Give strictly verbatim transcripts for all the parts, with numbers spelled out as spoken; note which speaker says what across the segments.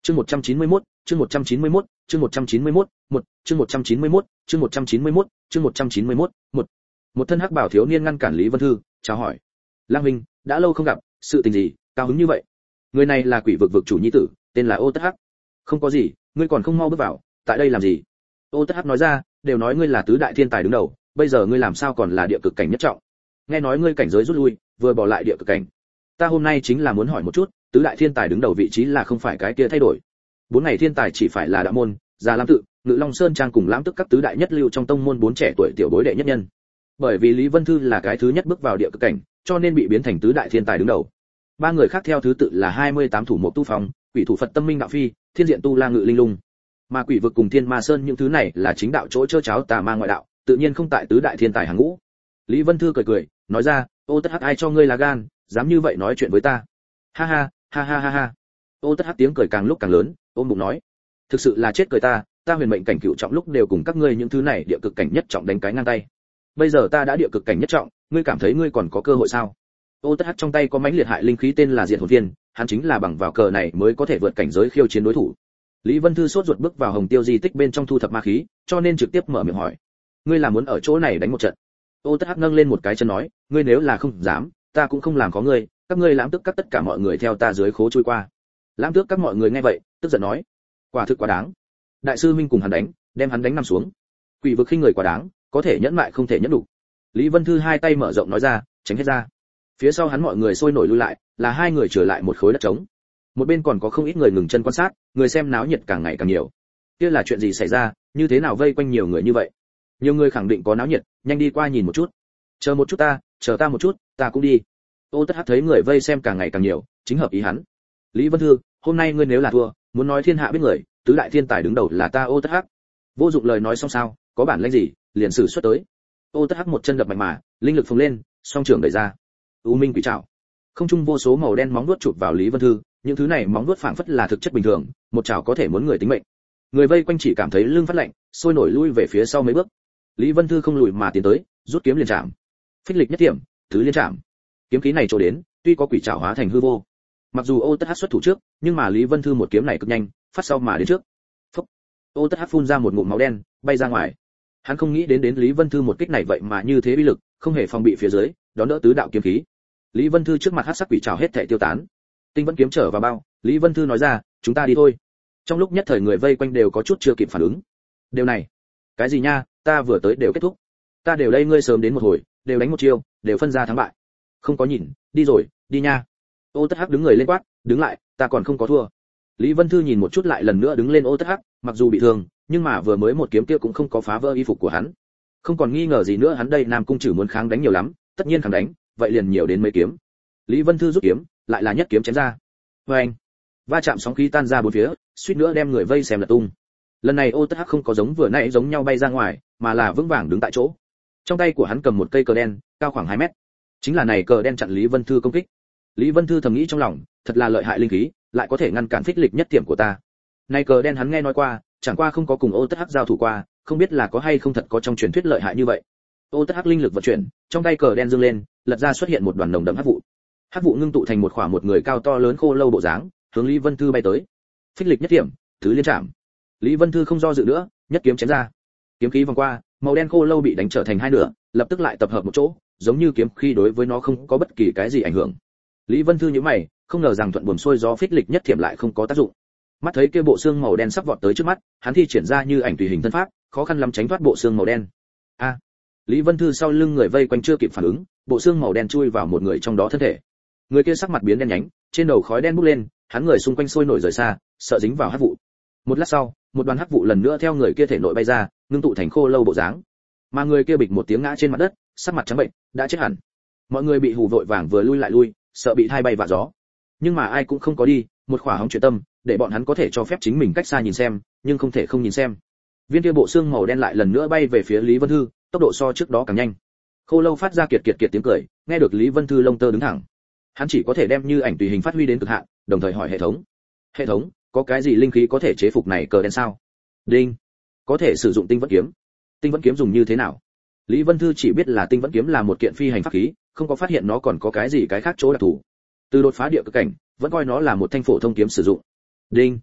Speaker 1: Chương một trăm chín mươi mốt, chương một trăm chín mươi mốt, chương một trăm chín mươi mốt, một, chương một trăm chín mươi mốt, chương một trăm chín mươi mốt, chương một trăm chín mươi mốt, một. Một thân hắc bảo thiếu niên ngăn cản Lý Vân Thư, chào hỏi. Lang Minh, đã lâu không gặp, sự tình gì, cao hứng như vậy? Người này là Quỷ vực vực chủ nhi tử, tên là Ô Tất Hắc. Không có gì, ngươi còn không mau bước vào, tại đây làm gì? Ô Tất Hắc nói ra, đều nói ngươi là tứ đại thiên tài đứng đầu, bây giờ ngươi làm sao còn là địa cực cảnh nhất trọng? Nghe nói ngươi cảnh giới rút lui, vừa bỏ lại địa cực cảnh. Ta hôm nay chính là muốn hỏi một chút, tứ đại thiên tài đứng đầu vị trí là không phải cái kia thay đổi? Bốn ngày thiên tài chỉ phải là đạo môn, Già Lam tự, Ngự Long Sơn trang cùng Lãm tức các tứ đại nhất lưu trong tông môn bốn trẻ tuổi tiểu bối đệ nhất nhân. Bởi vì Lý Vân Thư là cái thứ nhất bước vào địa cực cảnh, cho nên bị biến thành tứ đại thiên tài đứng đầu. Ba người khác theo thứ tự là hai mươi tám thủ mục tu phong, Quỷ thủ Phật Tâm Minh đạo phi, Thiên diện tu La Ngự Linh Lung. Mà Quỷ vực cùng Thiên Ma Sơn những thứ này là chính đạo chỗ chơ cháo tà ma ngoại đạo, tự nhiên không tại tứ đại thiên tài hàng ngũ. Lý Vân Thư cười cười, nói ra, Ô Tất Hắc ai cho ngươi là gan, dám như vậy nói chuyện với ta? Ha ha, ha ha ha ha. Ô Tất Hắc tiếng cười càng lúc càng lớn, ôm bụng nói, thực sự là chết cười ta, ta huyền mệnh cảnh cửu trọng lúc đều cùng các ngươi những thứ này địa cực cảnh nhất trọng đánh cái ngang tay. Bây giờ ta đã địa cực cảnh nhất trọng, ngươi cảm thấy ngươi còn có cơ hội sao? Ô Tất Hắc trong tay có mãnh liệt hại linh khí tên là Diệt Hồn Viên, hắn chính là bằng vào cờ này mới có thể vượt cảnh giới khiêu chiến đối thủ. Lý Vân Thư sốt ruột bước vào Hồng Tiêu di tích bên trong thu thập ma khí, cho nên trực tiếp mở miệng hỏi, ngươi là muốn ở chỗ này đánh một trận? Ô Tất Hắc nâng lên một cái chân nói, ngươi nếu là không dám, ta cũng không làm có ngươi, các ngươi Lãm tức các tất cả mọi người theo ta dưới khố trôi qua. Lãm tước các mọi người nghe vậy, tức giận nói, quả thực quá đáng. Đại sư huynh cùng hắn đánh, đem hắn đánh nằm xuống. Quỷ vực khinh người quá đáng, có thể nhẫn mại không thể nhẫn đủ. Lý Vân Thư hai tay mở rộng nói ra, tránh hết ra. Phía sau hắn mọi người sôi nổi lui lại, là hai người trở lại một khối đất trống. Một bên còn có không ít người ngừng chân quan sát, người xem náo nhiệt càng ngày càng nhiều. Kia là chuyện gì xảy ra, như thế nào vây quanh nhiều người như vậy? Nhiều người khẳng định có náo nhiệt, nhanh đi qua nhìn một chút. Chờ một chút ta, chờ ta một chút, ta cũng đi. Ô Tất Hắc thấy người vây xem càng ngày càng nhiều, chính hợp ý hắn. Lý Vân Thư, hôm nay ngươi nếu là thua, muốn nói thiên hạ biết người, tứ đại thiên tài đứng đầu là ta Ô Tất Hắc. Vô dụng lời nói xong sao, có bản lĩnh gì, liền sử xuất tới. Ô Tất Hắc một chân đập mạnh mà, linh lực phồng lên, song trường đẩy ra. U Minh Quỷ Trảo. Không trung vô số màu đen móng vuốt chụp vào Lý Vân Thư, những thứ này móng vuốt phảng phất là thực chất bình thường, một chảo có thể muốn người tính mệnh. Người vây quanh chỉ cảm thấy lưng phát lạnh, sôi nổi lui về phía sau mấy bước. Lý Vân Thư không lùi mà tiến tới, rút kiếm liền chạm. Phích lịch nhất tiệm, tứ liên chạm. Kiếm khí này trổ đến, tuy có quỷ trảo hóa thành hư vô. Mặc dù Ô Tất Hắc xuất thủ trước, nhưng mà Lý Vân Thư một kiếm này cực nhanh, phát sau mà đến trước. Phốc. Ô Tất Hắc phun ra một ngụm máu đen, bay ra ngoài. Hắn không nghĩ đến đến Lý Vân Thư một kích này vậy mà như thế uy lực, không hề phòng bị phía dưới, đón đỡ tứ đạo kiếm khí. Lý Vân Thư trước mặt hắc sắc quỷ trảo hết thảy tiêu tán. Tinh vẫn kiếm trở vào bao, Lý Vân Thư nói ra, chúng ta đi thôi. Trong lúc nhất thời người vây quanh đều có chút chưa kịp phản ứng. Điều này, cái gì nha, ta vừa tới đều kết thúc. Ta đều đây ngươi sớm đến một hồi, đều đánh một chiêu, đều phân ra thắng bại. Không có nhìn, đi rồi, đi nha. Ô Tất Hắc đứng người lên quát, đứng lại, ta còn không có thua. Lý Vân Thư nhìn một chút lại lần nữa đứng lên Ô Tất Hắc, mặc dù bị thương, nhưng mà vừa mới một kiếm kia cũng không có phá vỡ y phục của hắn. Không còn nghi ngờ gì nữa hắn đây Nam cung Trử muốn kháng đánh nhiều lắm, tất nhiên kháng đánh, vậy liền nhiều đến mấy kiếm. Lý Vân Thư rút kiếm, lại là nhất kiếm chém ra. Oeng! Va chạm sóng khí tan ra bốn phía, suýt nữa đem người vây xem lật tung. Lần này Ô Tất Hắc không có giống vừa nãy giống nhau bay ra ngoài, mà là vững vàng đứng tại chỗ. Trong tay của hắn cầm một cây cờ đen, cao khoảng hai mét. Chính là này cờ đen chặn Lý Vân Thư công kích. Lý Vân Thư thầm nghĩ trong lòng, thật là lợi hại linh khí, lại có thể ngăn cản phích lịch nhất tiệm của ta. Này cờ đen hắn nghe nói qua, chẳng qua không có cùng Ô Tất Hắc giao thủ qua, không biết là có hay không thật có trong truyền thuyết lợi hại như vậy. Ô Tất Hắc linh lực vận chuyển, trong tay cờ đen dương lên, lật ra xuất hiện một đoàn nồng đậm hắc vụ. Hắc vụ ngưng tụ thành một khoảng một người cao to lớn khô lâu bộ dáng, hướng Lý Vân Thư bay tới. Phích lịch nhất tiệm, tứ liên chạm. Lý Vân Thư không do dự nữa, nhất kiếm chém ra. Kiếm khí vòng qua, màu đen khô lâu bị đánh trở thành hai nửa, lập tức lại tập hợp một chỗ, giống như kiếm khí đối với nó không có bất kỳ cái gì ảnh hưởng. Lý Vân Thư nhíu mày, không ngờ rằng thuận buồm xuôi gió phích lịch nhất thiểm lại không có tác dụng. Mắt thấy kia bộ xương màu đen sắp vọt tới trước mắt, hắn thi triển ra như ảnh tùy hình thân pháp, khó khăn lắm tránh thoát bộ xương màu đen. A! À, Lý Vân Thư sau lưng người vây quanh chưa kịp phản ứng, bộ xương màu đen chui vào một người trong đó thân thể. Người kia sắc mặt biến đen nhánh, trên đầu khói đen bốc lên, hắn người xung quanh sôi nổi rời xa, sợ dính vào hắc vụ. Một lát sau, một đoàn hắc vụ lần nữa theo người kia thể nội bay ra, ngưng tụ thành khô lâu bộ dáng. Mà người kia bịch một tiếng ngã trên mặt đất, sắc mặt trắng bệnh, đã chết hẳn. Mọi người bị hù vội vàng vừa lui lại lui, sợ bị thai bay vạ gió. Nhưng mà ai cũng không có đi, một khỏa hóng chuyện tâm, để bọn hắn có thể cho phép chính mình cách xa nhìn xem, nhưng không thể không nhìn xem. Viên kia bộ xương màu đen lại lần nữa bay về phía Lý Vân Thư, tốc độ so trước đó càng nhanh. Khô lâu phát ra kiệt kiệt kiệt tiếng cười, nghe được Lý Vân Thư lông tơ đứng thẳng. Hắn chỉ có thể đem như ảnh tùy hình phát huy đến cực hạn, đồng thời hỏi hệ thống: hệ thống, có cái gì linh khí có thể chế phục này cờ đen sao? Đinh, có thể sử dụng tinh vẫn kiếm. Tinh vẫn kiếm dùng như thế nào? Lý Vân Thư chỉ biết là tinh vẫn kiếm là một kiện phi hành pháp khí, không có phát hiện nó còn có cái gì cái khác chỗ đặc thù. Từ đột phá địa cực cảnh, vẫn coi nó là một thanh phổ thông kiếm sử dụng. Đinh,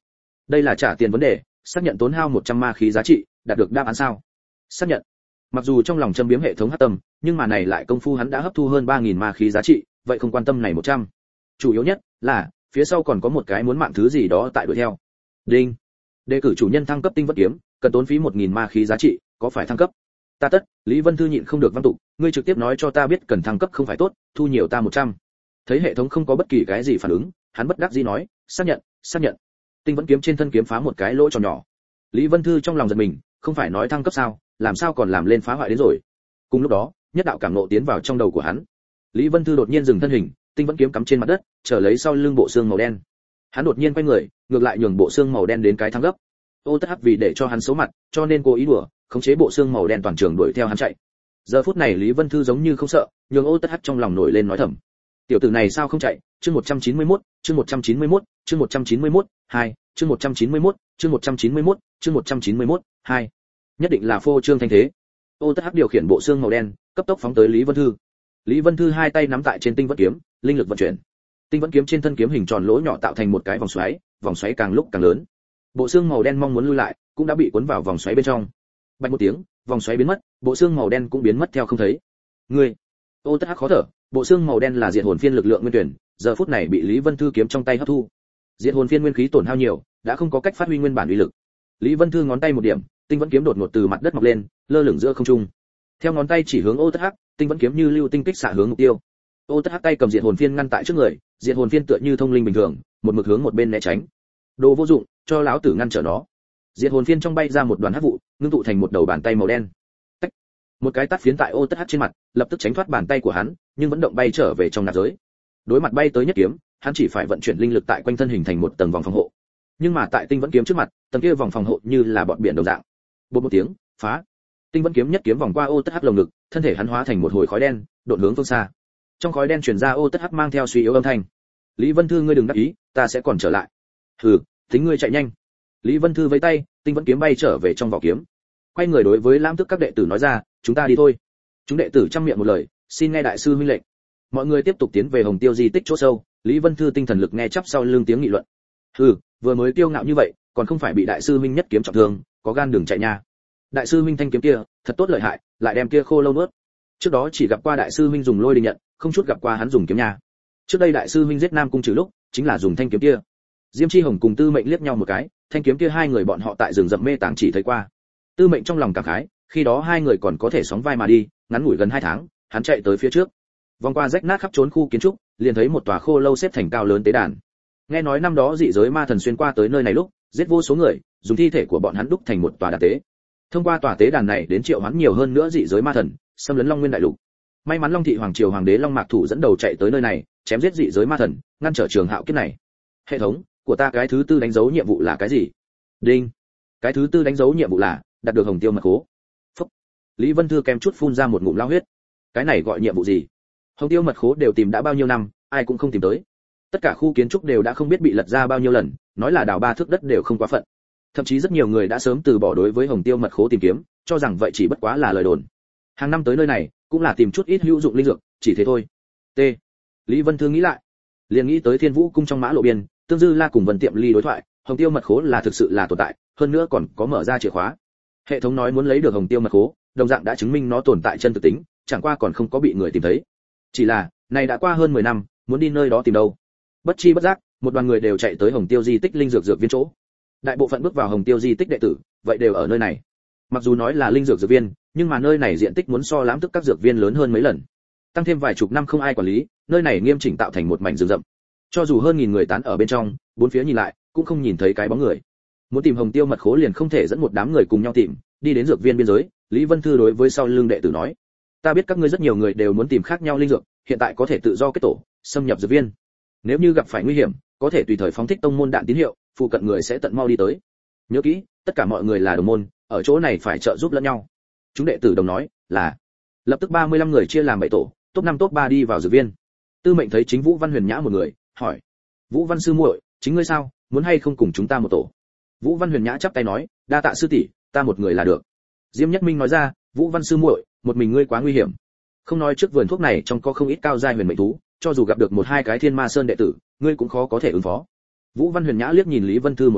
Speaker 1: Đây là trả tiền vấn đề, xác nhận tốn hao một trăm ma khí giá trị, đạt được đáp án sao? Xác nhận. Mặc dù trong lòng châm biếm hệ thống hắc tâm, nhưng mà này lại công phu hắn đã hấp thu hơn ba nghìn ma khí giá trị, vậy không quan tâm này một trăm. Chủ yếu nhất là phía sau còn có một cái muốn mạng thứ gì đó tại đuổi theo. Đinh. Đề cử chủ nhân thăng cấp tinh vẫn kiếm, cần tốn phí một nghìn ma khí giá trị, có phải thăng cấp? Ta tất, Lý Vân Thư nhịn không được văn tục, ngươi trực tiếp nói cho ta biết cần thăng cấp không phải tốt, thu nhiều ta một trăm. Thấy hệ thống không có bất kỳ cái gì phản ứng, hắn bất đắc dĩ nói, xác nhận, xác nhận. Tinh vẫn kiếm trên thân kiếm phá một cái lỗ tròn nhỏ. Lý Vân Thư trong lòng giật mình, không phải nói thăng cấp sao, làm sao còn làm lên phá hoại đến rồi. Cùng lúc đó, nhất đạo cảm ngộ tiến vào trong đầu của hắn. Lý Vân Thư đột nhiên dừng thân hình, tinh vẫn kiếm cắm trên mặt đất, trở lấy sau lưng bộ xương màu đen. Hắn đột nhiên quay người, ngược lại nhường bộ xương màu đen đến cái thăng gấp. Ô Tất Hắc vì để cho hắn xấu mặt, cho nên cố ý đùa, khống chế bộ xương màu đen toàn trường đuổi theo hắn chạy. Giờ phút này Lý Vân Thư giống như không sợ, nhường Ô Tất Hắc trong lòng nổi lên nói thầm. Tiểu tử này sao không chạy? Chương một trăm chín mươi mốt, chương một trăm chín mươi mốt, chương một trăm chín mươi mốt, hai, chương một trăm chín mươi mốt, chương một trăm chín mươi mốt, chương một trăm chín mươi mốt, hai. Nhất định là phô trương thanh thế. Ô Tất Hắc điều khiển bộ xương màu đen, cấp tốc phóng tới Lý Vân Thư. Lý Vân Thư hai tay nắm tại trên tinh vẫn kiếm, linh lực vận chuyển. Tinh vẫn kiếm trên thân kiếm hình tròn lỗ nhỏ tạo thành một cái vòng xoáy, vòng xoáy càng lúc càng lớn. Bộ xương màu đen mong muốn lui lại, cũng đã bị cuốn vào vòng xoáy bên trong. Bạch một tiếng, vòng xoáy biến mất, bộ xương màu đen cũng biến mất theo không thấy. Ngươi, Ô Tất Hắc khó thở, bộ xương màu đen là diệt hồn phiên lực lượng nguyên tuyển, giờ phút này bị Lý Vân Thư kiếm trong tay hấp thu. Diệt hồn phiên nguyên khí tổn hao nhiều, đã không có cách phát huy nguyên bản uy lực. Lý Vân Thư ngón tay một điểm, tinh vẫn kiếm đột ngột từ mặt đất mọc lên, lơ lửng giữa không trung. Theo ngón tay chỉ hướng Ô Tất Hắc, tinh vẫn kiếm như lưu tinh kích xạ hướng mục tiêu. Ô Tất Hắc tay cầm diệt hồn phiên ngăn tại trước người, diệt hồn phiên tựa như thông linh bình thường, một mực hướng một bên né tránh. Đồ vô dụng, cho lão tử ngăn trở nó. Diệt hồn phiên trong bay ra một đoàn hắc vụ, ngưng tụ thành một đầu bàn tay màu đen. Tách. Một cái tát phiến tại Ô Tất Hắc trên mặt, lập tức tránh thoát bàn tay của hắn, nhưng vẫn động bay trở về trong nạp giới. Đối mặt bay tới nhất kiếm, hắn chỉ phải vận chuyển linh lực tại quanh thân hình thành một tầng vòng phòng hộ. Nhưng mà tại tinh vẫn kiếm trước mặt, tầng kia vòng phòng hộ như là bọt biển đồng dạng. Bột một tiếng, phá. Tinh vẫn kiếm nhất kiếm vòng qua Ô Tất Hắc lồng ngực, thân thể hắn hóa thành một hồi khói đen, độn hướng phương xa. Trong khói đen truyền ra Ô Tất Hắc mang theo suy yếu âm thanh. Lý Vân Thư ngươi đừng đắc ý, ta sẽ còn trở lại. Hừ, tính ngươi chạy nhanh. Lý Vân Thư vẫy tay, tinh vẫn kiếm bay trở về trong vỏ kiếm. Quay người đối với Lam Tức các đệ tử nói ra, chúng ta đi thôi. Chúng đệ tử trăm miệng một lời, xin nghe đại sư huynh lệnh. Mọi người tiếp tục tiến về Hồng Tiêu di tích chỗ sâu, Lý Vân Thư tinh thần lực nghe chắp sau lưng tiếng nghị luận. Hừ, vừa mới kiêu ngạo như vậy, còn không phải bị đại sư huynh nhất kiếm trọng thương, có gan đừng chạy nha. Đại sư huynh thanh kiếm kia, thật tốt lợi hại, lại đem kia khô lâu nuốt. Trước đó chỉ gặp qua đại sư huynh dùng lôi đình nhận, không chút gặp qua hắn dùng kiếm nha. Trước đây đại sư huynh giết Nam cung Trừ lúc, chính là dùng thanh kiếm kia. Diêm Chi Hồng cùng Tư Mệnh liếc nhau một cái, thanh kiếm kia hai người bọn họ tại rừng rậm mê tàng chỉ thấy qua. Tư Mệnh trong lòng cảm khái, khi đó hai người còn có thể sóng vai mà đi, ngắn ngủi gần hai tháng, hắn chạy tới phía trước. Vòng qua rách nát khắp trốn khu kiến trúc, liền thấy một tòa khô lâu xếp thành cao lớn tế đàn. Nghe nói năm đó dị giới ma thần xuyên qua tới nơi này lúc, giết vô số người, dùng thi thể của bọn hắn đúc thành một tòa đàn tế. Thông qua tòa tế đàn này đến triệu hoán nhiều hơn nữa dị giới ma thần, xâm lấn Long Nguyên đại lục. May mắn Long thị hoàng triều hoàng đế Long Mạc Thủ dẫn đầu chạy tới nơi này, chém giết dị giới ma thần, ngăn trở trường hạo kiếp này. Hệ thống của ta cái thứ tư đánh dấu nhiệm vụ là cái gì? Đinh. Cái thứ tư đánh dấu nhiệm vụ là đạt được Hồng Tiêu mật khố. Phúc. Lý Vân Thư kèm chút phun ra một ngụm lao huyết. Cái này gọi nhiệm vụ gì? Hồng Tiêu mật khố đều tìm đã bao nhiêu năm, ai cũng không tìm tới. Tất cả khu kiến trúc đều đã không biết bị lật ra bao nhiêu lần, nói là đào ba thước đất đều không quá phận. Thậm chí rất nhiều người đã sớm từ bỏ đối với Hồng Tiêu mật khố tìm kiếm, cho rằng vậy chỉ bất quá là lời đồn. Hàng năm tới nơi này, cũng là tìm chút ít hữu dụng linh dược, chỉ thế thôi. T. Lý Vân Thư nghĩ lại, liền nghĩ tới Thiên Vũ cung trong Mã Lộ Biên, Tương Dư La cùng Vân Tiệm Ly đối thoại, Hồng Tiêu mật khố là thực sự là tồn tại, hơn nữa còn có mở ra chìa khóa. Hệ thống nói muốn lấy được Hồng Tiêu mật khố, đồng dạng đã chứng minh nó tồn tại chân thực tính, chẳng qua còn không có bị người tìm thấy. Chỉ là, này đã qua hơn mười năm, muốn đi nơi đó tìm đâu? Bất chi bất giác, một đoàn người đều chạy tới Hồng Tiêu di tích linh dược dược viên chỗ. Đại bộ phận bước vào Hồng Tiêu di tích đệ tử, vậy đều ở nơi này. Mặc dù nói là linh dược dược viên, nhưng mà nơi này diện tích muốn so Lãm Tức các dược viên lớn hơn mấy lần. Tăng thêm vài chục năm không ai quản lý, nơi này nghiêm chỉnh tạo thành một mảnh rừng rậm. Cho dù hơn nghìn người tán ở bên trong, bốn phía nhìn lại, cũng không nhìn thấy cái bóng người. Muốn tìm Hồng Tiêu mật khố liền không thể dẫn một đám người cùng nhau tìm, đi đến dược viên biên giới, Lý Vân Thư đối với sau lưng đệ tử nói: "Ta biết các ngươi rất nhiều người đều muốn tìm khác nhau linh dược, hiện tại có thể tự do kết tổ, xâm nhập dược viên. Nếu như gặp phải nguy hiểm, có thể tùy thời phóng thích tông môn đạn tín hiệu, phụ cận người sẽ tận mau đi tới. Nhớ kỹ, tất cả mọi người là đồng môn, ở chỗ này phải trợ giúp lẫn nhau." Chúng đệ tử đồng nói: "Là." Lập tức ba mươi lăm người chia làm bảy tổ, top năm top ba đi vào dược viên. Tư Mệnh thấy chính Vũ Văn Huyền Nhã một người, hỏi: "Vũ Văn sư muội, chính ngươi sao, muốn hay không cùng chúng ta một tổ?" Vũ Văn Huyền Nhã chắp tay nói: "Đa tạ sư tỷ, ta một người là được." Diêm Nhất Minh nói ra: "Vũ Văn sư muội, một mình ngươi quá nguy hiểm. Không nói trước vườn thuốc này trong có không ít cao giai huyền mệnh thú, cho dù gặp được một hai cái Thiên Ma Sơn đệ tử, ngươi cũng khó có thể ứng phó." Vũ Văn Huyền Nhã liếc nhìn Lý Vân Thư một cái,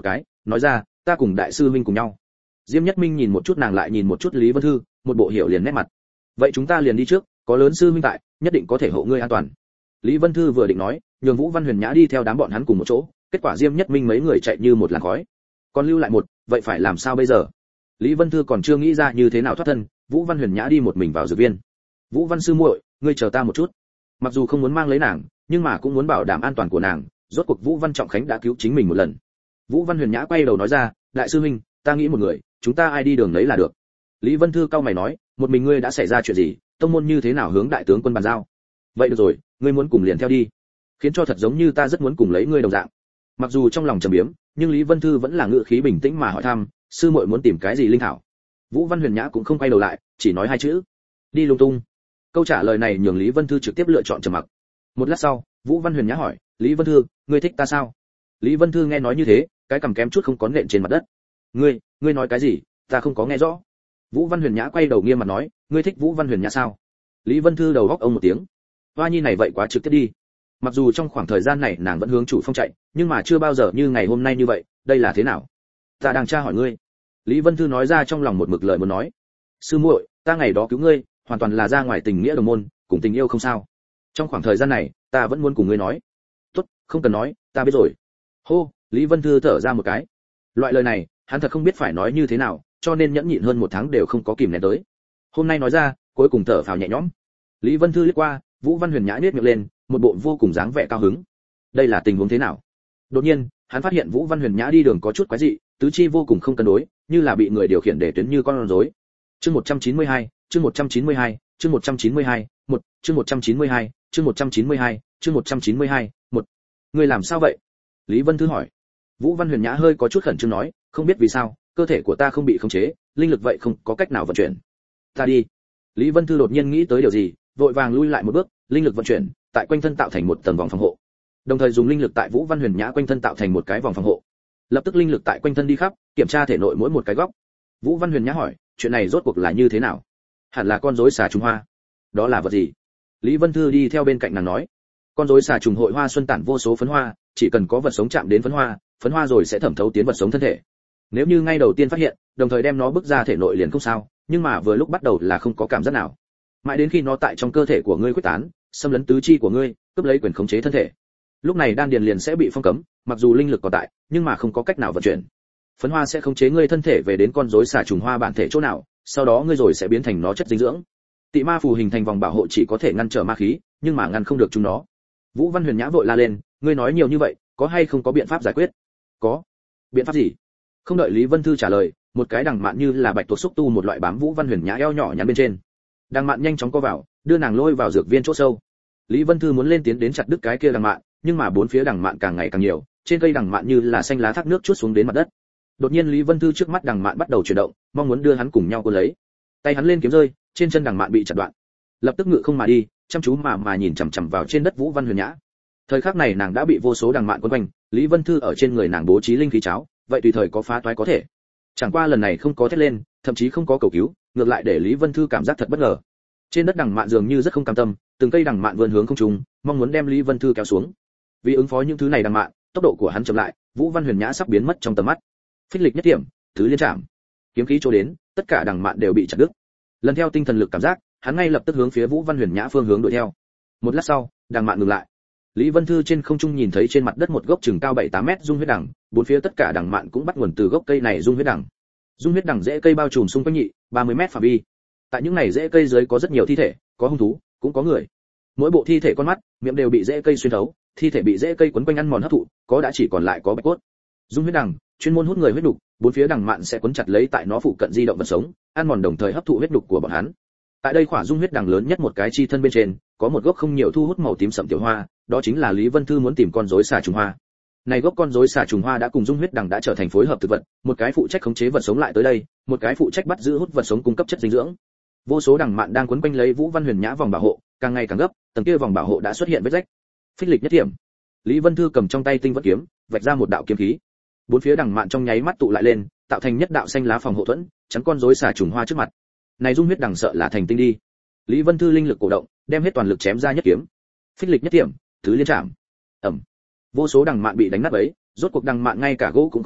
Speaker 1: nói ra, ta cùng đại sư huynh cùng nhau. Diêm Nhất Minh nhìn một chút nàng lại nhìn một chút Lý Vân Thư, một bộ hiểu liền nét mặt. Vậy chúng ta liền đi trước, có lớn sư huynh tại, nhất định có thể hộ ngươi an toàn. Lý Vân Thư vừa định nói, nhường Vũ Văn Huyền Nhã đi theo đám bọn hắn cùng một chỗ, kết quả Diêm Nhất Minh mấy người chạy như một làn khói. Còn lưu lại một, vậy phải làm sao bây giờ? Lý Vân Thư còn chưa nghĩ ra như thế nào thoát thân, Vũ Văn Huyền Nhã đi một mình vào dược viên. Vũ Văn sư muội, ngươi chờ ta một chút. Mặc dù không muốn mang lấy nàng, nhưng mà cũng muốn bảo đảm an toàn của nàng, rốt cuộc Vũ Văn Trọng Khánh đã cứu chính mình một lần. Vũ Văn Huyền Nhã quay đầu nói ra, đại sư huynh, ta nghĩ một người, chúng ta ai đi đường lấy là được. Lý Vân Thư cau mày nói, một mình ngươi đã xảy ra chuyện gì, tông môn như thế nào hướng đại tướng quân bàn giao? Vậy được rồi, ngươi muốn cùng liền theo đi, khiến cho thật giống như ta rất muốn cùng lấy ngươi đồng dạng. Mặc dù trong lòng trầm biếm, nhưng Lý Vân Thư vẫn là ngữ khí bình tĩnh mà hỏi thăm, sư muội muốn tìm cái gì linh thảo? Vũ Văn Huyền Nhã cũng không quay đầu lại, chỉ nói hai chữ, đi lung tung. Câu trả lời này nhường Lý Vân Thư trực tiếp lựa chọn trầm mặc. Một lát sau, Vũ Văn Huyền Nhã hỏi, Lý Vân Thư, ngươi thích ta sao? Lý Vân Thư nghe nói như thế, cái cằm kém chút không có nện trên mặt đất. Ngươi, ngươi nói cái gì? Ta không có nghe rõ. Vũ Văn Huyền Nhã quay đầu nghiêm mặt nói, ngươi thích Vũ Văn Huyền Nhã sao? Lý Vân Thư đầu góc ông một tiếng. Hoa nhi này vậy quá trực tiếp đi. Mặc dù trong khoảng thời gian này nàng vẫn hướng chủ phong chạy, nhưng mà chưa bao giờ như ngày hôm nay như vậy, đây là thế nào? Ta đang tra hỏi ngươi. Lý Vân Thư nói ra trong lòng một mực lời muốn nói. Sư muội, ta ngày đó cứu ngươi, hoàn toàn là ra ngoài tình nghĩa đồng môn, cùng tình yêu không sao. Trong khoảng thời gian này, ta vẫn muốn cùng ngươi nói. Tốt, không cần nói, ta biết rồi. Hô, Lý Vân Thư thở ra một cái. Loại lời này, hắn thật không biết phải nói như thế nào, cho nên nhẫn nhịn hơn một tháng đều không có kìm nén tới. Hôm nay nói ra, cuối cùng thở phào nhẹ nhõm. Lý Vân Thư liếc qua, Vũ Văn Huyền Nhã nhếch miệng lên, một bộ vô cùng dáng vẻ cao hứng. Đây là tình huống thế nào? Đột nhiên, hắn phát hiện Vũ Văn Huyền Nhã đi đường có chút quái dị, tứ chi vô cùng không cân đối, như là bị người điều khiển để tuyến như con rối. Chương một trăm chín mươi hai, chương một trăm chín mươi hai, chương một trăm chín mươi hai, một, chương một trăm chín mươi hai, chương một trăm chín mươi hai, chương một trăm chín mươi hai, một. Ngươi làm sao vậy? Lý Vân Thư hỏi. Vũ Văn Huyền Nhã hơi có chút khẩn trương nói, không biết vì sao, cơ thể của ta không bị khống chế, linh lực vậy không có cách nào vận chuyển. Ta đi. Lý Vân Thư đột nhiên nghĩ tới điều gì, vội vàng lui lại một bước, linh lực vận chuyển, tại quanh thân tạo thành một tầng vòng phòng hộ. Đồng thời dùng linh lực tại Vũ Văn Huyền Nhã quanh thân tạo thành một cái vòng phòng hộ. Lập tức linh lực tại quanh thân đi khắp, kiểm tra thể nội mỗi một cái góc. Vũ Văn Huyền Nhã hỏi, chuyện này rốt cuộc là như thế nào? Hẳn là con rối xà trùng hoa. Đó là vật gì? Lý Vân Thư đi theo bên cạnh nàng nói, con rối xà trùng hội hoa xuân tản vô số phấn hoa, chỉ cần có vật sống chạm đến phấn hoa, phấn hoa rồi sẽ thẩm thấu tiến vật sống thân thể. Nếu như ngay đầu tiên phát hiện, đồng thời đem nó bước ra thể nội liền không sao, nhưng mà vừa lúc bắt đầu là không có cảm giác nào. Mãi đến khi nó tại trong cơ thể của ngươi quyết tán, xâm lấn tứ chi của ngươi, cướp lấy quyền khống chế thân thể. Lúc này đan điền liền sẽ bị phong cấm, mặc dù linh lực còn tại, nhưng mà không có cách nào vận chuyển. Phấn hoa sẽ khống chế ngươi thân thể về đến con rối xà trùng hoa bản thể chỗ nào, sau đó ngươi rồi sẽ biến thành nó chất dinh dưỡng. Tị ma phù hình thành vòng bảo hộ chỉ có thể ngăn trở ma khí, nhưng mà ngăn không được chúng nó. Vũ Văn Huyền Nhã vội la lên, ngươi nói nhiều như vậy, có hay không có biện pháp giải quyết? Có. Biện pháp gì? Không đợi Lý Vân Thư trả lời, một cái đằng mạn như là bạch tuộc xúc tu một loại bám Vũ Văn Huyền Nhã eo nhỏ nhắn bên trên. Đằng mạn nhanh chóng co vào, đưa nàng lôi vào dược viên chỗ sâu. Lý Vân Thư muốn lên tiến đến chặt đứt cái kia đằng mạn, nhưng mà bốn phía đằng mạn càng ngày càng nhiều, trên cây đằng mạn như là xanh lá thác nước chuốt xuống đến mặt đất. Đột nhiên Lý Vân Thư trước mắt đằng mạn bắt đầu chuyển động, mong muốn đưa hắn cùng nhau cuốn lấy. Tay hắn lên kiếm rơi, trên chân đằng mạn bị chặt đoạn. Lập tức ngự không mà đi, chăm chú mà mà nhìn chằm chằm vào trên đất Vũ Văn Huyền Nhã. Thời khắc này nàng đã bị vô số đằng mạn quấn quanh, Lý Vân Thư ở trên người nàng bố trí linh khí cháo, vậy tùy thời có phá toái có thể. Chẳng qua lần này không có thét lên, thậm chí không có cầu cứu, ngược lại để Lý Vân Thư cảm giác thật bất ngờ. Trên đất đằng mạn dường như rất không cam tâm, từng cây đằng mạn vươn hướng không trung, mong muốn đem Lý Vân Thư kéo xuống. Vì ứng phó những thứ này đằng mạn, tốc độ của hắn chậm lại, Vũ Văn Huyền Nhã sắp biến mất trong tầm mắt. Phích lịch nhất điểm, thứ liên chạm. Kiếm khí chỗ đến, tất cả đằng mạn đều bị chặt đứt. Lần theo tinh thần lực cảm giác, hắn ngay lập tức hướng phía Vũ Văn Huyền Nhã phương hướng đuổi theo. Một lát sau, đằng mạn ngừng lại. Lý Vân Thư trên không trung nhìn thấy trên mặt đất một gốc chừng cao bảy tám mét dung huyết đằng, bốn phía tất cả đằng mạn cũng bắt nguồn từ gốc cây này dung huyết đằng. Dung huyết đằng rễ cây bao trùm xung quanh nhị, ba mươi mét phạm vi. Tại những này rễ cây dưới có rất nhiều thi thể, có hung thú, cũng có người. Mỗi bộ thi thể con mắt, miệng đều bị rễ cây xuyên thấu, thi thể bị rễ cây quấn quanh ăn mòn hấp thụ, có đã chỉ còn lại có bạch cốt. Dung huyết đằng, chuyên môn hút người huyết đục, bốn phía đằng mạn sẽ quấn chặt lấy tại nó phụ cận di động vật sống, ăn mòn đồng thời hấp thụ huyết đục của bọn hắn. Tại đây khỏa dung huyết đằng lớn nhất một cái chi thân bên trên, có một gốc không nhiều thu hút màu tím sẫm tiểu hoa, đó chính là Lý Vân Thư muốn tìm con rối xà trùng hoa. Này gốc con rối xà trùng hoa đã cùng dung huyết đằng đã trở thành phối hợp thực vật, một cái phụ trách khống chế vật sống lại tới đây, một cái phụ trách bắt giữ hút vật sống cung cấp chất dinh dưỡng. Vô số đằng mạn đang quấn quanh lấy Vũ Văn Huyền Nhã vòng bảo hộ, càng ngày càng gấp, tầng kia vòng bảo hộ đã xuất hiện vết rách. Phích lịch nhất điểm. Lý Vân Thư cầm trong tay tinh vật kiếm, vạch ra một đạo kiếm khí. Bốn phía đằng mạn trong nháy mắt tụ lại lên, tạo thành nhất đạo xanh lá phòng hộ thuẫn, chắn con rối xà trùng hoa trước mặt. Này dung huyết đằng sợ là thành tinh đi. Lý Vân Thư linh lực cổ động, đem hết toàn lực chém ra nhất kiếm. Phích lịch nhất điểm, thứ liên chạm. Ầm. Vô số đằng mạn bị đánh nát bấy, rốt cuộc đằng mạn ngay cả gỗ cũng không tính,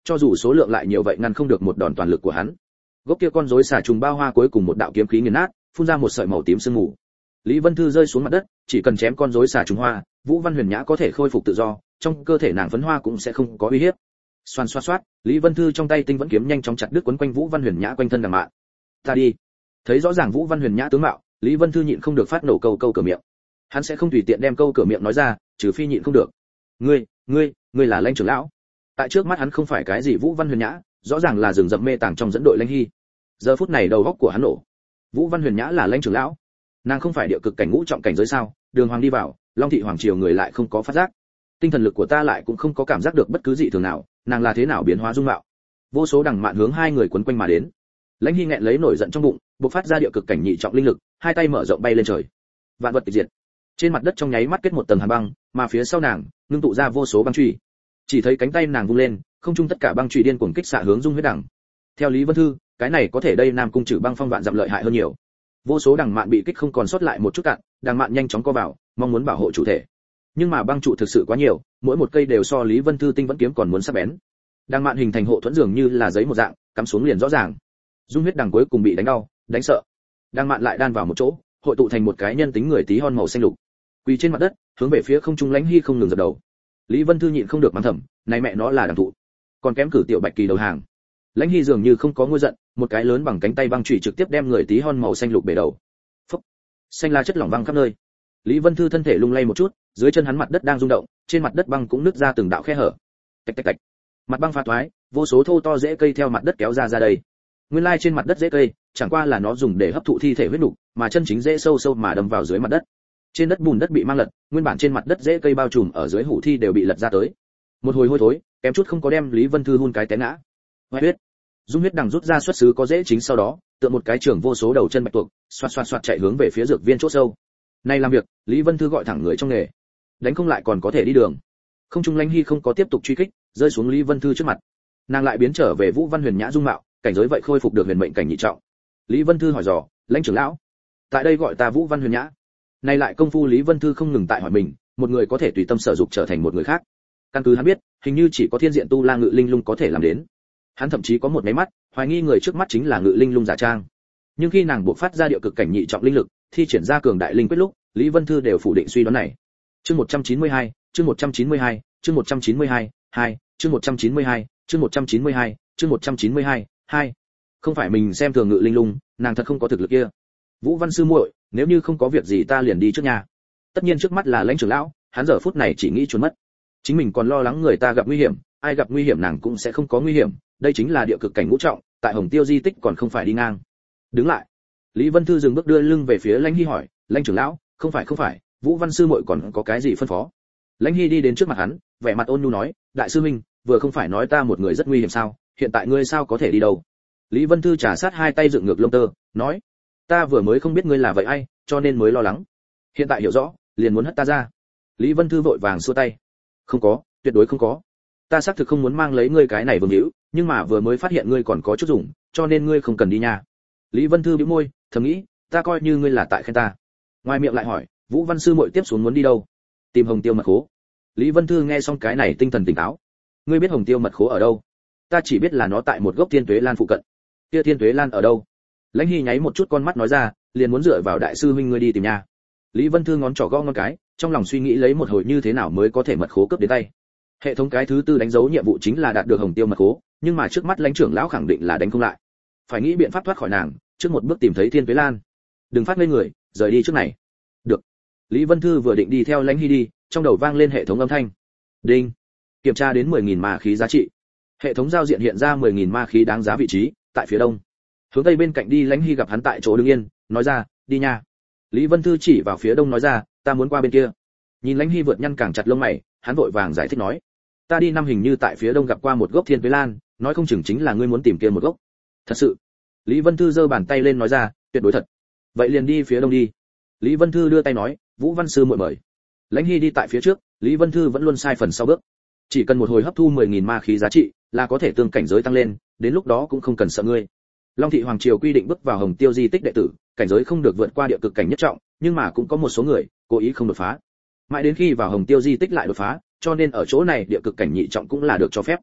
Speaker 1: cho dù số lượng lại nhiều vậy ngăn không được một đòn toàn lực của hắn. Gốc kia con rối xà trùng bao hoa cuối cùng một đạo kiếm khí nghiền nát, phun ra một sợi màu tím sương mù. Lý Vân Thư rơi xuống mặt đất, chỉ cần chém con rối xà trùng hoa, Vũ Văn Huyền Nhã có thể khôi phục tự do, trong cơ thể nàng phấn hoa cũng sẽ không có uy hiếp. Xoan xoát xoát, Lý Vân Thư trong tay tinh vẫn kiếm nhanh chóng chặt đứt quấn quanh Vũ Văn Huyền Nhã quanh thân đằng mạn. Ta đi. Thấy rõ ràng Vũ Văn Huyền Nhã tướng mạo, Lý Vân Thư nhịn không được phát nổ câu câu cửa miệng. Hắn sẽ không tùy tiện đem câu cửa miệng nói ra, trừ phi nhịn không được. Ngươi, ngươi, ngươi là Lãnh trưởng lão. Tại trước mắt hắn không phải cái gì Vũ Văn Huyền Nhã, rõ ràng là rừng rậm mê tàng trong dẫn đội Lãnh Hy. Giờ phút này đầu óc của hắn nổ. Vũ Văn Huyền Nhã là Lãnh trưởng lão, nàng không phải địa cực cảnh ngũ trọng cảnh giới sao? Đường Hoàng đi vào, Long thị hoàng triều người lại không có phát giác. Tinh thần lực của ta lại cũng không có cảm giác được bất cứ dị thường nào, nàng là thế nào biến hóa dung mạo? Vô số đằng mạn hướng hai người quấn quanh mà đến. Lãnh Hy nghẹn lấy nổi giận trong bụng, bộc phát ra địa cực cảnh nhị trọng linh lực, hai tay mở rộng bay lên trời. Vạn vật tịch diệt. Trên mặt đất trong nháy mắt kết một tầng hàn băng, mà phía sau nàng ngưng tụ ra vô số băng chùy. Chỉ thấy cánh tay nàng vung lên, không trung tất cả băng chùy điên cuồng kích xạ hướng Dung Huyết Đằng. Theo Lý Vân Thư, cái này có thể đây Nam cung trừ băng phong vạn dặm lợi hại hơn nhiều. Vô số đằng mạn bị kích không còn sót lại một chút cạn, đằng mạn nhanh chóng co vào, mong muốn bảo hộ chủ thể. Nhưng mà băng trụ thực sự quá nhiều, mỗi một cây đều so Lý Vân Thư tinh vẫn kiếm còn muốn sắc bén. Đằng mạn hình thành hộ thuẫn dường như là giấy một dạng, cắm xuống liền rõ ràng. Dung Huyết Đằng cuối cùng bị đánh đau, đánh sợ. Đằng mạn lại đan vào một chỗ, hội tụ thành một cái nhân tính người tí hon màu xanh lục. Quỳ trên mặt đất, hướng về phía không trung Lãnh Hy không ngừng dập đầu. Lý Vân Thư nhịn không được mắng thầm, này mẹ nó là đằng thụ, còn kém cử tiểu Bạch Kỳ đầu hàng. Lãnh Hy dường như không có ngôi giận, một cái lớn bằng cánh tay băng chủy trực tiếp đem người tí hon màu xanh lục bể đầu. Phốc, xanh la chất lỏng văng khắp nơi. Lý Vân Thư thân thể lung lay một chút, dưới chân hắn mặt đất đang rung động, trên mặt đất băng cũng nứt ra từng đạo khe hở. Tạch tạch tạch, mặt băng phá toái, vô số thô to rễ cây theo mặt đất kéo ra ra đây. Nguyên lai trên mặt đất rễ cây, chẳng qua là nó dùng để hấp thụ thi thể huyết nục, mà chân chính rễ sâu sâu mà đâm vào dưới mặt đất. Trên đất bùn đất bị mang lật, nguyên bản trên mặt đất rễ cây bao trùm ở dưới hủ thi đều bị lật ra tới. Một hồi hôi thối, kém chút không có đem Lý Vân Thư hun cái té ngã. Hoại huyết. Dung Huyết Đằng rút ra xuất xứ có rễ chính sau đó, tựa một cái trường vô số đầu chân bạch tuộc, xoạt xoạt xoạt chạy hướng về phía dược viên chỗ sâu. Nay làm việc, Lý Vân Thư gọi thẳng người trong nghề. Đánh không lại còn có thể đi đường. Không trung Lãnh Hy không có tiếp tục truy kích, rơi xuống Lý Vân Thư trước mặt. Nàng lại biến trở về Vũ Văn Huyền Nhã dung mạo, cảnh giới vậy khôi phục được huyền mệnh cảnh nhị trọng. Lý Vân Thư hỏi dò, Lãnh trưởng lão, tại đây gọi ta Vũ Văn Huyền Nhã. Nay lại công phu Lý Vân Thư không ngừng tại hỏi mình, một người có thể tùy tâm sở dục trở thành một người khác. Căn cứ hắn biết, hình như chỉ có thiên diện tu la ngự linh lung có thể làm đến. Hắn thậm chí có một máy mắt, hoài nghi người trước mắt chính là ngự linh lung giả trang. Nhưng khi nàng buộc phát ra địa cực cảnh nhị trọng linh lực, thi triển ra cường đại linh quyết lúc, Lý Vân Thư đều phủ định suy đoán này. Chương một trăm chín mươi hai, chương một trăm chín mươi hai, chương một trăm chín mươi hai, hai, chương một trăm chín mươi hai, chương một trăm chín mươi hai, chương một trăm chín mươi hai, hai. Không phải mình xem thường ngự linh lung, nàng thật không có thực lực kia. Vũ Văn sư muội, nếu như không có việc gì ta liền đi trước nhà. Tất nhiên trước mắt là Lãnh trưởng lão, hắn giờ phút này chỉ nghĩ trốn mất. Chính mình còn lo lắng người ta gặp nguy hiểm, ai gặp nguy hiểm nàng cũng sẽ không có nguy hiểm, đây chính là địa cực cảnh ngũ trọng, tại Hồng Tiêu di tích còn không phải đi ngang. Đứng lại. Lý Vân Thư dừng bước đưa lưng về phía Lãnh Hy hỏi, Lãnh trưởng lão, không phải không phải, Vũ Văn sư muội còn có cái gì phân phó? Lãnh Hy đi đến trước mặt hắn, vẻ mặt ôn nhu nói, đại sư huynh, vừa không phải nói ta một người rất nguy hiểm sao, hiện tại ngươi sao có thể đi đâu? Lý Vân Thư trà sát hai tay dựng ngược lông tơ, nói, ta vừa mới không biết ngươi là vậy ai, cho nên mới lo lắng. Hiện tại hiểu rõ, liền muốn hất ta ra. Lý Vân Thư vội vàng xua tay, không có, tuyệt đối không có. Ta xác thực không muốn mang lấy ngươi cái này vương hữu, nhưng mà vừa mới phát hiện ngươi còn có chút dùng, cho nên ngươi không cần đi nha. Lý Vân Thư bĩu môi, thầm nghĩ, ta coi như ngươi là tại khen ta. Ngoài miệng lại hỏi, Vũ Văn sư muội tiếp xuống muốn đi đâu? Tìm Hồng Tiêu mật khố. Lý Vân Thư nghe xong cái này tinh thần tỉnh táo. Ngươi biết Hồng Tiêu mật khố ở đâu? Ta chỉ biết là nó tại một gốc thiên tuế lan phụ cận. Kia thiên tuế lan ở đâu? Lãnh Hy nháy một chút con mắt nói ra, liền muốn dựa vào đại sư huynh ngươi đi tìm nha. Lý Vân Thư ngón trỏ gõ ngón cái, trong lòng suy nghĩ lấy một hồi như thế nào mới có thể mật khố cướp đến tay. Hệ thống cái thứ tư đánh dấu nhiệm vụ chính là đạt được Hồng Tiêu mật khố, nhưng mà trước mắt Lãnh trưởng lão khẳng định là đánh không lại. Phải nghĩ biện pháp thoát khỏi nàng, trước một bước tìm thấy thiên tuế lan. Đừng phát ngây người, rời đi trước này. Được. Lý Vân Thư vừa định đi theo Lãnh Hy đi, trong đầu vang lên hệ thống âm thanh. Đinh. Kiểm tra đến mười nghìn ma khí giá trị. Hệ thống giao diện hiện ra mười nghìn ma khí đáng giá vị trí, tại phía đông. Hướng tây bên cạnh đi Lãnh Hy gặp hắn tại chỗ đứng yên, nói ra, đi nha. Lý Vân Thư chỉ vào phía đông nói ra, ta muốn qua bên kia. Nhìn Lãnh Hy vượt nhăn càng chặt lông mày, hắn vội vàng giải thích nói, ta đi năm hình như tại phía đông gặp qua một gốc thiên tuế lan, nói không chừng chính là ngươi muốn tìm kia một gốc. Thật sự? Lý Vân Thư giơ bàn tay lên nói ra, tuyệt đối thật. Vậy liền đi phía đông đi. Lý Vân Thư đưa tay nói, Vũ Văn sư muội mời. Lãnh Hy đi tại phía trước, Lý Vân Thư vẫn luôn sai phần sau bước. Chỉ cần một hồi hấp thu mười nghìn ma khí giá trị, là có thể tương cảnh giới tăng lên, đến lúc đó cũng không cần sợ ngươi. Long thị hoàng triều quy định bước vào Hồng Tiêu di tích đệ tử, cảnh giới không được vượt qua địa cực cảnh nhất trọng, nhưng mà cũng có một số người cố ý không đột phá. Mãi đến khi vào Hồng Tiêu di tích lại đột phá, cho nên ở chỗ này địa cực cảnh nhị trọng cũng là được cho phép.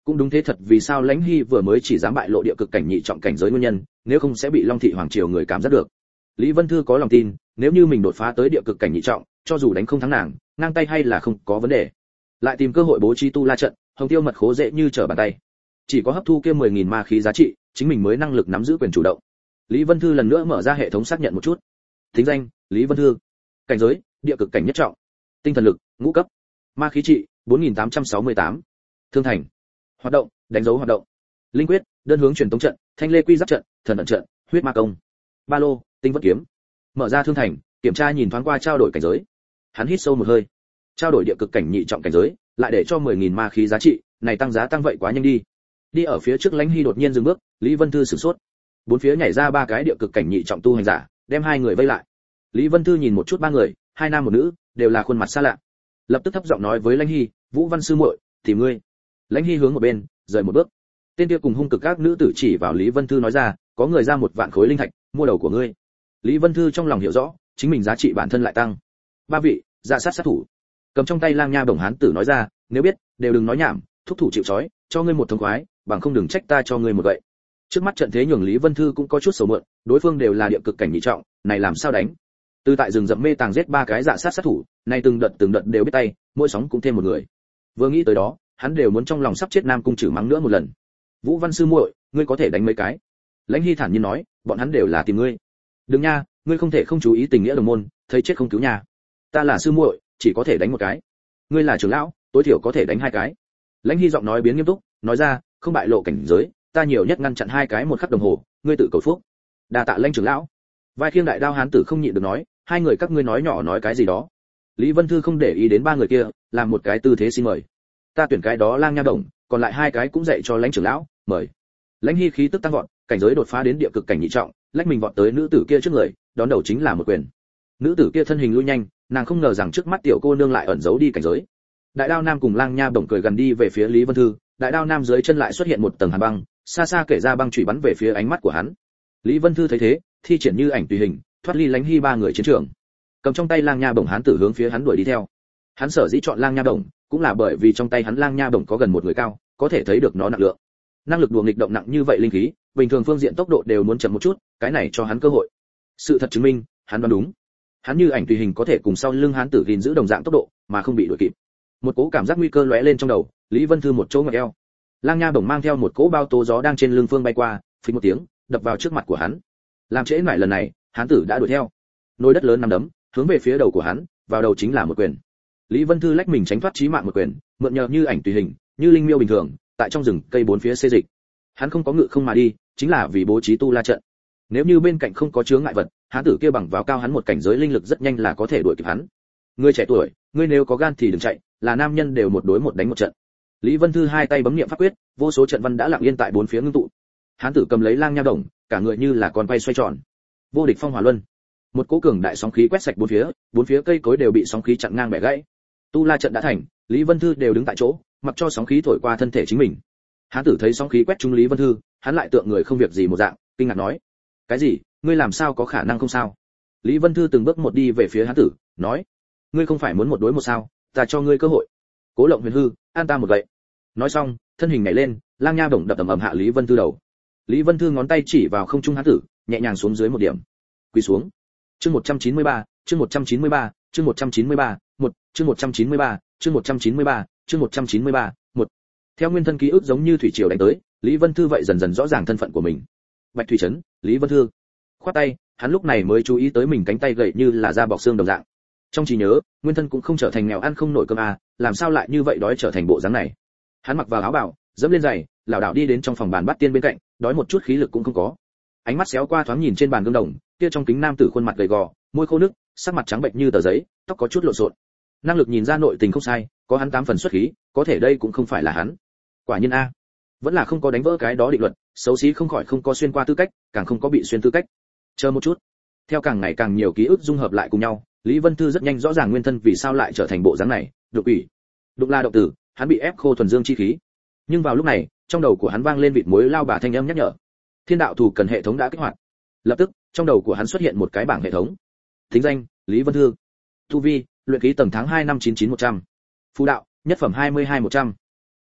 Speaker 1: Cũng đúng thế thật, vì sao Lãnh Hy vừa mới chỉ dám bại lộ địa cực cảnh nhị trọng cảnh giới nguyên nhân, nếu không sẽ bị Long thị hoàng triều người cảm giác được. Lý Vân Thư có lòng tin, nếu như mình đột phá tới địa cực cảnh nhị trọng, cho dù đánh không thắng nàng, ngang tay hay là không có vấn đề. Lại tìm cơ hội bố trí tu la trận, Hồng Tiêu mật khố dễ như trở bàn tay. Chỉ có hấp thu kia mười nghìn ma khí giá trị, chính mình mới năng lực nắm giữ quyền chủ động. Lý Vân Thư lần nữa mở ra hệ thống xác nhận một chút. Thính danh: Lý Vân Thư. Cảnh giới: địa cực cảnh nhất trọng. Tinh thần lực: ngũ cấp. Ma khí trị: bốn nghìn tám trăm sáu mươi tám. Thương thành. Hoạt động: đánh dấu hoạt động. Linh quyết: đơn hướng truyền tống trận, thanh lê quy giáp trận, thần ẩn trận, huyết ma công. Ba lô: tinh vân kiếm. Mở ra thương thành, kiểm tra nhìn thoáng qua trao đổi cảnh giới. Hắn hít sâu một hơi. Trao đổi địa cực cảnh nhị trọng cảnh giới, lại để cho mười nghìn ma khí giá trị, này tăng giá tăng vậy quá nhanh đi. Đi ở phía trước Lãnh Hy đột nhiên dừng bước, Lý Vân Thư sửng sốt. Bốn phía nhảy ra ba cái địa cực cảnh nhị trọng tu hành giả, đem hai người vây lại. Lý Vân Thư nhìn một chút ba người, hai nam một nữ, đều là khuôn mặt xa lạ. Lập tức thấp giọng nói với Lãnh Hy: "Vũ Văn sư muội, tìm ngươi." Lãnh Hy hướng một bên, rời một bước. Tên kia cùng hung cực các nữ tử chỉ vào Lý Vân Thư nói ra: "Có người ra một vạn khối linh thạch, mua đầu của ngươi." Lý Vân Thư trong lòng hiểu rõ, chính mình giá trị bản thân lại tăng. Ba vị, dạ sát sát thủ. Cầm trong tay lang nha bổng hán tử nói ra: "Nếu biết, đều đừng nói nhảm, thúc thủ chịu trói, cho ngươi một thống khoái, bằng không đừng trách ta cho ngươi một gậy." Trước mắt trận thế nhường Lý Vân Thư cũng có chút sầu mượn, đối phương đều là địa cực cảnh nhị trọng, này làm sao đánh? Từ tại rừng rậm mê tàng giết ba cái dạ sát sát thủ, này từng đợt từng đợt đều biết tay, mỗi sóng cũng thêm một người. Vừa nghĩ tới đó, hắn đều muốn trong lòng sắp chết Nam cung chử mắng nữa một lần. "Vũ Văn sư muội, ngươi có thể đánh mấy cái?" Lãnh Hy thản nhiên nói: "Bọn hắn đều là tìm ngươi." "Đừng nha, ngươi không thể không chú ý tình nghĩa đồng môn, thấy chết không cứu nha. Ta là sư muội, chỉ có thể đánh một cái. Ngươi là trưởng lão, tối thiểu có thể đánh hai cái." Lãnh Hy giọng nói biến nghiêm túc, nói ra: "Không bại lộ cảnh giới, ta nhiều nhất ngăn chặn hai cái một khắc đồng hồ, ngươi tự cầu phúc." "Đa tạ Lãnh trưởng lão." Vai khiêng đại đao hán tử không nhịn được nói: "Hai người các ngươi nói nhỏ nói cái gì đó?" Lý Vân Thư không để ý đến ba người kia, làm một cái tư thế xin mời. "Ta tuyển cái đó lang nha đồng, còn lại hai cái cũng dạy cho Lãnh trưởng lão, mời." Lãnh Hy khí tức tăng vọt, cảnh giới đột phá đến địa cực cảnh nhị trọng, lách mình vọt tới nữ tử kia trước người, đón đầu chính là một quyền. Nữ tử kia thân hình lui nhanh, nàng không ngờ rằng trước mắt tiểu cô nương lại ẩn giấu đi cảnh giới. Đại đao nam cùng lang nha bổng cười gần đi về phía Lý Vân Thư, đại đao nam dưới chân lại xuất hiện một tầng hàn băng, xa xa kể ra băng chủy bắn về phía ánh mắt của hắn. Lý Vân Thư thấy thế, thi triển như ảnh tùy hình, thoát ly Lãnh Hy ba người chiến trường. Cầm trong tay lang nha bổng hán tử hướng phía hắn đuổi đi theo. Hắn sở dĩ chọn lang nha bổng, cũng là bởi vì trong tay hắn lang nha bổng có gần một người cao, có thể thấy được nó nặng lượng. Năng lực đùa nghịch động nặng như vậy linh khí, bình thường phương diện tốc độ đều muốn chậm một chút, cái này cho hắn cơ hội. Sự thật chứng minh, hắn đoán đúng. Hắn như ảnh tùy hình có thể cùng sau lưng hán tử gìn giữ đồng dạng tốc độ, mà không bị đuổi kịp. Một cỗ cảm giác nguy cơ lóe lên trong đầu, Lý Vân Thư một chỗ ngoặt eo. Lang nha bổng mang theo một cỗ bao tố gió đang trên lưng phương bay qua, phình một tiếng, đập vào trước mặt của hắn. Làm trễ nải lần này, hán tử đã đuổi theo. Nồi đất lớn nằm đấm, hướng về phía đầu của hắn, vào đầu chính là một quyền. Lý Vân Thư lách mình tránh thoát chí mạng một quyền, mượn nhờ như ảnh tùy hình, như linh miêu bình thường, tại trong rừng cây bốn phía xê dịch. Hắn không có ngự không mà đi, chính là vì bố trí tu la trận. Nếu như bên cạnh không có chướng ngại vật, hán tử kia bằng vào cao hắn một cảnh giới linh lực rất nhanh là có thể đuổi kịp hắn. Ngươi trẻ tuổi, ngươi nếu có gan thì đừng chạy, là nam nhân đều một đối một đánh một trận. Lý Vân Thư hai tay bấm niệm pháp quyết, vô số trận văn đã lặng yên tại bốn phía ngưng tụ. Hán tử cầm lấy lang nha đồng, cả người như là con quay xoay tròn. Vô địch phong hỏa luân. Một cỗ cường đại sóng khí quét sạch bốn phía, bốn phía cây cối đều bị sóng khí chặn ngang bẻ gãy. Tu la trận đã thành, Lý Vân Thư đều đứng tại chỗ, mặc cho sóng khí thổi qua thân thể chính mình. Hán tử thấy sóng khí quét trúng Lý Vân Thư, hắn lại tượng người không việc gì một dạng, kinh ngạc nói: "Cái gì? Ngươi làm sao có khả năng không sao?" Lý Vân Thư từng bước một đi về phía hán tử, nói: "Ngươi không phải muốn một đối một sao, ta cho ngươi cơ hội." Cố Lộng Huyền hư, an ta một gậy. Nói xong, thân hình nhảy lên, lang nha bổng đập ầm ầm hạ Lý Vân Thư đầu. Lý Vân Thư ngón tay chỉ vào không trung hán tử, nhẹ nhàng xuống dưới một điểm. Quỳ xuống. Chương một trăm chín mươi ba, chương một trăm chín mươi ba, chương một trăm chín mươi ba, một, chương một trăm chín mươi ba, chương một trăm chín mươi ba, chương một trăm chín mươi ba, một. Theo nguyên thân ký ức giống như thủy triều đánh tới, Lý Vân Thư vậy dần dần rõ ràng thân phận của mình. Bạch Thủy Trấn, Lý Vân Thư. Khoát tay, hắn lúc này mới chú ý tới mình cánh tay gầy như là da bọc xương đồng dạng. Trong trí nhớ, nguyên thân cũng không trở thành nghèo ăn không nổi cơm à, làm sao lại như vậy đói trở thành bộ dáng này. Hắn mặc vào áo bào, dẫm lên giày, lảo đảo đi đến trong phòng bàn bát tiên bên cạnh, đói một chút khí lực cũng không có. Ánh mắt xéo qua thoáng nhìn trên bàn gương đồng, kia trong kính nam tử khuôn mặt gầy gò, môi khô nước, sắc mặt trắng bệnh như tờ giấy, tóc có chút lộn xộn. Năng lực nhìn ra nội tình không sai, có hắn tám phần xuất khí, có thể đây cũng không phải là hắn. Quả nhiên a, vẫn là không có đánh vỡ cái đó định luật, xấu xí không khỏi không có xuyên qua tư cách, càng không có bị xuyên tư cách. Chờ một chút. Theo càng ngày càng nhiều ký ức dung hợp lại cùng nhau, Lý Vân Thư rất nhanh rõ ràng nguyên thân vì sao lại trở thành bộ dáng này, đục ủy. Đục là động tử, hắn bị ép khô thuần dương chi khí. Nhưng vào lúc này, trong đầu của hắn vang lên vịt muối lao bà thanh âm nhắc nhở. Thiên đạo thủ cần hệ thống đã kích hoạt. Lập tức, trong đầu của hắn xuất hiện một cái bảng hệ thống. Thính danh: Lý Vân Thư. Tu vi: luyện khí tầng tháng hai năm chín chín một trăm. Phù đạo: nhất phẩm hai mươi hai một trăm. Đan đạo: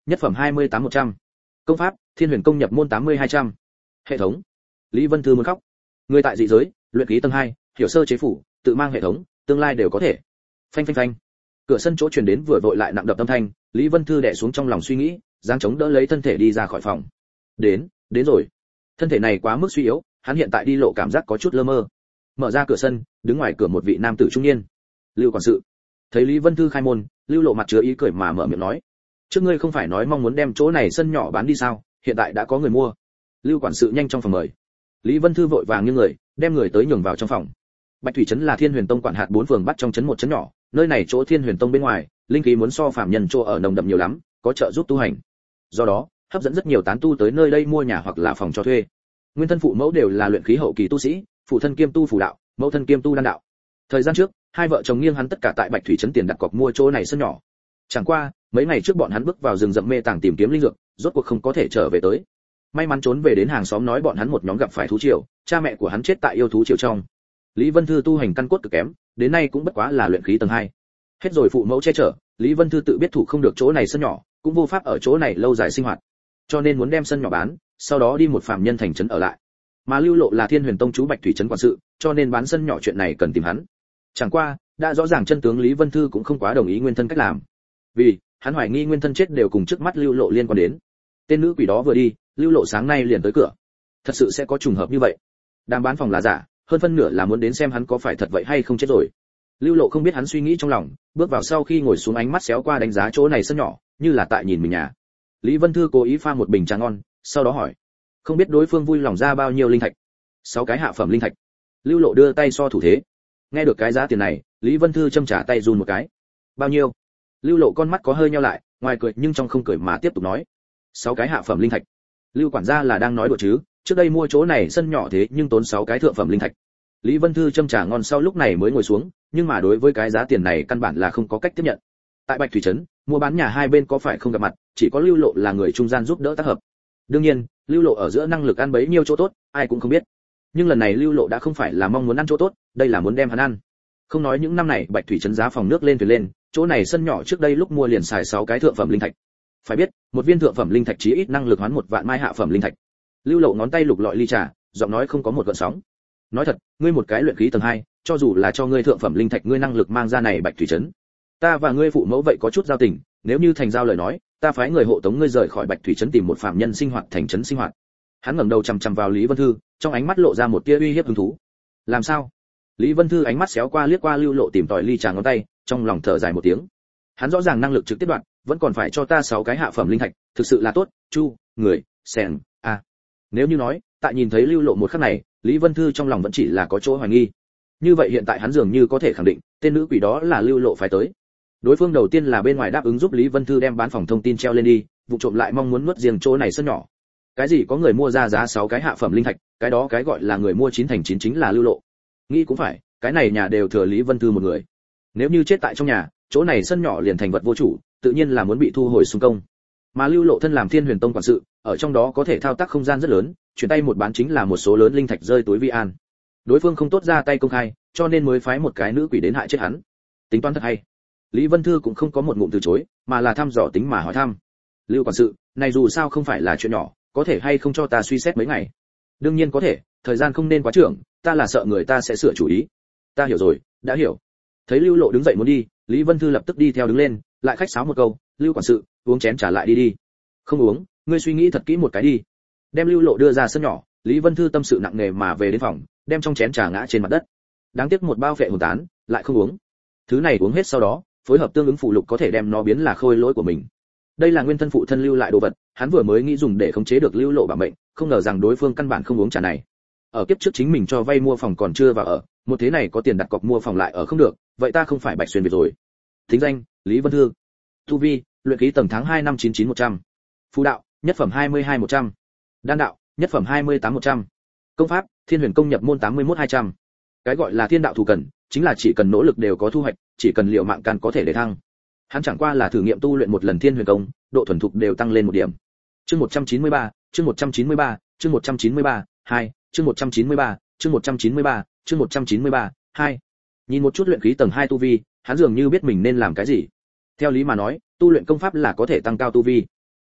Speaker 1: nhất phẩm hai mươi tám một trăm. Công pháp, Thiên Huyền Công nhập môn tám mươi hai trăm. Hệ thống. Lý Vân Thư muốn khóc. Người tại dị giới, luyện khí tầng hai, hiểu sơ chế phủ, tự mang hệ thống, tương lai đều có thể. Phanh phanh phanh. Cửa sân chỗ truyền đến vừa vội lại nặng đập âm thanh, Lý Vân Thư đè xuống trong lòng suy nghĩ, giang chống đỡ lấy thân thể đi ra khỏi phòng. Đến, đến rồi. Thân thể này quá mức suy yếu, hắn hiện tại đi lộ cảm giác có chút lơ mơ. Mở ra cửa sân, đứng ngoài cửa một vị nam tử trung niên. Lưu quản sự. Thấy Lý Vân Thư khai môn, Lưu Lộ mặt chứa ý cười mà mở miệng nói: "Trước ngươi không phải nói mong muốn đem chỗ này sân nhỏ bán đi sao, hiện tại đã có người mua." Lưu quản sự nhanh trong phòng mời. Lý Vân Thư vội vàng như người, đem người tới nhường vào trong phòng. Bạch Thủy trấn là Thiên Huyền Tông quản hạt bốn phường bắt trong trấn một trấn nhỏ, nơi này chỗ Thiên Huyền Tông bên ngoài, linh khí muốn so phàm nhân chỗ ở nồng đậm nhiều lắm, có trợ giúp tu hành. Do đó, hấp dẫn rất nhiều tán tu tới nơi đây mua nhà hoặc là phòng cho thuê. Nguyên thân phụ mẫu đều là luyện khí hậu kỳ tu sĩ, phụ thân kiêm tu phù đạo, mẫu thân kiêm tu đan đạo. Thời gian trước, hai vợ chồng nghiêng hắn tất cả tại Bạch Thủy trấn tiền đặt cọc mua chỗ này sân nhỏ. Chẳng qua, mấy ngày trước bọn hắn bước vào rừng rậm mê tàng tìm kiếm linh dược, rốt cuộc không có thể trở về tới. May mắn trốn về đến hàng xóm nói bọn hắn một nhóm gặp phải thú triều, cha mẹ của hắn chết tại yêu thú triều trong. Lý Vân Thư tu hành căn cốt cực kém, đến nay cũng bất quá là luyện khí tầng hai. Hết rồi phụ mẫu che chở, Lý Vân Thư tự biết thủ không được chỗ này sân nhỏ, cũng vô pháp ở chỗ này lâu dài sinh hoạt, cho nên muốn đem sân nhỏ bán, sau đó đi một phàm nhân thành trấn ở lại. Mà Lưu Lộ là Thiên Huyền Tông chú Bạch Thủy trấn quản sự, cho nên bán sân nhỏ chuyện này cần tìm hắn. Chẳng qua, đã rõ ràng chân tướng Lý Vân Thư cũng không quá đồng ý nguyên thân cách làm. Vì, hắn hoài nghi nguyên thân chết đều cùng trước mắt Lưu Lộ liên quan đến. Tên nữ quỷ đó vừa đi, Lưu Lộ sáng nay liền tới cửa. Thật sự sẽ có trùng hợp như vậy? Đàm bán phòng là giả, hơn phân nửa là muốn đến xem hắn có phải thật vậy hay không chết rồi. Lưu Lộ không biết hắn suy nghĩ trong lòng, bước vào sau khi ngồi xuống ánh mắt xéo qua đánh giá chỗ này sân nhỏ, như là tại nhìn mình nhà. Lý Vân Thư cố ý pha một bình trà ngon, sau đó hỏi: "Không biết đối phương vui lòng ra bao nhiêu linh thạch?" Sáu cái hạ phẩm linh thạch. Lưu Lộ đưa tay so thủ thế. Nghe được cái giá tiền này, Lý Vân Thư châm trả tay run một cái. "Bao nhiêu?" Lưu Lộ con mắt có hơi nheo lại, ngoài cười nhưng trong không cười mà tiếp tục nói: "Sáu cái hạ phẩm linh thạch." Lưu quản gia là đang nói đùa chứ, trước đây mua chỗ này sân nhỏ thế nhưng tốn sáu cái thượng phẩm linh thạch. Lý Vân Thư châm trà ngon sau lúc này mới ngồi xuống, nhưng mà đối với cái giá tiền này căn bản là không có cách tiếp nhận. Tại Bạch Thủy trấn, mua bán nhà hai bên có phải không gặp mặt, chỉ có Lưu Lộ là người trung gian giúp đỡ tác hợp. Đương nhiên, Lưu Lộ ở giữa năng lực ăn bấy nhiêu chỗ tốt, ai cũng không biết. Nhưng lần này Lưu Lộ đã không phải là mong muốn ăn chỗ tốt, đây là muốn đem hắn ăn. Không nói những năm này Bạch Thủy trấn giá phòng nước lên thuyền lên, chỗ này sân nhỏ trước đây lúc mua liền xài sáu cái thượng phẩm linh thạch. Phải biết, một viên thượng phẩm linh thạch chí ít năng lực hoán một vạn mai hạ phẩm linh thạch. Lưu Lộ ngón tay lục lọi ly trà, giọng nói không có một gợn sóng. Nói thật, ngươi một cái luyện khí tầng hai, cho dù là cho ngươi thượng phẩm linh thạch ngươi năng lực mang ra này Bạch Thủy trấn. Ta và ngươi phụ mẫu vậy có chút giao tình, nếu như thành giao lời nói, ta phái người hộ tống ngươi rời khỏi Bạch Thủy trấn tìm một phàm nhân sinh hoạt thành trấn sinh hoạt. Hắn ngẩng đầu chằm chằm vào Lý Vân Thư, trong ánh mắt lộ ra một tia uy hiếp hứng thú. Làm sao? Lý Vân Thư ánh mắt xéo qua liếc qua Lưu Lộ tìm tòi ly trà ngón tay, trong lòng thở dài một tiếng. Hắn rõ ràng năng lực trực tiếp đoạn, vẫn còn phải cho ta sáu cái hạ phẩm linh thạch, thực sự là tốt, chu, người, sèn, a. Nếu như nói, tại nhìn thấy Lưu Lộ một khắc này, Lý Vân Thư trong lòng vẫn chỉ là có chỗ hoài nghi. Như vậy hiện tại hắn dường như có thể khẳng định, tên nữ quỷ đó là Lưu Lộ phải tới. Đối phương đầu tiên là bên ngoài đáp ứng giúp Lý Vân Thư đem bán phòng thông tin treo lên đi, vụ trộm lại mong muốn nuốt riêng chỗ này sân nhỏ. Cái gì có người mua ra giá sáu cái hạ phẩm linh thạch, cái đó cái gọi là người mua chín thành chín chính là Lưu Lộ. Nghĩ cũng phải, cái này nhà đều thừa Lý Vân Thư một người. Nếu như chết tại trong nhà, chỗ này sân nhỏ liền thành vật vô chủ, tự nhiên là muốn bị thu hồi xung công. Mà Lưu Lộ thân làm Thiên Huyền Tông quản sự, ở trong đó có thể thao tác không gian rất lớn, chuyển tay một bán chính là một số lớn linh thạch rơi túi vi an. Đối phương không tốt ra tay công khai, cho nên mới phái một cái nữ quỷ đến hại chết hắn. Tính toán thật hay. Lý Vân Thư cũng không có một ngụm từ chối, mà là thăm dò tính mà hỏi thăm. Lưu quản sự, này dù sao không phải là chuyện nhỏ, có thể hay không cho ta suy xét mấy ngày? Đương nhiên có thể, thời gian không nên quá trưởng, ta là sợ người ta sẽ sửa chủ ý. Ta hiểu rồi, đã hiểu. Thấy Lưu Lộ đứng dậy muốn đi, Lý Vân Thư lập tức đi theo đứng lên, lại khách sáo một câu, Lưu quản sự, uống chén trà lại đi đi. Không uống, ngươi suy nghĩ thật kỹ một cái đi. Đem Lưu Lộ đưa ra sân nhỏ, Lý Vân Thư tâm sự nặng nề mà về đến phòng, đem trong chén trà ngã trên mặt đất. Đáng tiếc một bao phệ hồn tán, lại không uống. Thứ này uống hết sau đó, phối hợp tương ứng phụ lục có thể đem nó biến là khôi lỗi của mình. Đây là nguyên thân phụ thân lưu lại đồ vật, hắn vừa mới nghĩ dùng để khống chế được Lưu Lộ bảo mệnh, không ngờ rằng đối phương căn bản không uống trà này. Ở kiếp trước chính mình cho vay mua phòng còn chưa vào ở, một thế này có tiền đặt cọc mua phòng lại ở không được, vậy ta không phải bạch xuyên việt rồi. Thính danh, Lý Vân Thư. Tu vi, luyện khí tầng tháng hai năm chín chín một trăm. Phù đạo, nhất phẩm hai mươi hai một trăm. Đan đạo, nhất phẩm hai mươi tám một trăm. Công pháp, Thiên Huyền Công nhập môn tám mươi mốt hai trăm. Cái gọi là thiên đạo thủ cần, chính là chỉ cần nỗ lực đều có thu hoạch, chỉ cần liều mạng can có thể để thăng. Hắn chẳng qua là thử nghiệm tu luyện một lần Thiên Huyền Công, độ thuần thục đều tăng lên một điểm. Chương một trăm chín mươi ba, chương một trăm chín mươi ba, chương một trăm chín mươi ba, hai, chương một trăm chín mươi ba, chương một trăm chín mươi ba, chương một trăm chín mươi ba, hai. Nhìn một chút luyện khí tầng hai tu vi, hắn dường như biết mình nên làm cái gì. Theo lý mà nói, tu luyện công pháp là có thể tăng cao tu vi.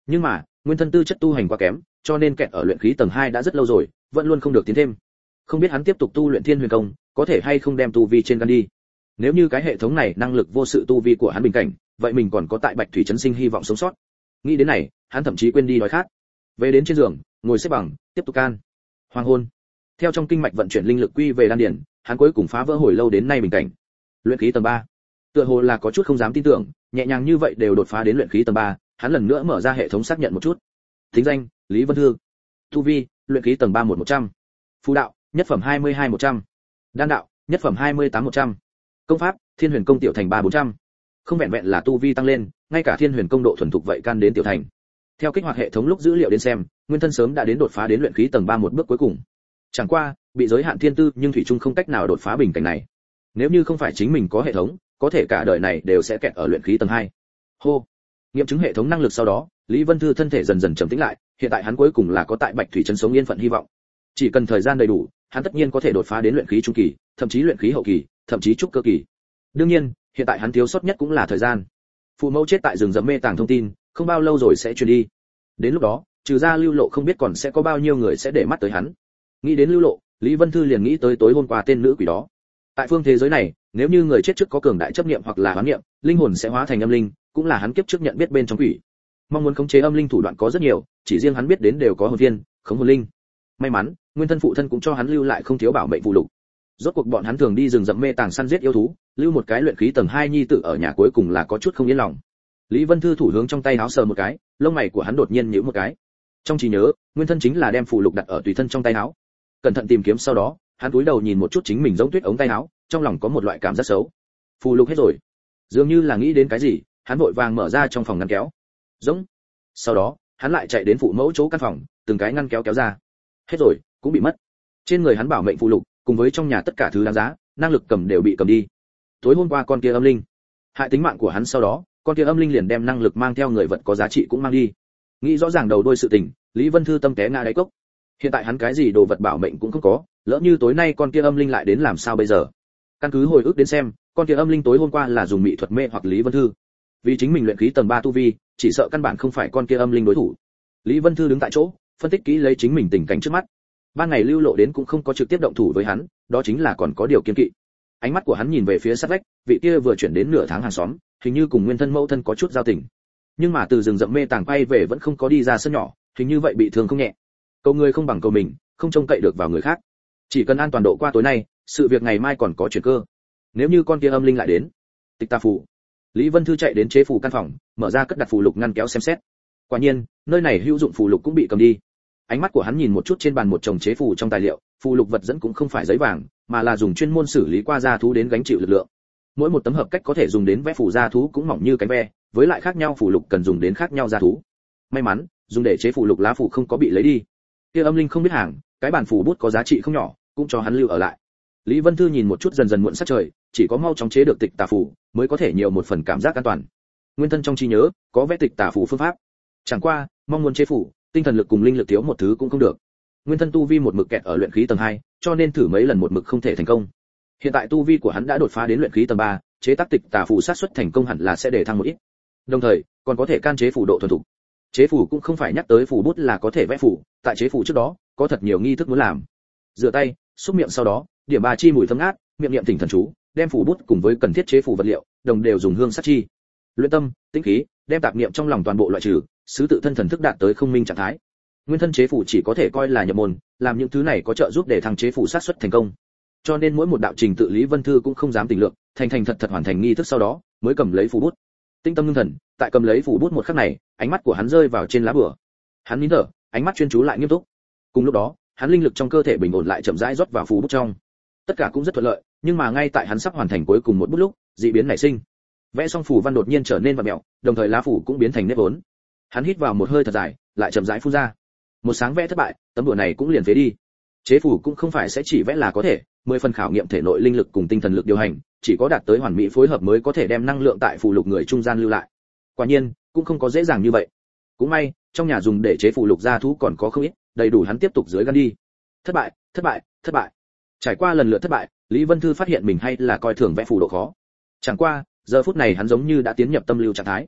Speaker 1: Nhưng mà nguyên thân tư chất tu hành quá kém, cho nên kẹt ở luyện khí tầng hai đã rất lâu rồi, vẫn luôn không được tiến thêm. Không biết hắn tiếp tục tu luyện Thiên Huyền Công, có thể hay không đem tu vi trên gan đi. Nếu như cái hệ thống này năng lực vô sự tu vi của hắn bình cảnh, vậy mình còn có tại Bạch Thủy trấn sinh hy vọng sống sót. Nghĩ đến này, hắn thậm chí quên đi đói khát. Về đến trên giường, ngồi xếp bằng, tiếp tục can. Hoàng hôn. Theo trong kinh mạch vận chuyển linh lực quy về đan điển, hắn cuối cùng phá vỡ hồi lâu đến nay bình cảnh. Luyện khí tầng ba. Tựa hồ là có chút không dám tin tưởng, nhẹ nhàng như vậy đều đột phá đến luyện khí tầng ba, hắn lần nữa mở ra hệ thống xác nhận một chút. Thính danh: Lý Vân Thư. Tu vi: luyện khí tầng ba một một trăm. Phù đạo: nhất phẩm hai mươi hai một trăm. Đan đạo: nhất phẩm hai mươi tám một trăm. Công pháp: Thiên Huyền Công tiểu thành ba bốn trăm. Không vẹn vẹn là tu vi tăng lên, ngay cả Thiên Huyền Công độ thuần thục vậy can đến tiểu thành. Theo kích hoạt hệ thống lúc dữ liệu đến xem, nguyên thân sớm đã đến đột phá đến luyện khí tầng ba một bước cuối cùng. Chẳng qua, bị giới hạn thiên tư, nhưng thủy chung không cách nào đột phá bình cảnh này. Nếu như không phải chính mình có hệ thống, có thể cả đời này đều sẽ kẹt ở luyện khí tầng hai. Hô. Nghiệm chứng hệ thống năng lực sau đó, Lý Vân Thư thân thể dần dần trầm tĩnh lại, hiện tại hắn cuối cùng là có tại Bạch Thủy trấn sống yên phận hy vọng. Chỉ cần thời gian đầy đủ, hắn tất nhiên có thể đột phá đến luyện khí trung kỳ, thậm chí luyện khí hậu kỳ, thậm chí trúc cơ kỳ. Đương nhiên, hiện tại hắn thiếu sót nhất cũng là thời gian. Phụ mẫu chết tại rừng rậm mê tàng thông tin, không bao lâu rồi sẽ truyền đi. Đến lúc đó, trừ ra Lưu Lộ không biết còn sẽ có bao nhiêu người sẽ để mắt tới hắn. Nghĩ đến Lưu Lộ, Lý Vân Thư liền nghĩ tới tối hôm qua tên nữ quỷ đó. Tại phương thế giới này, nếu như người chết trước có cường đại chấp niệm hoặc là hoán niệm, linh hồn sẽ hóa thành âm linh, cũng là hắn kiếp trước nhận biết bên trong quỷ. Mong muốn khống chế âm linh thủ đoạn có rất nhiều, chỉ riêng hắn biết đến đều có hồn viên, khống hồn linh. May mắn, nguyên thân phụ thân cũng cho hắn lưu lại không thiếu bảo mệnh phụ lục. Rốt cuộc bọn hắn thường đi rừng rậm mê tàng săn giết yêu thú, lưu một cái luyện khí tầng hai nhi tử ở nhà cuối cùng là có chút không yên lòng. Lý Vân Thư thủ hướng trong tay áo sờ một cái, lông mày của hắn đột nhiên nhíu một cái. Trong trí nhớ, nguyên thân chính là đem phụ lục đặt ở tùy thân trong tay áo. Cẩn thận tìm kiếm sau đó, hắn cúi đầu nhìn một chút chính mình giống tuyết ống tay áo, trong lòng có một loại cảm giác xấu. Phụ lục hết rồi. Dường như là nghĩ đến cái gì, hắn vội vàng mở ra trong phòng ngăn kéo. Giống. Sau đó, hắn lại chạy đến phụ mẫu chỗ căn phòng, từng cái ngăn kéo kéo ra. Hết rồi, cũng bị mất. Trên người hắn bảo mệnh phụ lục, cùng với trong nhà tất cả thứ đáng giá, năng lực cầm đều bị cầm đi. Tối hôm qua con kia âm linh hại tính mạng của hắn, sau đó con kia âm linh liền đem năng lực mang theo người vật có giá trị cũng mang đi. Nghĩ rõ ràng đầu đuôi sự tình, Lý Vân Thư tâm té ngã đáy cốc. Hiện tại hắn cái gì đồ vật bảo mệnh cũng không có, lỡ như tối nay con kia âm linh lại đến làm sao bây giờ? Căn cứ hồi ức đến xem, con kia âm linh tối hôm qua là dùng mỹ thuật mê hoặc Lý Vân Thư. Vì chính mình luyện khí tầng ba tu vi, chỉ sợ căn bản không phải con kia âm linh đối thủ. Lý Vân Thư đứng tại chỗ, phân tích kỹ lấy chính mình tình cảnh trước mắt. Ban ngày Lưu Lộ đến cũng không có trực tiếp động thủ với hắn, đó chính là còn có điều kiên kỵ. Ánh mắt của hắn nhìn về phía sát vách, vị kia vừa chuyển đến nửa tháng hàng xóm, hình như cùng nguyên thân mẫu thân có chút giao tình. Nhưng mà từ rừng rậm mê tàng quay về vẫn không có đi ra sân nhỏ, hình như vậy bị thương không nhẹ. Cầu người không bằng cầu mình, không trông cậy được vào người khác. Chỉ cần an toàn độ qua tối nay, sự việc ngày mai còn có chuyển cơ. Nếu như con kia âm linh lại đến, tịch ta phù. Lý Vân Thư chạy đến chế phù căn phòng, mở ra cất đặt phù lục ngăn kéo xem xét. Quả nhiên, nơi này hữu dụng phù lục cũng bị cầm đi. Ánh mắt của hắn nhìn một chút trên bàn một chồng chế phù trong tài liệu, phù lục vật dẫn cũng không phải giấy vàng, mà là dùng chuyên môn xử lý qua da thú đến gánh chịu lực lượng. Mỗi một tấm hợp cách có thể dùng đến vẽ phù da thú cũng mỏng như cánh ve, với lại khác nhau phù lục cần dùng đến khác nhau da thú. May mắn, dùng để chế phù lục lá phù không có bị lấy đi. Kia âm linh không biết hàng, cái bản phù bút có giá trị không nhỏ, cũng cho hắn lưu ở lại. Lý Vân Thư nhìn một chút dần dần muộn sắc trời, chỉ có mau chóng chế được tịch tà phù, mới có thể nhiều một phần cảm giác an toàn. Nguyên thân trong trí nhớ có vẽ tịch tà phù phương pháp. Chẳng qua, mong muốn chế phù, tinh thần lực cùng linh lực thiếu một thứ cũng không được. Nguyên thân tu vi một mực kẹt ở luyện khí tầng hai, cho nên thử mấy lần một mực không thể thành công. Hiện tại tu vi của hắn đã đột phá đến luyện khí tầng ba, chế tác tịch tà phù sát suất thành công hẳn là sẽ để thăng một ít. Đồng thời, còn có thể can chế phù độ thuần thục. Chế phù cũng không phải nhắc tới phù bút là có thể vẽ phù, tại chế phù trước đó, có thật nhiều nghi thức muốn làm. Rửa tay, xúc miệng sau đó, điểm ba chi mùi thơm ngát, miệng niệm thỉnh thần chú, đem phù bút cùng với cần thiết chế phù vật liệu, đồng đều dùng hương sát chi. Luyện tâm, tĩnh khí, đem tạp niệm trong lòng toàn bộ loại trừ, xứ tự thân thần thức đạt tới không minh trạng thái. Nguyên thân chế phù chỉ có thể coi là nhập môn, làm những thứ này có trợ giúp để thăng chế phù sát suất thành công. Cho nên mỗi một đạo trình tự Lý Vân Thư cũng không dám tình lượng, thành thành thật thật hoàn thành nghi thức sau đó, mới cầm lấy phù bút. Tinh tâm ngưng thần, tại cầm lấy phù bút một khắc này, ánh mắt của hắn rơi vào trên lá bùa. Hắn nín thở, ánh mắt chuyên chú lại nghiêm túc. Cùng lúc đó, hắn linh lực trong cơ thể bình ổn lại chậm rãi rót vào phù bút trong. Tất cả cũng rất thuận lợi, nhưng mà ngay tại hắn sắp hoàn thành cuối cùng một bút lúc, dị biến nảy sinh. Vẽ xong phù văn đột nhiên trở nên vặn mèo, đồng thời lá phù cũng biến thành nếp vốn. Hắn hít vào một hơi thật dài, lại chậm rãi phun ra. Một sáng vẽ thất bại, tấm đùa này cũng liền phế đi. Chế phù cũng không phải sẽ chỉ vẽ là có thể, mười phần khảo nghiệm thể nội linh lực cùng tinh thần lực điều hành, chỉ có đạt tới hoàn mỹ phối hợp mới có thể đem năng lượng tại phù lục người trung gian lưu lại. Quả nhiên, cũng không có dễ dàng như vậy. Cũng may, trong nhà dùng để chế phù lục gia thú còn có không ít, đầy đủ hắn tiếp tục dưới gan đi. Thất bại, thất bại, thất bại. Trải qua lần lượt thất bại, Lý Vân Thư phát hiện mình hay là coi thường vẽ phù độ khó. Chẳng qua, giờ phút này hắn giống như đã tiến nhập tâm lưu trạng thái.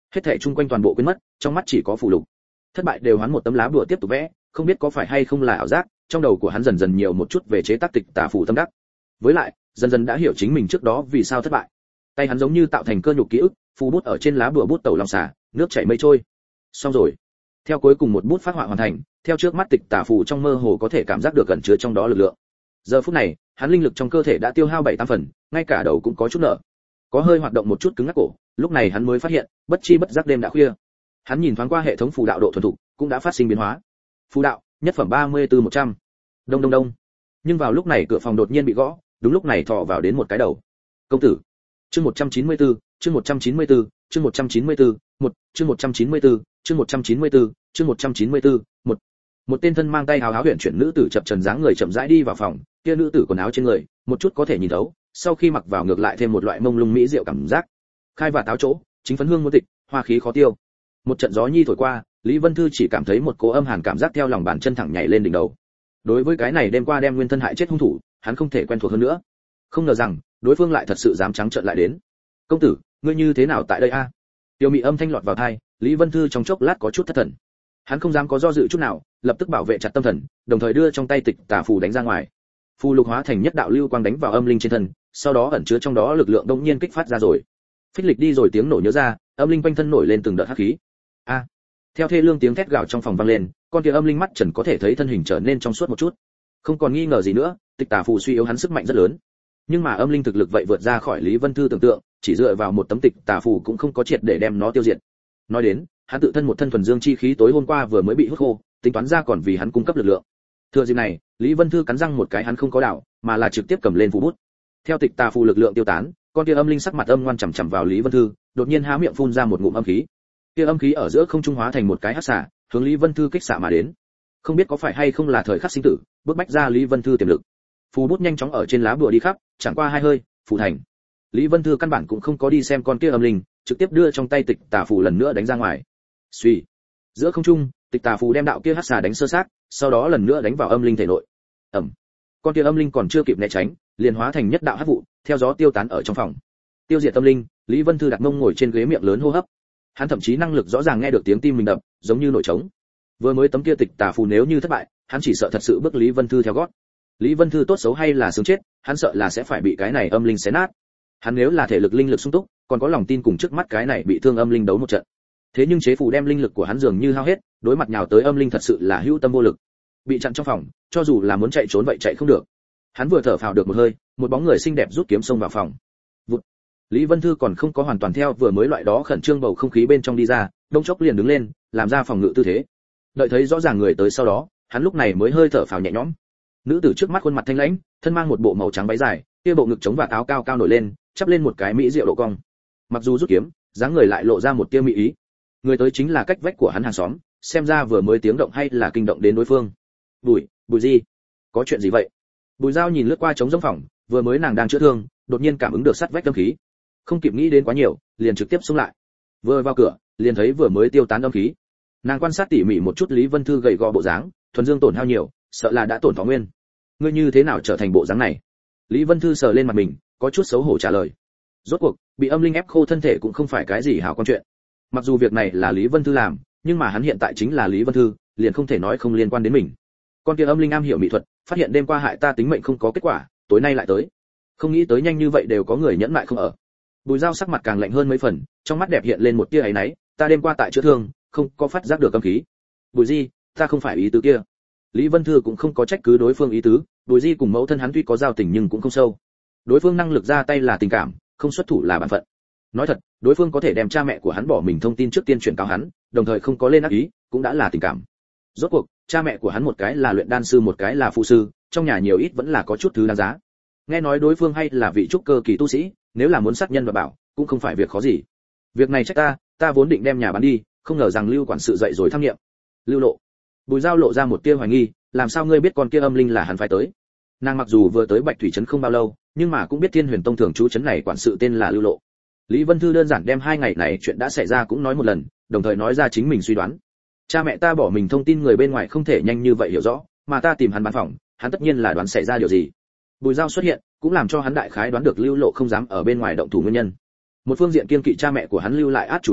Speaker 1: Hết thảy chung quanh toàn bộ quên mất, trong mắt chỉ có phù lục. Thất bại đều hoán một tấm lá bùa tiếp tục vẽ, không biết có phải hay không là ảo giác, trong đầu của hắn dần dần nhiều một chút về chế tác tịch tà phù tâm đắc. Với lại, dần dần đã hiểu chính mình trước đó vì sao thất bại. Tay hắn giống như tạo thành cơ nhục ký ức, phù bút ở trên lá bùa bút tẩu lòng xả, nước chảy mây trôi. Xong rồi. Theo cuối cùng một bút phát họa hoàn thành, theo trước mắt tịch tà phù trong mơ hồ có thể cảm giác được gần chứa trong đó lực lượng. Giờ phút này, hắn linh lực trong cơ thể đã tiêu hao bảy tám phần, ngay cả đầu cũng có chút nở. Có hơi hoạt động một chút cứng ngắc cổ, lúc này hắn mới phát hiện, bất chi bất giác đêm đã khuya. Hắn nhìn thoáng qua hệ thống phù đạo độ thuần thục, cũng đã phát sinh biến hóa. Phù đạo, nhất phẩm ba mươi tư một trăm. Đông đông đông. Nhưng vào lúc này cửa phòng đột nhiên bị gõ, đúng lúc này thò vào đến một cái đầu. Công tử. Chương một trăm chín mươi tư, chương một trăm chín mươi tư, chương một trăm chín mươi tư, một, chương một trăm chín mươi tư, chương một trăm chín mươi tư, chương một trăm chín mươi tư, một. Một tên thân mang tay áo áo huyền chuyển nữ tử chập chờn dáng người chậm rãi đi vào phòng, kia nữ tử quần áo trên người, một chút có thể nhìn thấu, sau khi mặc vào ngược lại thêm một loại mông lung mỹ diệu cảm giác. Khai và táo chỗ, chính phấn hương muôn tịch, hoa khí khó tiêu. Một trận gió nhi thổi qua, Lý Vân Thư chỉ cảm thấy một cỗ âm hàn cảm giác theo lòng bàn chân thẳng nhảy lên đỉnh đầu. Đối với cái này đêm qua đem nguyên thân hại chết hung thủ, hắn không thể quen thuộc hơn nữa. Không ngờ rằng, đối phương lại thật sự dám trắng trợn lại đến. "Công tử, ngươi như thế nào tại đây a?" Tiêu Mị âm thanh lọt vào tai, Lý Vân Thư trong chốc lát có chút thất thần. Hắn không dám có do dự chút nào, lập tức bảo vệ chặt tâm thần, đồng thời đưa trong tay tịch tà phù đánh ra ngoài. Phù lục hóa thành nhất đạo lưu quang đánh vào âm linh trên thân, sau đó ẩn chứa trong đó lực lượng đột nhiên kích phát ra rồi. Phích lịch đi rồi tiếng nổ nhớ ra, âm linh quanh thân nổi lên từng đợt hắc khí. A! Theo thê lương tiếng thét gào trong phòng vang lên, con kia âm linh mắt trần có thể thấy thân hình trở nên trong suốt một chút. Không còn nghi ngờ gì nữa, tịch tà phù suy yếu hắn sức mạnh rất lớn. Nhưng mà âm linh thực lực vậy vượt ra khỏi Lý Vân Thư tưởng tượng, chỉ dựa vào một tấm tịch tà phù cũng không có triệt để đem nó tiêu diệt. Nói đến, hắn tự thân một thân thuần dương chi khí tối hôm qua vừa mới bị hút khô, tính toán ra còn vì hắn cung cấp lực lượng. Thừa dịp này, Lý Vân Thư cắn răng một cái hắn không có đảo, mà là trực tiếp cầm lên phù bút. Theo tịch tà phù lực lượng tiêu tán, con kia âm linh sắc mặt âm ngoan chằm chằm vào Lý Vân Thư, đột nhiên há miệng phun ra một ngụm âm khí. Kia âm khí ở giữa không trung hóa thành một cái hắc xả, hướng Lý Vân Thư kích xạ mà đến. Không biết có phải hay không là thời khắc sinh tử, bước bách ra Lý Vân Thư tiềm lực. Phù bút nhanh chóng ở trên lá bùa đi khắp, chẳng qua hai hơi, phù thành. Lý Vân Thư căn bản cũng không có đi xem con kia âm linh, trực tiếp đưa trong tay tịch tà phù lần nữa đánh ra ngoài. Suy, giữa không trung, tịch tà phù đem đạo kia hắc xà đánh sơ sát, sau đó lần nữa đánh vào âm linh thể nội. Ầm. Con kia âm linh còn chưa kịp né tránh, liền hóa thành nhất đạo hắc vụ, theo gió tiêu tán ở trong phòng. Tiêu diệt tâm linh, Lý Vân Thư đặt mông ngồi trên ghế miệng lớn hô hấp. Hắn thậm chí năng lực rõ ràng nghe được tiếng tim mình đập, giống như nổi trống. Vừa mới tấm kia tịch tà phù nếu như thất bại, hắn chỉ sợ thật sự bước Lý Vân Thư theo gót. Lý Vân Thư tốt xấu hay là sướng chết, hắn sợ là sẽ phải bị cái này âm linh xé nát. Hắn nếu là thể lực linh lực sung túc, còn có lòng tin cùng trước mắt cái này bị thương âm linh đấu một trận. Thế nhưng chế phù đem linh lực của hắn dường như hao hết, đối mặt nhào tới âm linh thật sự là hữu tâm vô lực. Bị chặn trong phòng, cho dù là muốn chạy trốn vậy chạy không được. Hắn vừa thở phào được một hơi, một bóng người xinh đẹp rút kiếm xông vào phòng. Vụt. Lý Vân Thư còn không có hoàn toàn theo vừa mới loại đó khẩn trương bầu không khí bên trong đi ra, đông chốc liền đứng lên, làm ra phòng ngự tư thế. Đợi thấy rõ ràng người tới sau đó, hắn lúc này mới hơi thở phào nhẹ nhõm. Nữ tử trước mắt khuôn mặt thanh lãnh, thân mang một bộ màu trắng váy dài, kia bộ ngực chống và áo cao cao nổi lên, chắp lên một cái mỹ diệu độ cong. Mặc dù rút kiếm, dáng người lại lộ ra một tia mỹ ý. Người tới chính là cách vách của hắn hàng xóm, xem ra vừa mới tiếng động hay là kinh động đến đối phương. Bùi, Bùi gì? Có chuyện gì vậy? Bùi Giao nhìn lướt qua trống rỗng phòng, vừa mới nàng đang chữa thương, đột nhiên cảm ứng được sát vách âm khí. Không kịp nghĩ đến quá nhiều, liền trực tiếp xông lại. Vừa vào cửa, liền thấy vừa mới tiêu tán âm khí. Nàng quan sát tỉ mỉ một chút Lý Vân Thư gầy gò bộ dáng, thuần dương tổn hao nhiều, sợ là đã tổn thọ nguyên. Ngươi như thế nào trở thành bộ dáng này? Lý Vân Thư sờ lên mặt mình, có chút xấu hổ trả lời. Rốt cuộc, bị âm linh ép khô thân thể cũng không phải cái gì hảo quan chuyện. Mặc dù việc này là Lý Vân Thư làm, nhưng mà hắn hiện tại chính là Lý Vân Thư, liền không thể nói không liên quan đến mình. Con kia âm linh am hiểu mỹ thuật, phát hiện đêm qua hại ta tính mệnh không có kết quả, tối nay lại tới. Không nghĩ tới nhanh như vậy đều có người nhẫn nại không ở. Bùi Giao sắc mặt càng lạnh hơn mấy phần, trong mắt đẹp hiện lên một tia áy náy, ta đêm qua tại chữa thương, không có phát giác được âm khí. Bùi Di, ta không phải ý tứ kia. Lý Vân Thư cũng không có trách cứ đối phương ý tứ, Bùi Di cùng mẫu thân hắn tuy có giao tình nhưng cũng không sâu. Đối phương năng lực ra tay là tình cảm, không xuất thủ là bản phận. Nói thật, đối phương có thể đem cha mẹ của hắn bỏ mình thông tin trước tiên chuyển cáo hắn, đồng thời không có lên ác ý, cũng đã là tình cảm. Rốt cuộc, cha mẹ của hắn một cái là luyện đan sư một cái là phụ sư, trong nhà nhiều ít vẫn là có chút thứ đáng giá. Nghe nói đối phương hay là vị trúc cơ kỳ tu sĩ, nếu là muốn sát nhân và bảo, cũng không phải việc khó gì. Việc này trách ta, ta vốn định đem nhà bán đi, không ngờ rằng Lưu quản sự dậy rồi tham nghiệm. Lưu Lộ. Bùi Giao lộ ra một tia hoài nghi, làm sao ngươi biết con kia âm linh là hắn phái tới? Nàng mặc dù vừa tới Bạch Thủy trấn không bao lâu, nhưng mà cũng biết Thiên Huyền Tông thường trú trấn này quản sự tên là Lưu Lộ. Lý Vân Thư đơn giản đem hai ngày này chuyện đã xảy ra cũng nói một lần, đồng thời nói ra chính mình suy đoán. Cha mẹ ta bỏ mình thông tin người bên ngoài không thể nhanh như vậy hiểu rõ, mà ta tìm hắn bán phòng, hắn tất nhiên là đoán xảy ra điều gì. Bùi Giao xuất hiện, cũng làm cho hắn đại khái đoán được Lưu Lộ không dám ở bên ngoài động thủ nguyên nhân. Một phương diện kiên kỵ cha mẹ của hắn lưu lại át chủ bài,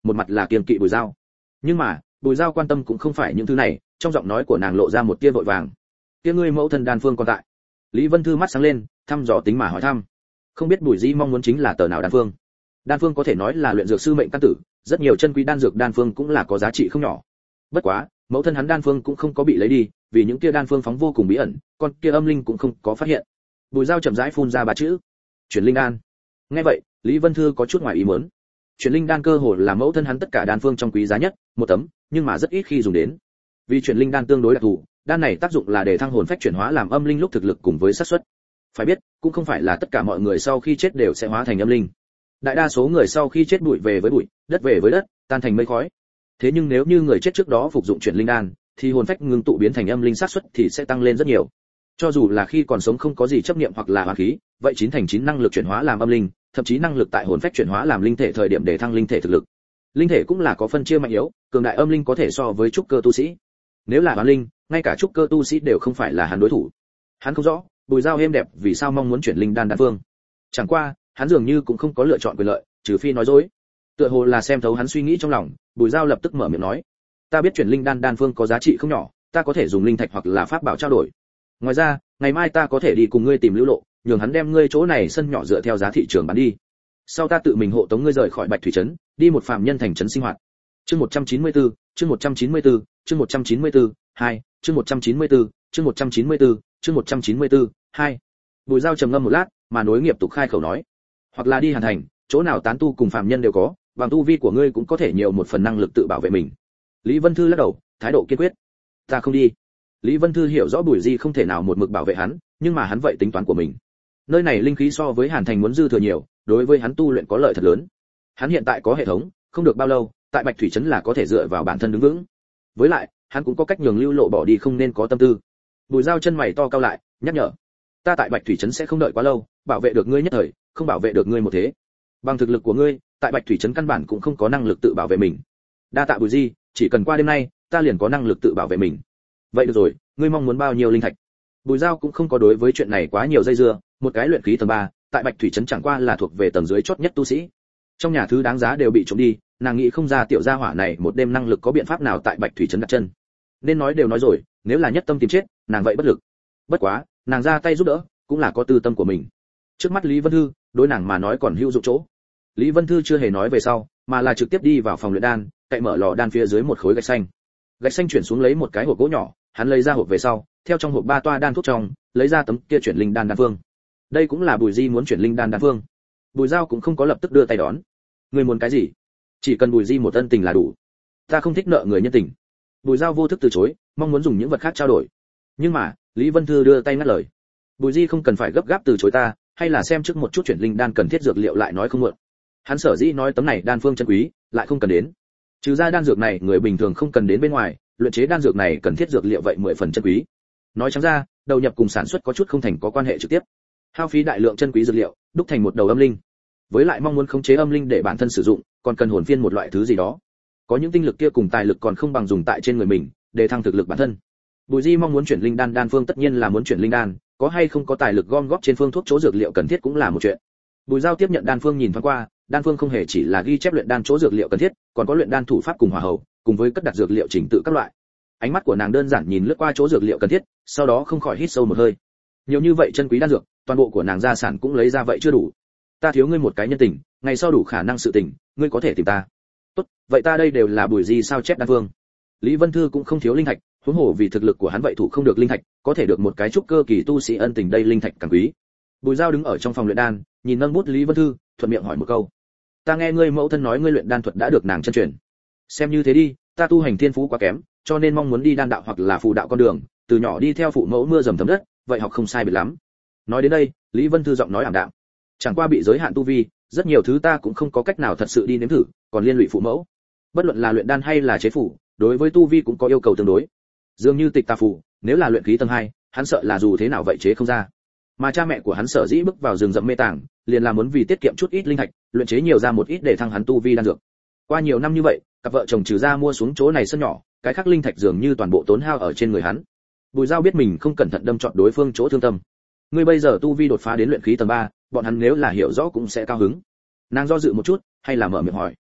Speaker 1: một mặt là kiêng kỵ Bùi Giao. Nhưng mà Bùi Giao quan tâm cũng không phải những thứ này, trong giọng nói của nàng lộ ra một tia vội vàng. "Kia ngươi mẫu thân đan phương còn tại?" Lý Vân Thư mắt sáng lên, thăm dò tính mà hỏi thăm. Không biết Bùi Di mong muốn chính là tờ nào đan phương. Đan phương có thể nói là luyện dược sư mệnh căn tử, rất nhiều chân quý đan dược đan phương cũng là có giá trị không nhỏ. Bất quá, mẫu thân hắn đan phương cũng không có bị lấy đi, vì những kia đan phương phóng vô cùng bí ẩn, con kia âm linh cũng không có phát hiện. Bùi Giao chậm rãi phun ra ba chữ: "Chuyển linh đan." Nghe vậy, Lý Vân Thư có chút ngoài ý muốn. Chuyển linh đan cơ hồ là mẫu thân hắn tất cả đan phương trong quý giá nhất, một tấm, nhưng mà rất ít khi dùng đến. Vì chuyển linh đan tương đối đặc thù, đan này tác dụng là để thăng hồn phách chuyển hóa làm âm linh lúc thực lực cùng với xác suất. Phải biết, cũng không phải là tất cả mọi người sau khi chết đều sẽ hóa thành âm linh. Đại đa số người sau khi chết bụi về với bụi, đất về với đất, tan thành mây khói. Thế nhưng nếu như người chết trước đó phục dụng chuyển linh đan, thì hồn phách ngưng tụ biến thành âm linh xác suất thì sẽ tăng lên rất nhiều. Cho dù là khi còn sống không có gì chấp niệm hoặc là hóa khí, vậy chín thành chín năng lực chuyển hóa làm âm linh, thậm chí năng lực tại hồn phách chuyển hóa làm linh thể thời điểm để thăng linh thể thực lực. Linh thể cũng là có phân chia mạnh yếu, cường đại âm linh có thể so với trúc cơ tu sĩ. Nếu là hoán linh, ngay cả trúc cơ tu sĩ đều không phải là hắn đối thủ. Hắn không rõ, Bùi Giao êm đẹp vì sao mong muốn chuyển linh đan đan phương. Chẳng qua, hắn dường như cũng không có lựa chọn quyền lợi, trừ phi nói dối. Tựa hồ là xem thấu hắn suy nghĩ trong lòng, Bùi Giao lập tức mở miệng nói: "Ta biết chuyển linh đan đan phương có giá trị không nhỏ, ta có thể dùng linh thạch hoặc là pháp bảo trao đổi. Ngoài ra, ngày mai ta có thể đi cùng ngươi tìm Lưu Lộ, nhường hắn đem ngươi chỗ này sân nhỏ dựa theo giá thị trường bán đi. Sau ta tự mình hộ tống ngươi rời khỏi Bạch Thủy trấn, đi một phàm nhân thành trấn sinh hoạt." Chương một trăm chín mươi tư, chương một trăm chín mươi tư, chương một trăm chín mươi tư, hai, chương một trăm chín mươi tư, chương một trăm chín mươi tư, chương một trăm chín mươi tư, hai. Bùi Giao trầm ngâm một lát, mà nối nghiệp tục khai khẩu nói: "Hoặc là đi Hàn Thành, chỗ nào tán tu cùng phàm nhân đều có, bằng tu vi của ngươi cũng có thể nhiều một phần năng lực tự bảo vệ mình." Lý Vân Thư lắc đầu, thái độ kiên quyết: "Ta không đi." Lý Vân Thư hiểu rõ Bùi Di không thể nào một mực bảo vệ hắn, nhưng mà hắn vậy tính toán của mình. Nơi này linh khí so với Hàn Thành muốn dư thừa nhiều, đối với hắn tu luyện có lợi thật lớn. Hắn hiện tại có hệ thống, không được bao lâu, tại Bạch Thủy trấn là có thể dựa vào bản thân đứng vững. Với lại, hắn cũng có cách nhường Lưu Lộ bỏ đi không nên có tâm tư. Bùi Giao chân mày to cau lại, nhắc nhở: "Ta tại Bạch Thủy trấn sẽ không đợi quá lâu, bảo vệ được ngươi nhất thời, không bảo vệ được ngươi một thế. Bằng thực lực của ngươi, tại Bạch Thủy trấn căn bản cũng không có năng lực tự bảo vệ mình. Đa tạ Bùi Di, chỉ cần qua đêm nay, ta liền có năng lực tự bảo vệ mình." "Vậy được rồi, ngươi mong muốn bao nhiêu linh thạch?" Bùi Giao cũng không có đối với chuyện này quá nhiều dây dưa, một cái luyện khí tầng ba, tại Bạch Thủy trấn chẳng qua là thuộc về tầng dưới chót nhất tu sĩ. Trong nhà thứ đáng giá đều bị trộm đi, nàng nghĩ không ra tiểu gia hỏa này một đêm năng lực có biện pháp nào tại Bạch Thủy trấn đặt chân. Nên nói đều nói rồi, nếu là nhất tâm tìm chết, nàng vậy bất lực. Bất quá, nàng ra tay giúp đỡ, cũng là có tư tâm của mình. Trước mắt Lý Vân Thư, đối nàng mà nói còn hữu dụng chỗ. Lý Vân Thư chưa hề nói về sau, mà là trực tiếp đi vào phòng luyện đan, cậy mở lò đan phía dưới một khối gạch xanh. Gạch xanh chuyển xuống lấy một cái hộp gỗ nhỏ, hắn lấy ra hộp về sau, theo trong hộp ba toa đan thuốc trong, lấy ra tấm kia chuyển linh đan đan phương. Đây cũng là Bùi Di muốn chuyển linh đan đan phương. Bùi Giao cũng không có lập tức đưa tay đón. "Ngươi muốn cái gì?" "Chỉ cần Bùi Di một ân tình là đủ. Ta không thích nợ người nhân tình." Bùi Giao vô thức từ chối, mong muốn dùng những vật khác trao đổi. Nhưng mà, Lý Vân Thư đưa tay ngắt lời: "Bùi Di không cần phải gấp gáp từ chối ta, hay là xem trước một chút chuyển linh đan cần thiết dược liệu lại nói không muộn." Hắn sở dĩ nói tấm này đan phương chân quý, lại không cần đến. Trừ ra đan dược này người bình thường không cần đến bên ngoài, luyện chế đan dược này cần thiết dược liệu vậy mười phần chân quý. Nói trắng ra, đầu nhập cùng sản xuất có chút không thành có quan hệ trực tiếp. Hao phí đại lượng chân quý dược liệu, đúc thành một đầu âm linh. Với lại mong muốn khống chế âm linh để bản thân sử dụng, còn cần hồn phiên một loại thứ gì đó. Có những tinh lực kia cùng tài lực còn không bằng dùng tại trên người mình, để thăng thực lực bản thân. Bùi Di mong muốn chuyển linh đan đan phương tất nhiên là muốn chuyển linh đan, có hay không có tài lực gom góp trên phương thuốc chỗ dược liệu cần thiết cũng là một chuyện. Bùi Giao tiếp nhận đan phương nhìn thoáng qua, đan phương không hề chỉ là ghi chép luyện đan chỗ dược liệu cần thiết, còn có luyện đan thủ pháp cùng hỏa hầu, cùng với cất đặt dược liệu chỉnh tự các loại. Ánh mắt của nàng đơn giản nhìn lướt qua chỗ dược liệu cần thiết, sau đó không khỏi hít sâu một hơi. Nhiều như vậy chân quý đan dược, toàn bộ của nàng gia sản cũng lấy ra vậy chưa đủ. Ta thiếu ngươi một cái nhân tình, ngày sau đủ khả năng sự tình, ngươi có thể tìm ta. Tốt, vậy ta đây đều là Bùi Di sao chép đan phương. Lý Vân Thư cũng không thiếu linh thạch, huống hồ vì thực lực của hắn vậy thủ không được linh thạch, có thể được một cái trúc cơ kỳ tu sĩ ân tình đây linh thạch càng quý. Bùi Giao đứng ở trong phòng luyện đan, nhìn nâng bút Lý Vân Thư, thuận miệng hỏi một câu: "Ta nghe ngươi mẫu thân nói ngươi luyện đan thuật đã được nàng chân truyền. Xem như thế đi, ta tu hành thiên phú quá kém, cho nên mong muốn đi đan đạo hoặc là phù đạo con đường, từ nhỏ đi theo phụ mẫu mưa dầm thấm đất, vậy học không sai biệt lắm." Nói đến đây, Lý Vân Thư giọng nói ảm đạm: "Chẳng qua bị giới hạn tu vi, rất nhiều thứ ta cũng không có cách nào thật sự đi nếm thử, còn liên lụy phụ mẫu. Bất luận là luyện đan hay là chế phủ, đối với tu vi cũng có yêu cầu tương đối. Dường như tịch tà phù, nếu là luyện khí tầng hai, hắn sợ là dù thế nào vậy chế không ra. Mà cha mẹ của hắn sở dĩ bước vào rừng rậm mê tàng, liền là muốn vì tiết kiệm chút ít linh thạch, luyện chế nhiều ra một ít để thăng hắn tu vi đan dược. Qua nhiều năm như vậy, cặp vợ chồng trừ ra mua xuống chỗ này sân nhỏ, cái khác linh thạch dường như toàn bộ tốn hao ở trên người hắn. Bùi Giao biết mình không cẩn thận đâm trọn đối phương chỗ thương tâm. Ngươi bây giờ tu vi đột phá đến luyện khí tầng ba, bọn hắn nếu là hiểu rõ cũng sẽ cao hứng. Nàng do dự một chút, hay là mở miệng hỏi: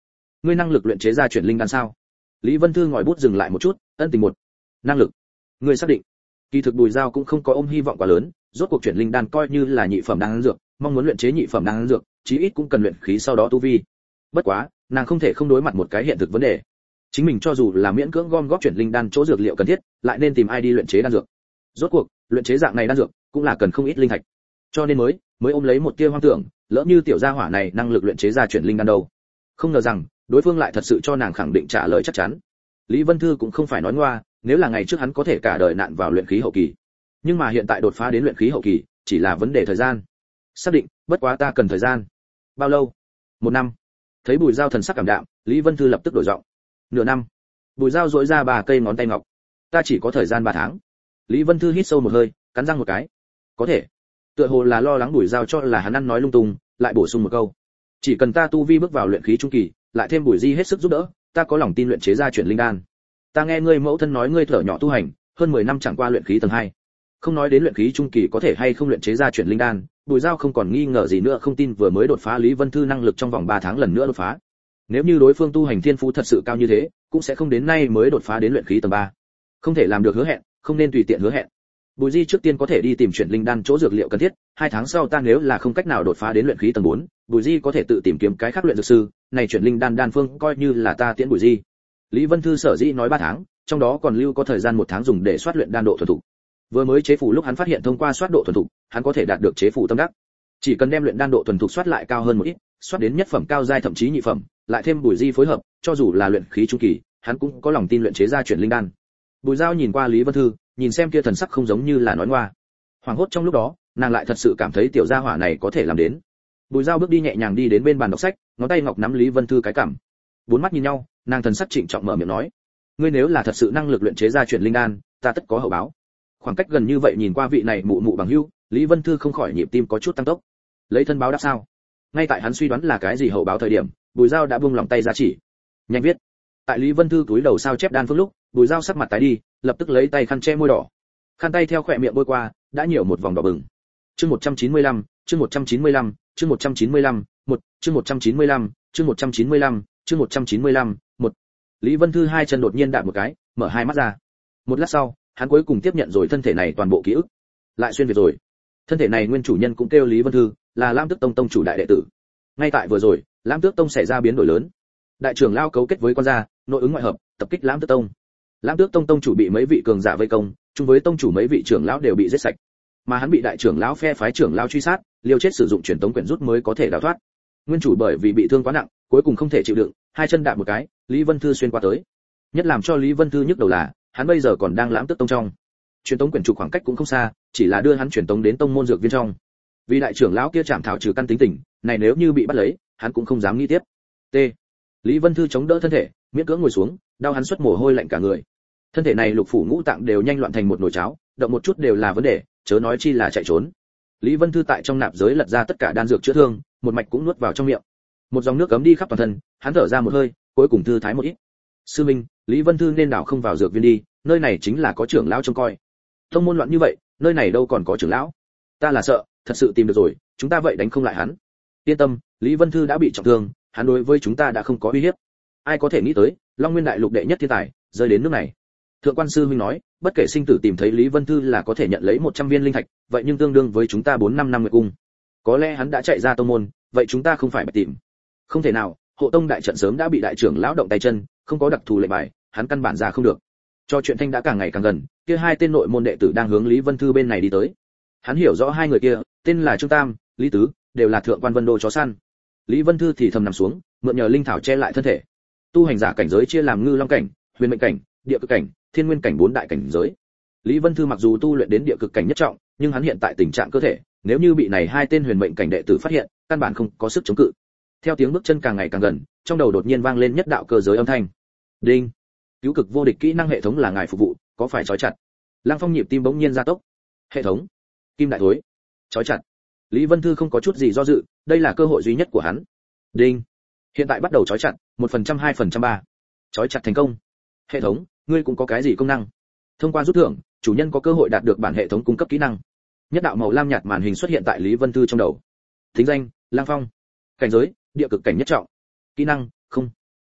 Speaker 1: ngươi năng lực luyện chế ra chuyển linh đan sao? Lý Vân Thư ngòi bút dừng lại một chút, ân tình một. Năng lực? Ngươi xác định? Kỳ thực Bùi Giao cũng không có ôm hy vọng quá lớn, rốt cuộc chuyển linh đan coi như là nhị phẩm đan dược, mong muốn luyện chế nhị phẩm đan dược, chí ít cũng cần luyện khí sau đó tu vi. Bất quá, nàng không thể không đối mặt một cái hiện thực vấn đề. Chính mình cho dù là miễn cưỡng gom góp chuyển linh đan chỗ dược liệu cần thiết, lại nên tìm ai đi luyện chế đan dược. Rốt cuộc, luyện chế dạng này đan dược cũng là cần không ít linh thạch. Cho nên mới mới ôm lấy một tia hoang tưởng, lỡ như tiểu gia hỏa này năng lực luyện chế ra chuyển linh đan đâu. Không ngờ rằng, đối phương lại thật sự cho nàng khẳng định trả lời chắc chắn. Lý Vân Thư cũng không phải nói ngoa, nếu là ngày trước hắn có thể cả đời nạn vào luyện khí hậu kỳ. Nhưng mà hiện tại đột phá đến luyện khí hậu kỳ, chỉ là vấn đề thời gian. Xác định, bất quá ta cần thời gian. Bao lâu? Một năm. Thấy Bùi Giao thần sắc cảm đạm, Lý Vân Thư lập tức đổi giọng. Nửa năm. Bùi Giao duỗi ra ba cây ngón tay ngọc. Ta chỉ có thời gian ba tháng. Lý Vân Thư hít sâu một hơi, cắn răng một cái. Có thể. Tựa hồ là lo lắng Bùi Giao cho là hắn ăn nói lung tung, lại bổ sung một câu. Chỉ cần ta tu vi bước vào luyện khí trung kỳ, lại thêm Bùi Di hết sức giúp đỡ, ta có lòng tin luyện chế ra chuyển linh đan. Ta nghe ngươi mẫu thân nói ngươi thở nhỏ tu hành, hơn mười năm chẳng qua luyện khí tầng hai. Không nói đến luyện khí trung kỳ có thể hay không luyện chế ra chuyển linh đan, Bùi Giao không còn nghi ngờ gì nữa, không tin vừa mới đột phá Lý Vân Thư năng lực trong vòng ba tháng lần nữa đột phá. Nếu như đối phương tu hành thiên phú thật sự cao như thế, cũng sẽ không đến nay mới đột phá đến luyện khí tầng ba. Không thể làm được hứa hẹn, không nên tùy tiện hứa hẹn. Bùi Di trước tiên có thể đi tìm chuyển linh đan chỗ dược liệu cần thiết, hai tháng sau ta nếu là không cách nào đột phá đến luyện khí tầng bốn, Bùi Di có thể tự tìm kiếm cái khác luyện dược sư, này chuyển linh đan đan phương coi như là ta tiễn Bùi Di. Lý Vân Thư sở dĩ nói ba tháng, trong đó còn lưu có thời gian một tháng dùng để soát luyện đan độ thuần thục. Vừa mới chế phủ lúc hắn phát hiện thông qua soát độ thuần thục, hắn có thể đạt được chế phủ tâm đắc. Chỉ cần đem luyện đan độ thuần thục soát lại cao hơn một ít, soát đến nhất phẩm cao giai thậm chí nhị phẩm, lại thêm Bùi Di phối hợp, cho dù là luyện khí trung kỳ, hắn cũng có lòng tin luyện chế ra chuyển linh đan. Bùi Giao nhìn qua Lý Vân Thư, nhìn xem kia thần sắc không giống như là nói ngoa. Hoàng hốt trong lúc đó, nàng lại thật sự cảm thấy tiểu gia hỏa này có thể làm đến. Bùi Giao bước đi nhẹ nhàng đi đến bên bàn đọc sách, ngón tay ngọc nắm Lý Vân Thư cái cằm. Bốn mắt nhìn nhau, nàng thần sắc trịnh trọng mở miệng nói: "Ngươi nếu là thật sự năng lực luyện chế ra chuyển linh đan, ta tất có hậu báo." Khoảng cách gần như vậy nhìn qua vị này mụ mụ bằng hữu, Lý Vân Thư không khỏi nhịp tim có chút tăng tốc. Lấy thân báo đáp sao? Ngay tại hắn suy đoán là cái gì hậu báo thời điểm, Bùi Giao đã buông lòng tay ra chỉ. Nhanh viết. Tại Lý Vân Thư túi đầu sao chép đan phương lúc, Bùi Giao sắc mặt tái đi, lập tức lấy tay khăn che môi đỏ. Khăn tay theo khỏe miệng bôi qua, đã nhiều một vòng đỏ bừng. Chương một trăm chín mươi lăm, chương một trăm chín mươi lăm, chương một trăm chín mươi lăm, một, chương một trăm chín mươi lăm, chương một trăm chín mươi lăm, chương một trăm chín mươi lăm, một. Lý Vân Thư hai chân đột nhiên đạp một cái, mở hai mắt ra. Một lát sau, hắn cuối cùng tiếp nhận rồi thân thể này toàn bộ ký ức. Lại xuyên việt rồi. Thân thể này nguyên chủ nhân cũng kêu Lý Vân Thư, là Lam Tước Tông tông chủ đại đệ tử. Ngay tại vừa rồi, Lam Tước Tông xảy ra biến đổi lớn. Đại trưởng lao cấu kết với quan gia, nội ứng ngoại hợp, tập kích Lam Tước Tông. Lam Tước Tông tông chủ bị mấy vị cường giả vây công, chung với tông chủ mấy vị trưởng lão đều bị giết sạch. Mà hắn bị đại trưởng lão phe phái trưởng lão truy sát, liều chết sử dụng truyền tống quyển rút mới có thể đào thoát. Nguyên chủ bởi vì bị thương quá nặng, cuối cùng không thể chịu đựng, hai chân đạp một cái, Lý Vân Thư xuyên qua tới. Nhất làm cho Lý Vân Thư nhức đầu là, hắn bây giờ còn đang Lam Tước Tông trong. Truyền tống quyển trục khoảng cách cũng không xa, chỉ là đưa hắn truyền tống đến tông môn dược viên trong. Vì đại trưởng lão kia chạm thảo trừ căn tính tình, này nếu như bị bắt lấy, hắn cũng không dám nghĩ tiếp. T. Lý Vân Thư chống đỡ thân thể, miễn cưỡng ngồi xuống, đau hắn xuất mồ hôi lạnh cả người. Thân thể này lục phủ ngũ tạng đều nhanh loạn thành một nồi cháo, động một chút đều là vấn đề, chớ nói chi là chạy trốn. Lý Vân Thư tại trong nạp giới lật ra tất cả đan dược chữa thương, một mạch cũng nuốt vào trong miệng. Một dòng nước cấm đi khắp toàn thân, hắn thở ra một hơi, cuối cùng thư thái một ít. Sư minh, Lý Vân Thư nên đảo không vào dược viên đi, nơi này chính là có trưởng lão trông coi. Thông môn loạn như vậy, nơi này đâu còn có trưởng lão. Ta là sợ, thật sự tìm được rồi, chúng ta vậy đánh không lại hắn. Yên tâm, Lý Vân Thư đã bị trọng thương, hắn đối với chúng ta đã không có uy hiếp. Ai có thể nghĩ tới, Long Nguyên đại lục đệ nhất thiên tài, rơi đến nước này. Thượng quan sư huynh nói, bất kể sinh tử tìm thấy Lý Vân Thư là có thể nhận lấy một trăm viên linh thạch, vậy nhưng tương đương với chúng ta bốn năm năm nguyệt cung. Có lẽ hắn đã chạy ra tông môn, vậy chúng ta không phải bạch tìm. Không thể nào, hộ tông đại trận sớm đã bị đại trưởng lão động tay chân, không có đặc thù lệnh bài, hắn căn bản ra không được. Cho chuyện thanh đã càng ngày càng gần, kia hai tên nội môn đệ tử đang hướng Lý Vân Thư bên này đi tới. Hắn hiểu rõ hai người kia, tên là Trương Tam, Lý Tứ, đều là thượng quan Vân Đô chó săn. Lý Vân Thư thì thầm nằm xuống, mượn nhờ linh thảo che lại thân thể. Tu hành giả cảnh giới chia làm ngư long cảnh, huyền mệnh cảnh, địa cực cảnh, thiên nguyên cảnh bốn đại cảnh giới. Lý Vân Thư mặc dù tu luyện đến địa cực cảnh nhất trọng, nhưng hắn hiện tại tình trạng cơ thể, nếu như bị này hai tên huyền mệnh cảnh đệ tử phát hiện, căn bản không có sức chống cự. Theo tiếng bước chân càng ngày càng gần, trong đầu đột nhiên vang lên nhất đạo cơ giới âm thanh. Đinh. Cứu cực vô địch kỹ năng hệ thống là ngài phục vụ, có phải trói chặt? Lăng Phong nhịp tim bỗng nhiên gia tốc. Hệ thống. Kim đại thối. Trói chặt. Lý Vân Thư không có chút gì do dự, đây là cơ hội duy nhất của hắn. Đinh. Hiện tại bắt đầu trói chặt, một phần trăm hai phần trăm ba. Trói chặt thành công. Hệ thống, ngươi cũng có cái gì công năng? Thông qua rút thưởng, chủ nhân có cơ hội đạt được bản hệ thống cung cấp kỹ năng. Nhất đạo màu lam nhạt màn hình xuất hiện tại Lý Vân Thư trong đầu. Thính danh, Lăng Phong. Cảnh giới, địa cực cảnh nhất trọng. Kỹ năng, không.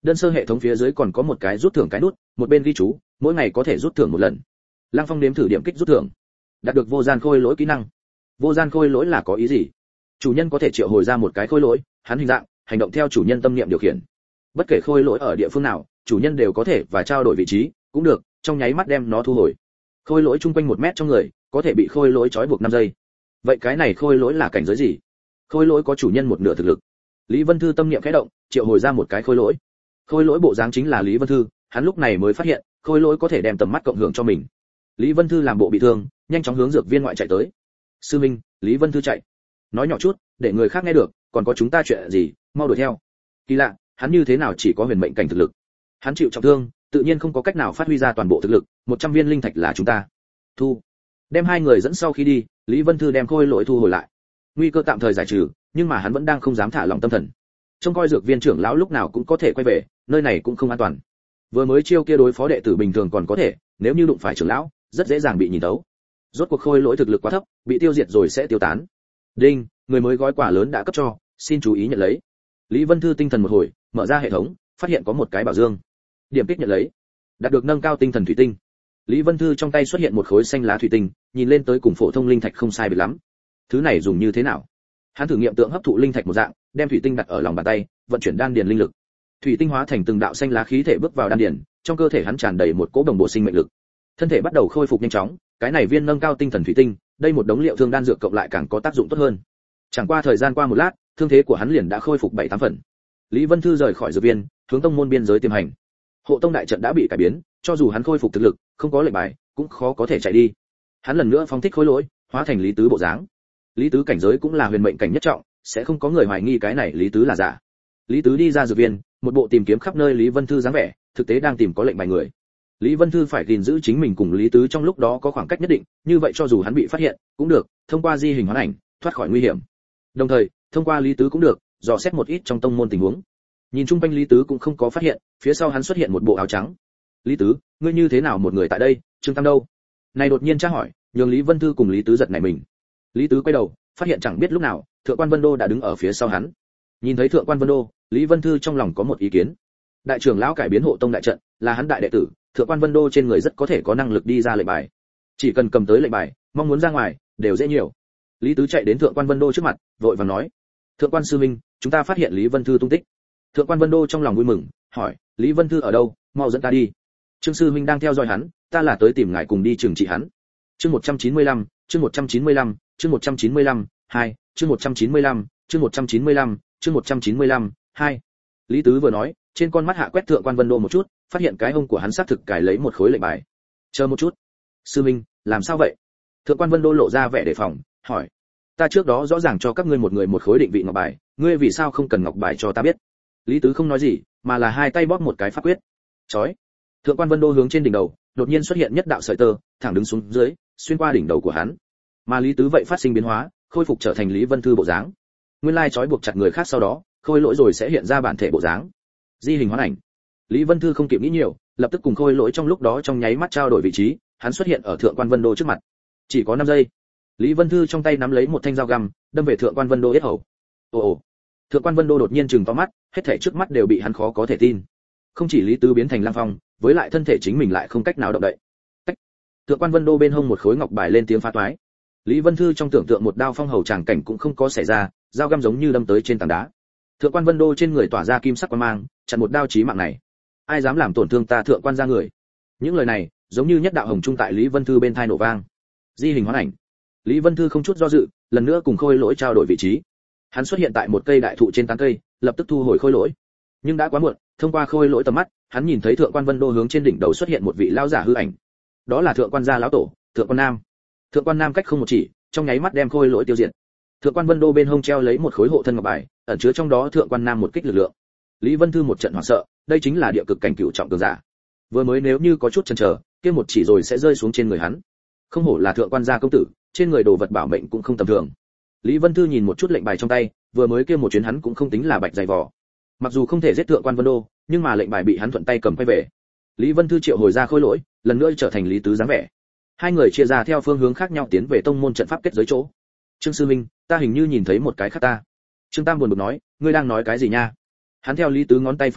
Speaker 1: Đơn sơ hệ thống phía dưới còn có một cái rút thưởng cái nút, một bên ghi chú, mỗi ngày có thể rút thưởng một lần. Lăng Phong nếm thử điểm kích rút thưởng, đạt được vô gian khôi lỗi kỹ năng. Vô gian khôi lỗi là có ý gì? Chủ nhân có thể triệu hồi ra một cái khôi lỗi, hắn hình dạng, hành động theo chủ nhân tâm niệm điều khiển. Bất kể khôi lỗi ở địa phương nào, chủ nhân đều có thể và trao đổi vị trí, cũng được, trong nháy mắt đem nó thu hồi. Khôi lỗi chung quanh một mét trong người, có thể bị khôi lỗi trói buộc năm giây. Vậy cái này khôi lỗi là cảnh giới gì? Khôi lỗi có chủ nhân một nửa thực lực. Lý Vân Thư tâm niệm khẽ động, triệu hồi ra một cái khôi lỗi. Khôi lỗi bộ dáng chính là Lý Vân Thư, hắn lúc này mới phát hiện, khôi lỗi có thể đem tầm mắt cộng hưởng cho mình. Lý Vân Thư làm bộ bị thương, nhanh chóng hướng dược viên ngoại chạy tới. Sư Minh, Lý Vân Thư chạy. Nói nhỏ chút, để người khác nghe được, còn có chúng ta chuyện gì, mau đuổi theo. Kỳ lạ, hắn như thế nào chỉ có huyền mệnh cảnh thực lực? Hắn chịu trọng thương, tự nhiên không có cách nào phát huy ra toàn bộ thực lực, một trăm viên linh thạch là chúng ta. Thu. Đem hai người dẫn sau khi đi, Lý Vân Thư đem khôi lỗi thu hồi lại. Nguy cơ tạm thời giải trừ, nhưng mà hắn vẫn đang không dám thả lòng tâm thần. Trông coi dược viên trưởng lão lúc nào cũng có thể quay về, nơi này cũng không an toàn. Vừa mới chiêu kia đối phó đệ tử bình thường còn có thể, nếu như đụng phải trưởng lão, rất dễ dàng bị nhìn thấu. Rốt cuộc khôi lỗi thực lực quá thấp, bị tiêu diệt rồi sẽ tiêu tán. Đinh, người mới gói quà lớn đã cấp cho, xin chú ý nhận lấy. Lý Vân Thư tinh thần một hồi, mở ra hệ thống, phát hiện có một cái bảo dương. Điểm kích nhận lấy. Đạt được nâng cao tinh thần thủy tinh. Lý Vân Thư trong tay xuất hiện một khối xanh lá thủy tinh, nhìn lên tới cùng phổ thông linh thạch không sai biệt lắm. Thứ này dùng như thế nào? Hắn thử nghiệm tượng hấp thụ linh thạch một dạng, đem thủy tinh đặt ở lòng bàn tay, vận chuyển đan điền linh lực. Thủy tinh hóa thành từng đạo xanh lá khí thể bước vào đan điền, trong cơ thể hắn tràn đầy một cỗ đồng bộ sinh mệnh lực. Thân thể bắt đầu khôi phục nhanh chóng, cái này viên nâng cao tinh thần thủy tinh, đây một đống liệu thương đan dược cộng lại càng có tác dụng tốt hơn. Chẳng qua thời gian qua một lát, thương thế của hắn liền đã khôi phục bảy tám phần. Lý Vân Thư rời khỏi dược viên, hướng tông môn biên giới tiềm hành. Hộ tông đại trận đã bị cải biến, cho dù hắn khôi phục thực lực, không có lệnh bài, cũng khó có thể chạy đi. Hắn lần nữa phóng thích khối lỗi, hóa thành Lý Tứ bộ dáng. Lý Tứ cảnh giới cũng là huyền mệnh cảnh nhất trọng, sẽ không có người hoài nghi cái này Lý Tứ là giả. Lý Tứ đi ra dược viên, một bộ tìm kiếm khắp nơi Lý Vân Thư dáng vẻ, thực tế đang tìm có lệnh bài người. Lý Vân Thư phải gìn giữ chính mình cùng Lý Tứ trong lúc đó có khoảng cách nhất định, như vậy cho dù hắn bị phát hiện, cũng được, thông qua di hình hoán ảnh, thoát khỏi nguy hiểm. Đồng thời, thông qua Lý Tứ cũng được, dò xét một ít trong tông môn tình huống. Nhìn chung quanh Lý Tứ cũng không có phát hiện, phía sau hắn xuất hiện một bộ áo trắng. Lý Tứ, ngươi như thế nào một người tại đây, Trương Tam đâu? Này đột nhiên tra hỏi, nhường Lý Vân Thư cùng Lý Tứ giật nảy mình. Lý Tứ quay đầu, phát hiện chẳng biết lúc nào, Thượng quan Vân Đô đã đứng ở phía sau hắn. Nhìn thấy Thượng quan Vân Đô, Lý Vân Thư trong lòng có một ý kiến. Đại trưởng lão cải biến hộ tông đại trận, là hắn đại đệ tử, Thượng quan Vân Đô trên người rất có thể có năng lực đi ra lệnh bài. Chỉ cần cầm tới lệnh bài, mong muốn ra ngoài đều dễ nhiều. Lý Tứ chạy đến Thượng quan Vân Đô trước mặt, vội vàng nói: "Thượng quan sư huynh, chúng ta phát hiện Lý Vân Thư tung tích." Thượng quan Vân Đô trong lòng vui mừng, hỏi: "Lý Vân Thư ở đâu, mau dẫn ta đi." Trương sư huynh đang theo dõi hắn, ta là tới tìm ngài cùng đi trừng trị hắn. Chương một trăm chín mươi lăm, chương một trăm chín mươi lăm, chương một trăm chín mươi lăm, hai, chương một trăm chín mươi lăm, chương một trăm chín mươi lăm, chương một trăm chín mươi lăm, hai. Lý Tứ vừa nói, trên con mắt hạ quét Thượng quan Vân Đô một chút, phát hiện cái hông của hắn xác thực cài lấy một khối lệnh bài. Chờ một chút, sư minh, làm sao vậy? Thượng quan Vân Đô lộ ra vẻ đề phòng, hỏi: "Ta trước đó rõ ràng cho các ngươi một người một khối định vị ngọc bài, ngươi vì sao không cần ngọc bài cho ta biết?" Lý Tứ không nói gì, mà là hai tay bóp một cái pháp quyết. Chói. Thượng quan Vân Đô hướng trên đỉnh đầu, đột nhiên xuất hiện nhất đạo sợi tơ, thẳng đứng xuống dưới, xuyên qua đỉnh đầu của hắn. Mà Lý Tứ vậy phát sinh biến hóa, khôi phục trở thành Lý Vân Thư bộ dáng. Nguyên lai chói buộc chặt người khác sau đó, khôi lỗi rồi sẽ hiện ra bản thể bộ dáng. Di hình hoán ảnh. Lý Vân Thư không kịp nghĩ nhiều, lập tức cùng khôi lỗi trong lúc đó trong nháy mắt trao đổi vị trí, hắn xuất hiện ở Thượng quan Vân Đô trước mặt. Chỉ có năm giây. Lý Vân Thư trong tay nắm lấy một thanh dao găm, đâm về Thượng quan Vân Đô yết hầu. Ồ ồ. Thượng quan Vân Đô đột nhiên trừng to mắt, hết thảy trước mắt đều bị hắn khó có thể tin. Không chỉ Lý Tứ biến thành Lăng Phong, với lại thân thể chính mình lại không cách nào động đậy. Tách. Thượng quan Vân Đô bên hông một khối ngọc bài lên tiếng phá toái. Lý Vân Thư trong tưởng tượng một đao phong hầu tràng cảnh cũng không có xảy ra, dao găm giống như đâm tới trên tảng đá. Thượng quan Vân Đô trên người tỏa ra kim sắc quang mang, chặn một đao chí mạng này. Ai dám làm tổn thương ta Thượng quan gia người? Những lời này, giống như nhất đạo hồng trung tại Lý Vân Thư bên tai nổ vang. Di hình hoán ảnh. Lý Vân Thư không chút do dự, lần nữa cùng khôi lỗi trao đổi vị trí. Hắn xuất hiện tại một cây đại thụ trên tán cây, lập tức thu hồi khôi lỗi. Nhưng đã quá muộn, thông qua khôi lỗi tầm mắt, hắn nhìn thấy Thượng quan Vân Đô hướng trên đỉnh đầu xuất hiện một vị lão giả hư ảnh. Đó là Thượng quan gia lão tổ, Thượng quan Nam. Thượng quan Nam cách không một chỉ, trong nháy mắt đem khôi lỗi tiêu diệt. Thượng quan Vân Đô bên hông treo lấy một khối hộ thân ngọc bài, ẩn chứa trong đó Thượng quan Nam một kích lực lượng. Lý Vân Thư một trận hoảng sợ, đây chính là địa cực cảnh cửu trọng cường giả. Vừa mới nếu như có chút chần chờ, kia một chỉ rồi sẽ rơi xuống trên người hắn. Không hổ là Thượng quan gia công tử, trên người đồ vật bảo mệnh cũng không tầm thường. Lý Vân Thư nhìn một chút lệnh bài trong tay, vừa mới kia một chuyến hắn cũng không tính là bạch dày vò. Mặc dù không thể giết Thượng quan Vân Đô, nhưng mà lệnh bài bị hắn thuận tay cầm quay về. Lý Vân Thư triệu hồi ra khôi lỗi, lần nữa trở thành Lý Tứ dáng vẻ. Hai người chia ra theo phương hướng khác nhau tiến về tông môn trận pháp kết giới chỗ. Trương sư minh, ta hình như nhìn thấy một cái khác ta. Trương Tam buồn bực nói, ngươi đang nói cái gì nha? Hắn theo Lý Tứ ngón tay phương hướng,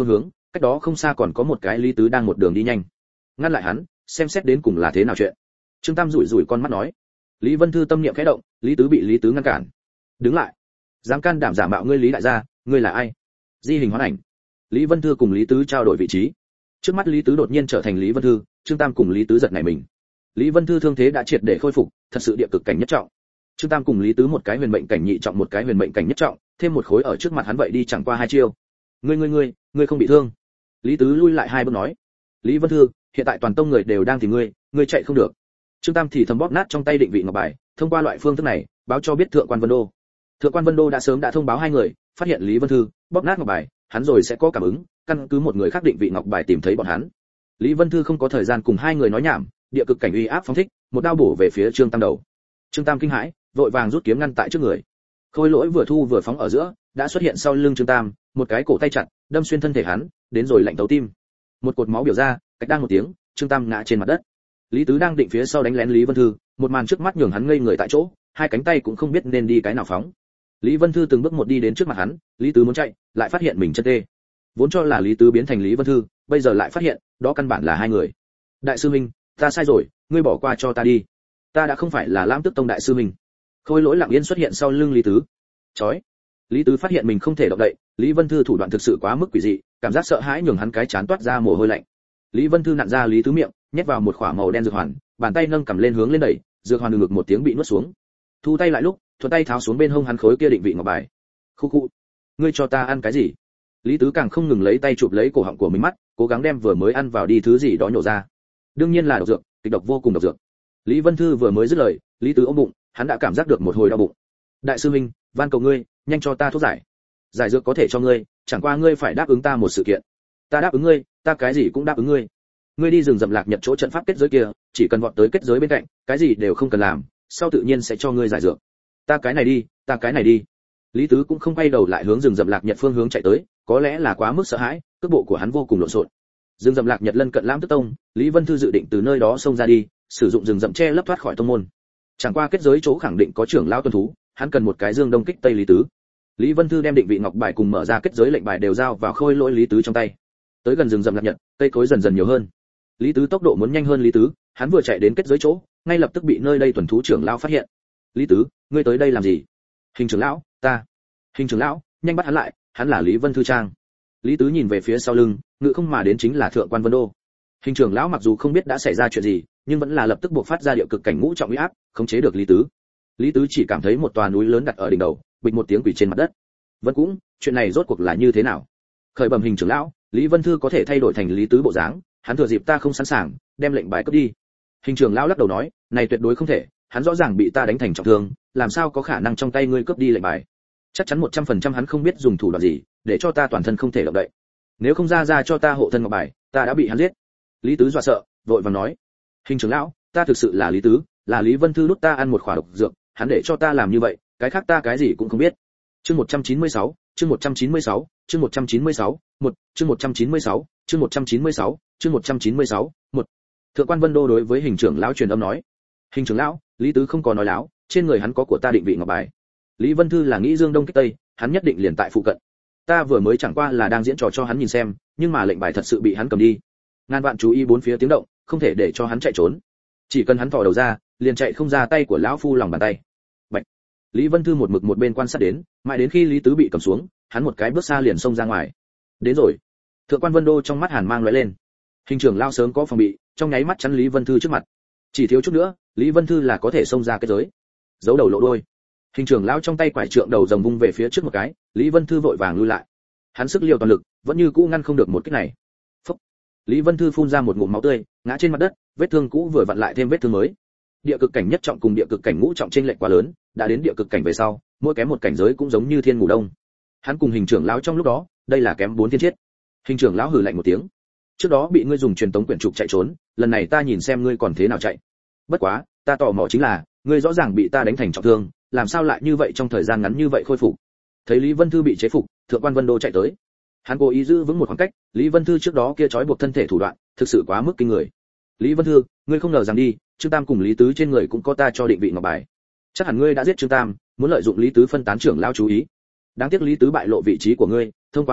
Speaker 1: cách đó không xa còn có một cái Lý Tứ đang một đường đi nhanh. Ngăn lại hắn, xem xét đến cùng là thế nào chuyện. Trương Tam rủi rủi con mắt nói. Lý Vân Thư tâm niệm khẽ động, Lý Tứ bị Lý Tứ ngăn cản. Đứng lại, dám can đảm giả mạo ngươi Lý đại gia, ngươi là ai? Di hình hoán ảnh. Lý Vân Thư cùng Lý Tứ trao đổi vị trí. Trước mắt Lý Tứ đột nhiên trở thành Lý Vân Thư, Trương Tam cùng Lý Tứ giật nảy mình. Lý Vân Thư thương thế đã triệt để khôi phục, thật sự địa cực cảnh nhất trọng. Trương Tam cùng Lý Tứ một cái huyền mệnh cảnh nhị trọng, một cái huyền mệnh cảnh nhất trọng, thêm một khối ở trước mặt hắn vậy đi chẳng qua hai chiêu. Ngươi ngươi ngươi, ngươi không bị thương? Lý Tứ lui lại hai bước nói. Lý Vân Thư, hiện tại toàn tông người đều đang tìm ngươi, ngươi chạy không được. Trương Tam thì thầm bóp nát trong tay định vị ngọc bài, thông qua loại phương thức này, báo cho biết thượng quan Vân Đô. Thượng quan Vân Đô đã sớm đã thông báo hai người, phát hiện Lý Vân Thư bóp nát ngọc bài, hắn rồi sẽ có cảm ứng, căn cứ một người khác định vị ngọc bài tìm thấy bọn hắn. Lý Vân Thư không có thời gian cùng hai người nói nhảm, địa cực cảnh uy áp phóng thích, một đao bổ về phía Trương Tam đầu. Trương Tam kinh hãi, vội vàng rút kiếm ngăn tại trước người. Khôi lỗi vừa thu vừa phóng ở giữa, đã xuất hiện sau lưng Trương Tam, một cái cổ tay chặt, đâm xuyên thân thể hắn, đến rồi lạnh thấu tim. Một cột máu biểu ra, cách đang một tiếng, Trương Tam ngã trên mặt đất. Lý Tứ đang định phía sau đánh lén Lý Vân Thư, một màn trước mắt nhường hắn ngây người tại chỗ, hai cánh tay cũng không biết nên đi cái nào phóng. Lý Vân Thư từng bước một đi đến trước mặt hắn, Lý Tứ muốn chạy, lại phát hiện mình chân tê. Vốn cho là Lý Tứ biến thành Lý Vân Thư, bây giờ lại phát hiện, đó căn bản là hai người. Đại sư huynh, ta sai rồi, ngươi bỏ qua cho ta đi. Ta đã không phải là Lam Tức Tông đại sư huynh. Khôi lỗi lặng yên xuất hiện sau lưng Lý Tứ. Chói. Lý Tứ phát hiện mình không thể động đậy, Lý Vân Thư thủ đoạn thực sự quá mức quỷ dị, cảm giác sợ hãi nhường hắn cái chán toát ra mồ hôi lạnh. Lý Vân Thư nặn ra Lý Tứ miệng, nhét vào một khỏa màu đen dược hoàn, bàn tay nâng cầm lên hướng lên đẩy, dược hoàn ngực một tiếng bị nuốt xuống. Thu tay lại lúc, thuận tay tháo xuống bên hông hắn khối kia định vị ngọc bài. Khu khu, ngươi cho ta ăn cái gì? Lý Tứ càng không ngừng lấy tay chụp lấy cổ họng của mình mắt, cố gắng đem vừa mới ăn vào đi thứ gì đó nhổ ra. Đương nhiên là độc dược, kịch độc vô cùng độc dược. Lý Vân Thư vừa mới dứt lời, Lý Tứ ôm bụng, hắn đã cảm giác được một hồi đau bụng. Đại sư huynh, van cầu ngươi, nhanh cho ta thuốc giải. Giải dược có thể cho ngươi, chẳng qua ngươi phải đáp ứng ta một sự kiện. Ta đáp ứng ngươi, ta cái gì cũng đáp ứng ngươi. Ngươi đi rừng rậm lạc nhật chỗ trận pháp kết giới kia, chỉ cần vọt tới kết giới bên cạnh, cái gì đều không cần làm, sau tự nhiên sẽ cho ngươi giải dược. Ta cái này đi, ta cái này đi. Lý Tứ cũng không quay đầu lại hướng rừng rậm lạc nhật phương hướng chạy tới, có lẽ là quá mức sợ hãi, cước bộ của hắn vô cùng lộn xộn. Rừng rậm lạc nhật lân cận Lam Tức Tông, Lý Vân Thư dự định từ nơi đó xông ra đi, sử dụng rừng rậm che lấp thoát khỏi tông môn. Chẳng qua kết giới chỗ khẳng định có trưởng lão tuân thú, hắn cần một cái dương đông kích tây Lý Tứ. Lý Vân Thư đem định vị ngọc bài cùng mở ra kết giới lệnh bài đều giao vào khôi lỗi Lý Tứ trong tay. Tới gần rừng rậm lạc nhật, cây cối dần dần nhiều hơn. Lý Tứ tốc độ muốn nhanh hơn Lý Tứ, hắn vừa chạy đến kết giới chỗ, ngay lập tức bị nơi đây tuần thú trưởng lão phát hiện. Lý Tứ, ngươi tới đây làm gì? Hình trưởng lão, ta. Hình trưởng lão, nhanh bắt hắn lại, hắn là Lý Vân Thư trang. Lý Tứ nhìn về phía sau lưng, ngự không mà đến chính là thượng quan Vân Đô. Hình trưởng lão mặc dù không biết đã xảy ra chuyện gì, nhưng vẫn là lập tức buộc phát ra địa cực cảnh ngũ trọng uy áp, khống chế được Lý Tứ. Lý Tứ chỉ cảm thấy một tòa núi lớn đặt ở đỉnh đầu, bịch một tiếng quỳ trên mặt đất. Vân cũng, chuyện này rốt cuộc là như thế nào? Khởi bẩm hình trưởng lão, Lý Vân Thư có thể thay đổi thành Lý Tứ bộ dáng, hắn thừa dịp ta không sẵn sàng, đem lệnh bài cướp đi. Hình trưởng lão lắc đầu nói, này tuyệt đối không thể, hắn rõ ràng bị ta đánh thành trọng thương, làm sao có khả năng trong tay ngươi cướp đi lệnh bài? Chắc chắn một trăm phần trăm hắn không biết dùng thủ đoạn gì, để cho ta toàn thân không thể động đậy. Nếu không ra ra cho ta hộ thân ngọc bài, ta đã bị hắn giết. Lý Tứ dọa sợ, vội vàng nói, hình trưởng lão, ta thực sự là Lý Tứ, là Lý Vân Thư đút ta ăn một khỏa độc dược, hắn để cho ta làm như vậy, cái khác ta cái gì cũng không biết. Chương một trăm chín mươi sáu, chương một trăm chín mươi sáu, chương một trăm chín mươi sáu, một, chương một trăm chín mươi sáu, chương một trăm chín mươi sáu, chương một trăm chín mươi sáu, một. Thượng quan Vân Đô đối với hình trưởng lão truyền âm nói, hình trưởng lão, Lý Tứ không có nói láo, trên người hắn có của ta định vị ngọc bài. Lý Vân Thư là nghĩ dương đông kích tây, hắn nhất định liền tại phụ cận. Ta vừa mới chẳng qua là đang diễn trò cho hắn nhìn xem, nhưng mà lệnh bài thật sự bị hắn cầm đi. Ngàn vạn chú ý bốn phía tiếng động, không thể để cho hắn chạy trốn. Chỉ cần hắn thò đầu ra, liền chạy không ra tay của lão phu lòng bàn tay. Bạch. Lý Vân Thư một mực một bên quan sát đến, mãi đến khi Lý Tứ bị cầm xuống, hắn một cái bước xa liền xông ra ngoài. Đến rồi. Thượng quan Vân Đô trong mắt hàn mang lóe lên. Hình trưởng lao sớm có phòng bị, trong nháy mắt chắn Lý Vân Thư trước mặt. Chỉ thiếu chút nữa, Lý Vân Thư là có thể xông ra cái giới. Giấu đầu lộ đuôi. Hình trưởng lão trong tay quải trượng đầu rồng vung về phía trước một cái, Lý Vân Thư vội vàng lui lại. Hắn sức liều toàn lực, vẫn như cũ ngăn không được một kích này. Phốc. Lý Vân Thư phun ra một ngụm máu tươi, ngã trên mặt đất, vết thương cũ vừa vặn lại thêm vết thương mới. Địa cực cảnh nhất trọng cùng địa cực cảnh ngũ trọng chênh lệch quá lớn, đã đến địa cực cảnh về sau, mỗi kém một cảnh giới cũng giống như thiên ngủ đông. Hắn cùng hình trưởng lão trong lúc đó, đây là kém bốn thiên chiết. Hình trưởng lão hừ lạnh một tiếng. Trước đó bị ngươi dùng truyền tống quyển trục chạy trốn, lần này ta nhìn xem ngươi còn thế nào chạy. Bất quá, ta tò mò chính là, ngươi rõ ràng bị ta đánh thành trọng thương, làm sao lại như vậy trong thời gian ngắn như vậy khôi phục? Thấy Lý Vân Thư bị chế phục, thượng quan Vân Đô chạy tới. Hắn cố ý giữ vững một khoảng cách, Lý Vân Thư trước đó kia trói buộc thân thể thủ đoạn, thực sự quá mức kinh người. Lý Vân Thư, ngươi không ngờ rằng đi, Trương Tam cùng Lý Tứ trên người cũng có ta cho định vị ngọc bài. Chắc hẳn ngươi đã giết Trương Tam, muốn lợi dụng Lý Tứ phân tán trưởng lão chú ý. Đáng tiếc Lý Tứ bại lộ vị trí của ngươi, thông qua hắn,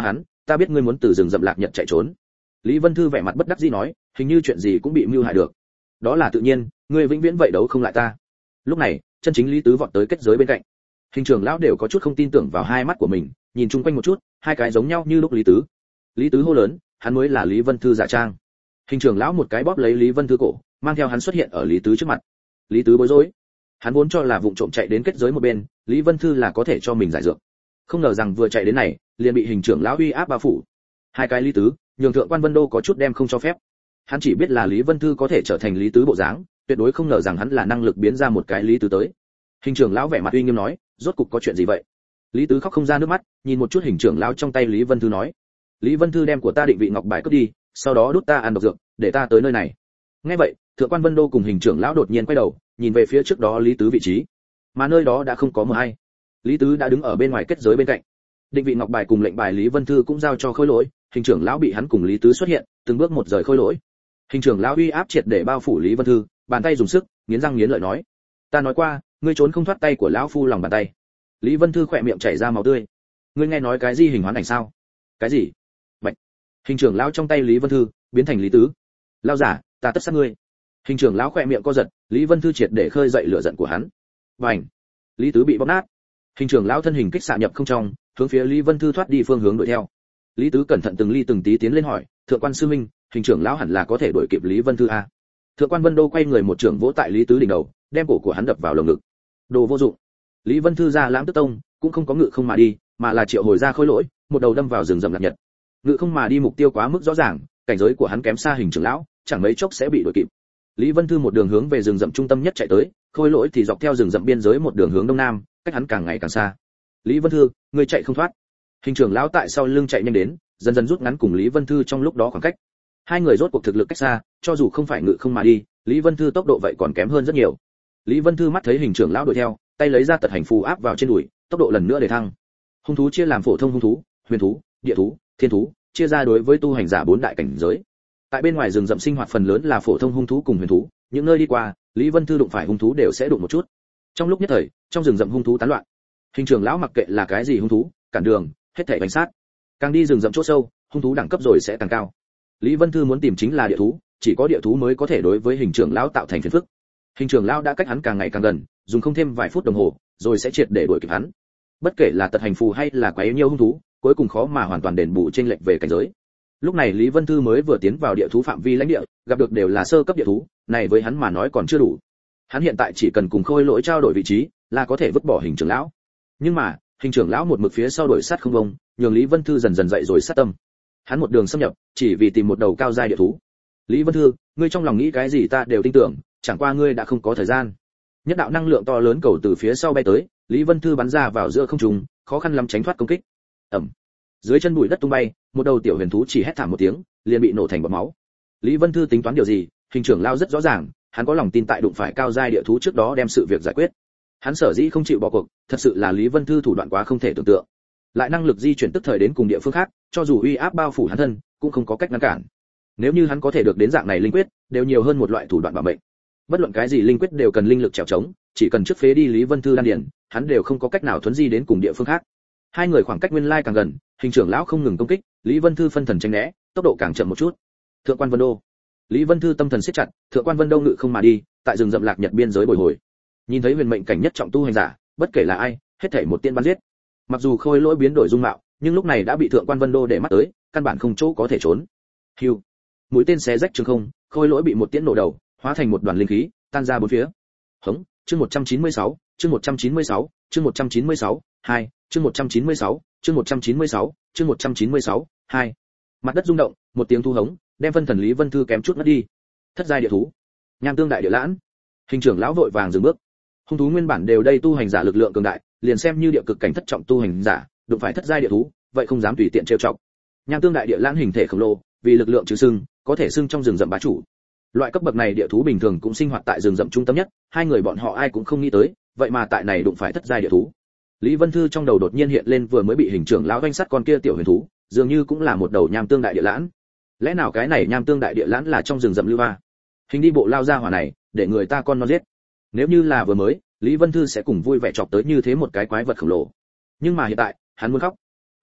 Speaker 1: ta biết ngươi muốn từ rừng rậm lạc nhật chạy trốn. Lý Vân Thư vẻ mặt bất đắc dĩ nói, hình như chuyện gì cũng bị mưu hại được. Đó là tự nhiên, ngươi vĩnh viễn vậy đấu không lại ta. Lúc này, chân chính Lý Tứ vọt tới kết giới bên cạnh. Hình trưởng lão đều có chút không tin tưởng vào hai mắt của mình, nhìn chung quanh một chút, hai cái giống nhau như lúc Lý Tứ. Lý Tứ hô lớn, hắn mới là Lý Vân Thư giả trang. Hình trưởng lão một cái bóp lấy Lý Vân Thư cổ, mang theo hắn xuất hiện ở Lý Tứ trước mặt. Lý Tứ bối rối. Hắn vốn cho là vụng trộm chạy đến kết giới một bên, Lý Vân Thư là có thể cho mình giải dược. Không ngờ rằng vừa chạy đến này, liền bị hình trưởng lão uy áp bao phủ. Hai cái Lý Tứ, nhường thượng quan Vân Đô có chút đem không cho phép. Hắn chỉ biết là Lý Vân Thư có thể trở thành Lý Tứ bộ dáng, tuyệt đối không ngờ rằng hắn là năng lực biến ra một cái Lý Tứ tới. Hình trưởng lão vẻ mặt uy nghiêm nói, rốt cục có chuyện gì vậy? Lý Tứ khóc không ra nước mắt, nhìn một chút hình trưởng lão trong tay Lý Vân Thư nói, Lý Vân Thư đem của ta định vị ngọc bài cướp đi, sau đó đút ta ăn độc dược, để ta tới nơi này. Nghe vậy, thượng quan Vân Đô cùng hình trưởng lão đột nhiên quay đầu, nhìn về phía trước đó Lý Tứ vị trí, mà nơi đó đã không có một ai. Lý Tứ đã đứng ở bên ngoài kết giới bên cạnh. Định vị ngọc bài cùng lệnh bài Lý Vân Thư cũng giao cho Khôi Lỗi, hình trưởng lão bị hắn cùng Lý Tứ xuất hiện, từng bước một rời Khôi Lỗi. Hình trưởng lão uy áp triệt để bao phủ Lý Vân Thư, bàn tay dùng sức, nghiến răng nghiến lợi nói, ta nói qua, ngươi trốn không thoát tay của lão phu lòng bàn tay. Lý Vân Thư khỏe miệng chảy ra máu tươi. Ngươi nghe nói cái gì hình hoán ảnh sao? Cái gì? Bạch. Hình trưởng lão trong tay Lý Vân Thư biến thành Lý Tứ. Lão giả, ta tất sát ngươi. Hình trưởng lão khỏe miệng co giật, Lý Vân Thư triệt để khơi dậy lửa giận của hắn. Bành. Lý Tứ bị bóp nát. Hình trưởng lão thân hình kích xạ nhập không trong, hướng phía Lý Vân Thư thoát đi phương hướng đuổi theo. Lý Tứ cẩn thận từng ly từng tí tiến lên hỏi, thượng quan sư minh, hình trưởng lão hẳn là có thể đuổi kịp Lý Vân Thư a? Thượng quan Vân Đô quay người một trưởng vỗ tại Lý Tứ đỉnh đầu, đem cổ của hắn đập vào lồng ngực. Đồ vô dụng. Lý Vân Thư ra lãng tức tông, cũng không có ngự không mà đi, mà là triệu hồi ra Khôi Lỗi, một đầu đâm vào rừng rậm lạc nhật. Ngự không mà đi mục tiêu quá mức rõ ràng, cảnh giới của hắn kém xa hình trưởng lão, chẳng mấy chốc sẽ bị đuổi kịp. Lý Vân Thư một đường hướng về rừng rậm trung tâm nhất chạy tới, Khôi Lỗi thì dọc theo rừng rậm biên giới một đường hướng đông nam, cách hắn càng ngày càng xa. Lý Vân Thư, ngươi chạy không thoát. Hình trưởng lão tại sau lưng chạy nhanh đến, dần dần rút ngắn cùng Lý Vân Thư trong lúc đó khoảng cách. Hai người rốt cuộc thực lực cách xa, cho dù không phải ngự không mà đi, Lý Vân Thư tốc độ vậy còn kém hơn rất nhiều. Lý Vân Thư mắt thấy hình trưởng lão đuổi theo, tay lấy ra tật hành phù áp vào trên đùi, tốc độ lần nữa để thăng. Hung thú chia làm phổ thông hung thú, huyền thú, địa thú, thiên thú, chia ra đối với tu hành giả bốn đại cảnh giới. Tại bên ngoài rừng rậm sinh hoạt phần lớn là phổ thông hung thú cùng huyền thú, những nơi đi qua, Lý Vân Thư đụng phải hung thú đều sẽ đụng một chút. Trong lúc nhất thời, trong rừng rậm hung thú tán loạn. Hình trưởng lão mặc kệ là cái gì hung thú, cản đường, hết thảy đánh sát. Càng đi rừng rậm chỗ sâu, hung thú đẳng cấp rồi sẽ càng cao. Lý Vân Thư muốn tìm chính là địa thú, chỉ có địa thú mới có thể đối với hình trưởng lão tạo thành phiền phức. Hình trưởng lão đã cách hắn càng ngày càng gần, dùng không thêm vài phút đồng hồ, rồi sẽ triệt để đuổi kịp hắn. Bất kể là tật hành phù hay là quấy nhiêu hung thú, cuối cùng khó mà hoàn toàn đền bù chênh lệch về cảnh giới. Lúc này Lý Vân Thư mới vừa tiến vào địa thú phạm vi lãnh địa, gặp được đều là sơ cấp địa thú, này với hắn mà nói còn chưa đủ. Hắn hiện tại chỉ cần cùng Khôi Lỗi trao đổi vị trí, là có thể vứt bỏ hình trưởng lão. Nhưng mà, hình trưởng lão một mực phía sau đuổi sát không bông, nhường Lý Vân Thư dần dần dậy rồi sát tâm. Hắn một đường xâm nhập, chỉ vì tìm một đầu cao giai địa thú. Lý Vân Thư, ngươi trong lòng nghĩ cái gì ta đều tin tưởng, chẳng qua ngươi đã không có thời gian. Nhất đạo năng lượng to lớn cầu từ phía sau bay tới, Lý Vân Thư bắn ra vào giữa không trung, khó khăn lắm tránh thoát công kích. Ầm. Dưới chân bụi đất tung bay, một đầu tiểu huyền thú chỉ hét thảm một tiếng, liền bị nổ thành bọt máu. Lý Vân Thư tính toán điều gì, hình trưởng lão rất rõ ràng, hắn có lòng tin tại đụng phải cao giai địa thú trước đó đem sự việc giải quyết. Hắn sở dĩ không chịu bỏ cuộc, thật sự là Lý Vân Thư thủ đoạn quá không thể tưởng tượng. Lại năng lực di chuyển tức thời đến cùng địa phương khác, cho dù uy áp bao phủ hắn thân, cũng không có cách ngăn cản. Nếu như hắn có thể được đến dạng này linh quyết, đều nhiều hơn một loại thủ đoạn bảo mệnh. Bất luận cái gì linh quyết đều cần linh lực trèo trống, chỉ cần trước phế đi Lý Vân Thư đan điền, hắn đều không có cách nào thuấn di đến cùng địa phương khác. Hai người khoảng cách nguyên lai càng gần, hình trưởng lão không ngừng công kích, Lý Vân Thư phân thần tránh né, tốc độ càng chậm một chút. Thượng quan Vân Đô. Lý Vân Thư tâm thần siết chặt, thượng quan Vân Đô ngự không mà đi, tại rừng rậm lạc nhật biên giới bồi hồi. Nhìn thấy huyền mệnh cảnh nhất trọng tu hành giả, bất kể là ai, hết thảy một tiên bắn giết. Mặc dù Khôi Lỗi biến đổi dung mạo, nhưng lúc này đã bị thượng quan Vân Đô để mắt tới, căn bản không chỗ có thể trốn. Hưu. Mũi tên xé rách trường không, Khôi Lỗi bị một tiễn nổ đầu, hóa thành một đoàn linh khí, tan ra bốn phía. Hống, chương một trăm chín mươi sáu, chương một trăm chín mươi sáu, chương một trăm chín mươi sáu, hai, chương một trăm chín mươi sáu, chương một trăm chín mươi sáu, chương một trăm chín mươi sáu, hai. Mặt đất rung động, một tiếng thu hống, đem phân thần Lý Vân Thư kém chút ngất đi. Thất giai địa thú, Nham Tương Đại Địa Lãn. Hình trưởng lão vội vàng dừng bước. Hung thú nguyên bản đều đây tu hành giả lực lượng cường đại, liền xem như địa cực cảnh thất trọng tu hành giả, đụng phải thất giai địa thú, vậy không dám tùy tiện trêu chọc. Nham Tương Đại Địa Lãn hình thể khổng lồ, vì lực lượng chứ sưng, có thể sưng trong rừng rậm bá chủ. Loại cấp bậc này địa thú bình thường cũng sinh hoạt tại rừng rậm trung tâm nhất, hai người bọn họ ai cũng không nghĩ tới, vậy mà tại này đụng phải thất giai địa thú. Lý Vân Thư trong đầu đột nhiên hiện lên vừa mới bị hình trưởng lão vanh sát con kia tiểu huyền thú, dường như cũng là một đầu Nham Tương Đại Địa Lãn. Lẽ nào cái này Nham Tương Đại Địa Lãn là trong rừng rậm lưu hoa? Hình đi bộ lao ra hỏa này, để người ta con nó giết. Nếu như là vừa mới, Lý Vân Thư sẽ cùng vui vẻ chọc tới như thế một cái quái vật khổng lồ. Nhưng mà hiện tại, hắn muốn khóc.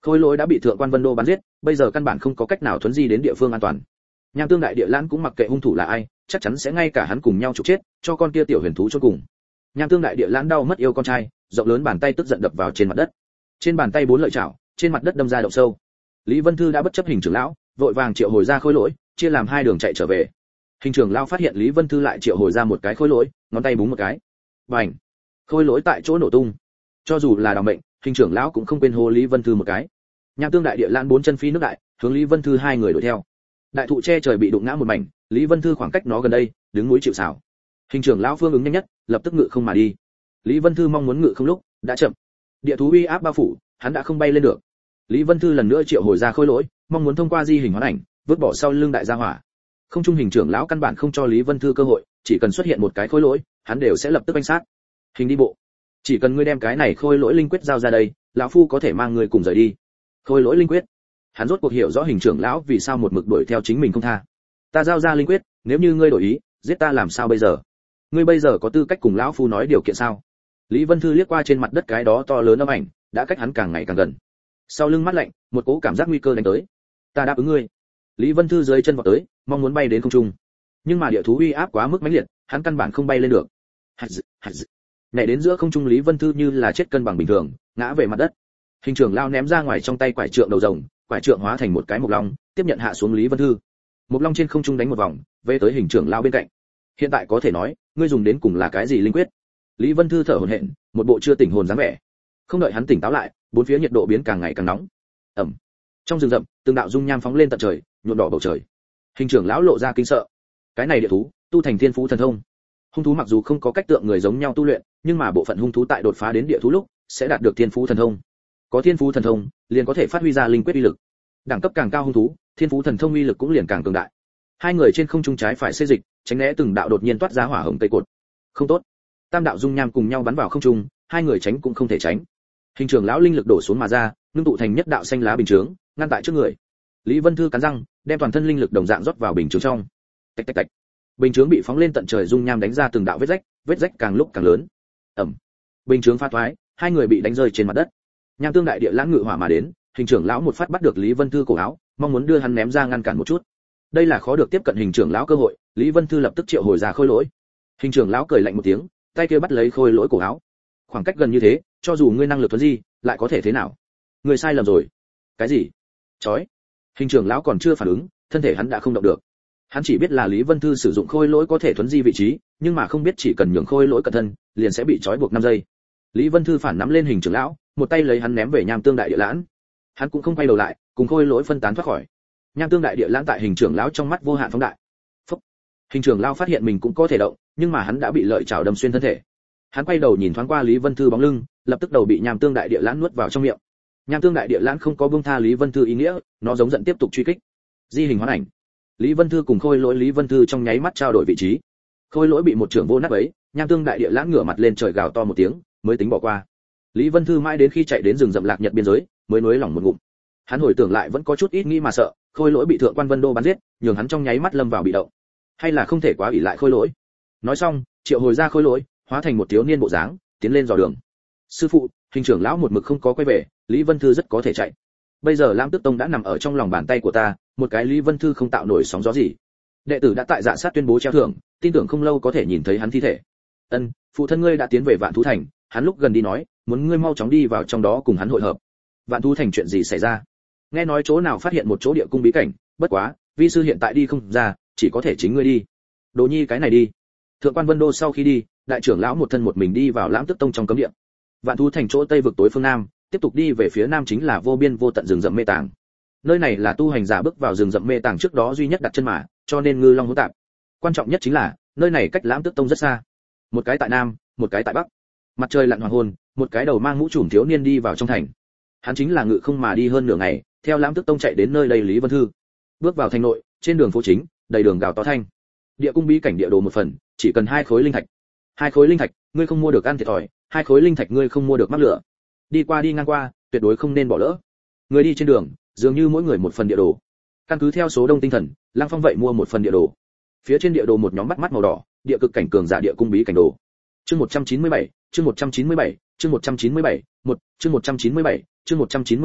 Speaker 1: Khôi lỗi đã bị thượng quan Vân Đô bắn giết, bây giờ căn bản không có cách nào thuấn di đến địa phương an toàn. Nham Tương Đại Địa Lãn cũng mặc kệ hung thủ là ai, chắc chắn sẽ ngay cả hắn cùng nhau trục chết, cho con kia tiểu huyền thú chôn cùng. Nham Tương Đại Địa Lãn đau mất yêu con trai, rộng lớn bàn tay tức giận đập vào trên mặt đất. Trên bàn tay bốn lợi chảo, trên mặt đất đâm ra động sâu. Lý Vân Thư đã bất chấp hình trưởng lão, vội vàng triệu hồi ra khôi lỗi, chia làm hai đường chạy trở về. Hình trưởng lão phát hiện Lý Vân Thư lại triệu hồi ra một cái khôi lỗi, ngón tay búng một cái. Bành! Khôi lỗi tại chỗ nổ tung. Cho dù là đảm mệnh, hình trưởng lão cũng không quên hô Lý Vân Thư một cái. Nham Tương Đại Địa Lãn bốn chân phi nước đại, hướng Lý Vân Thư hai người đuổi theo. Đại thụ che trời bị đụng ngã một mảnh, Lý Vân Thư khoảng cách nó gần đây, đứng núi chịu sào. Hình trưởng lão phương ứng nhanh nhất, lập tức ngự không mà đi. Lý Vân Thư mong muốn ngự không lúc, đã chậm. Địa thú uy áp bao phủ, hắn đã không bay lên được. Lý Vân Thư lần nữa triệu hồi ra khôi lỗi, mong muốn thông qua di hình hóa ảnh, vứt bỏ sau lưng đại gia hỏa. Không trung hình trưởng lão căn bản không cho Lý Vân Thư cơ hội, chỉ cần xuất hiện một cái khôi lỗi, hắn đều sẽ lập tức đánh sát. Hình đi bộ. Chỉ cần ngươi đem cái này khôi lỗi linh quyết giao ra đây, lão phu có thể mang ngươi cùng rời đi. Khôi lỗi linh quyết. Hắn rốt cuộc hiểu rõ hình trưởng lão vì sao một mực đuổi theo chính mình không tha. Ta giao ra linh quyết, nếu như ngươi đổi ý, giết ta làm sao bây giờ? Ngươi bây giờ có tư cách cùng lão phu nói điều kiện sao? Lý Vân Thư liếc qua trên mặt đất cái đó to lớn âm ảnh, đã cách hắn càng ngày càng gần. Sau lưng mắt lạnh, một cỗ cảm giác nguy cơ đánh tới. Ta đáp ứng ngươi. Lý Vân Thư dưới chân vọt tới, mong muốn bay đến không trung. Nhưng mà địa thú uy áp quá mức mãnh liệt, hắn căn bản không bay lên được. Hạt dự, hạt dự. Nhảy đến giữa không trung Lý Vân Thư như là chết cân bằng bình thường, ngã về mặt đất. Hình trưởng lao ném ra ngoài trong tay quải trượng đầu rồng, quải trượng hóa thành một cái mộc long, tiếp nhận hạ xuống Lý Vân Thư. Mộc long trên không trung đánh một vòng, về tới hình trưởng lao bên cạnh. Hiện tại có thể nói, ngươi dùng đến cùng là cái gì linh quyết? Lý Vân Thư thở hổn hển, một bộ chưa tỉnh hồn dáng vẻ. Không đợi hắn tỉnh táo lại, bốn phía nhiệt độ biến càng ngày càng nóng. Ẩm. Trong rừng rậm, từng đạo dung nham phóng lên tận trời, nhuộm đỏ bầu trời. Hình trưởng lão lộ ra kinh sợ. Cái này địa thú, tu thành thiên phú thần thông. Hung thú mặc dù không có cách tượng người giống nhau tu luyện, nhưng mà bộ phận hung thú tại đột phá đến địa thú lúc, sẽ đạt được thiên phú thần thông. Có thiên phú thần thông, liền có thể phát huy ra linh quyết uy lực. Đẳng cấp càng cao hung thú, thiên phú thần thông uy lực cũng liền càng cường đại. Hai người trên không trung trái phải xê dịch, tránh né từng đạo đột nhiên toát ra hỏa hồng cây cột. Không tốt. Tam đạo dung nham cùng nhau bắn vào không trung, hai người tránh cũng không thể tránh. Hình trưởng lão linh lực đổ xuống mà ra, ngưng tụ thành nhất đạo xanh lá bình chướng, ngăn tại trước người. Lý Vân Thư cắn răng, đem toàn thân linh lực đồng dạng rót vào bình chướng trong. Tạch tạch tạch. Bình chướng bị phóng lên tận trời dung nham đánh ra từng đạo vết rách, vết rách càng lúc càng lớn. Ầm. Bình chướng phá thoái, hai người bị đánh rơi trên mặt đất. Nham Tương Đại Địa Lãng ngự hỏa mà đến, hình trưởng lão một phát bắt được Lý Vân Thư cổ áo, mong muốn đưa hắn ném ra ngăn cản một chút. Đây là khó được tiếp cận hình trưởng lão cơ hội, Lý Vân Thư lập tức triệu hồi ra khôi lỗi. Hình trưởng lão cười lạnh một tiếng, tay kia bắt lấy khôi lỗi cổ áo. Khoảng cách gần như thế, cho dù ngươi năng lực thuấn di, lại có thể thế nào? Ngươi sai lầm rồi. Cái gì? Chói. Hình trưởng lão còn chưa phản ứng, thân thể hắn đã không động được. Hắn chỉ biết là Lý Vân Thư sử dụng khôi lỗi có thể thuấn di vị trí, nhưng mà không biết chỉ cần nhường khôi lỗi cẩn thân, liền sẽ bị trói buộc năm giây. Lý Vân Thư phản nắm lên hình trưởng lão, một tay lấy hắn ném về Nham Tương Đại Địa Lãn. Hắn cũng không quay đầu lại, cùng khôi lỗi phân tán thoát khỏi. Nham Tương Đại Địa Lãn tại hình trưởng lão trong mắt vô hạn phóng đại. Phúc. Hình trưởng lão phát hiện mình cũng có thể động, nhưng mà hắn đã bị lợi chảo đâm xuyên thân thể. Hắn quay đầu nhìn thoáng qua Lý Vân Thư bóng lưng, lập tức đầu bị Nham Tương Đại Địa Lãn nuốt vào trong miệng. Nham Tương Đại Địa Lãn không có buông tha Lý Vân Thư ý nghĩa, nó giống giận tiếp tục truy kích. Di hình hóa ảnh. Lý Vân Thư cùng khôi lỗi Lý Vân Thư trong nháy mắt trao đổi vị trí. Khôi lỗi bị một trưởng vô nát ấy, Nham Tương Đại Địa Lãn ngửa mặt lên trời gào to một tiếng, mới tính bỏ qua. Lý Vân Thư mãi đến khi chạy đến rừng rậm lạc nhật biên giới, mới nuối lòng một ngụm. Hắn hồi tưởng lại vẫn có chút ít nghĩ mà sợ, khôi lỗi bị thượng quan Vân Đô bắn giết, nhường hắn trong nháy mắt lâm vào bị động. Hay là không thể quá ỷ lại khôi lỗi. Nói xong, triệu hồi ra khôi lỗi, hóa thành một thiếu niên bộ dáng, tiến lên dò đường. Sư phụ, hình trưởng lão một mực không có quay về, Lý Vân Thư rất có thể chạy. Bây giờ Lam Tước Tông đã nằm ở trong lòng bàn tay của ta, một cái Lý Vân Thư không tạo nổi sóng gió gì. Đệ tử đã tại dạ sát tuyên bố treo thưởng, tin tưởng không lâu có thể nhìn thấy hắn thi thể. Ân, phụ thân ngươi đã tiến về Vạn Thú Thành, hắn lúc gần đi nói, muốn ngươi mau chóng đi vào trong đó cùng hắn hội hợp. Vạn Thú Thành chuyện gì xảy ra? Nghe nói chỗ nào phát hiện một chỗ địa cung bí cảnh, bất quá, vi sư hiện tại đi không ra, chỉ có thể chính ngươi đi. Đồ Nhi cái này đi. Thượng quan Vân Đô sau khi đi, đại trưởng lão một thân một mình đi vào Lãm Tước Tông trong cấm địa. Vạn Thú Thành chỗ tây vực tối phương nam, tiếp tục đi về phía nam chính là vô biên vô tận rừng rậm mê tàng. Nơi này là tu hành giả bước vào rừng rậm mê tàng trước đó duy nhất đặt chân mà, cho nên ngư long hỗn tạp. Quan trọng nhất chính là, nơi này cách Lãm Tước Tông rất xa. Một cái tại nam, một cái tại bắc. Mặt trời lặn hoàng hôn, một cái đầu mang mũ trùm thiếu niên đi vào trong thành. Hắn chính là ngự không mà đi hơn nửa ngày, theo Lãm Tước Tông chạy đến nơi đây Lý Vân Thư. Bước vào thành nội, trên đường phố chính, đầy đường gào to thanh. Địa cung bí cảnh địa đồ một phần, chỉ cần hai khối linh thạch. Hai khối linh thạch, ngươi không mua được ăn thiệt thòi, hai khối linh thạch ngươi không mua được mắc lửa. Đi qua đi ngang qua, tuyệt đối không nên bỏ lỡ. Người đi trên đường, dường như mỗi người một phần địa đồ. Căn cứ theo số đông tinh thần, Lăng Phong vậy mua một phần địa đồ. Phía trên địa đồ một nhóm bắt mắt màu đỏ, địa cực cảnh cường giả địa cung bí cảnh đồ. Chương một trăm chín mươi bảy, chương một trăm chín mươi bảy, chương một trăm chín mươi bảy, một, chương một trăm chín mươi bảy, chương một trăm chín mươi bảy,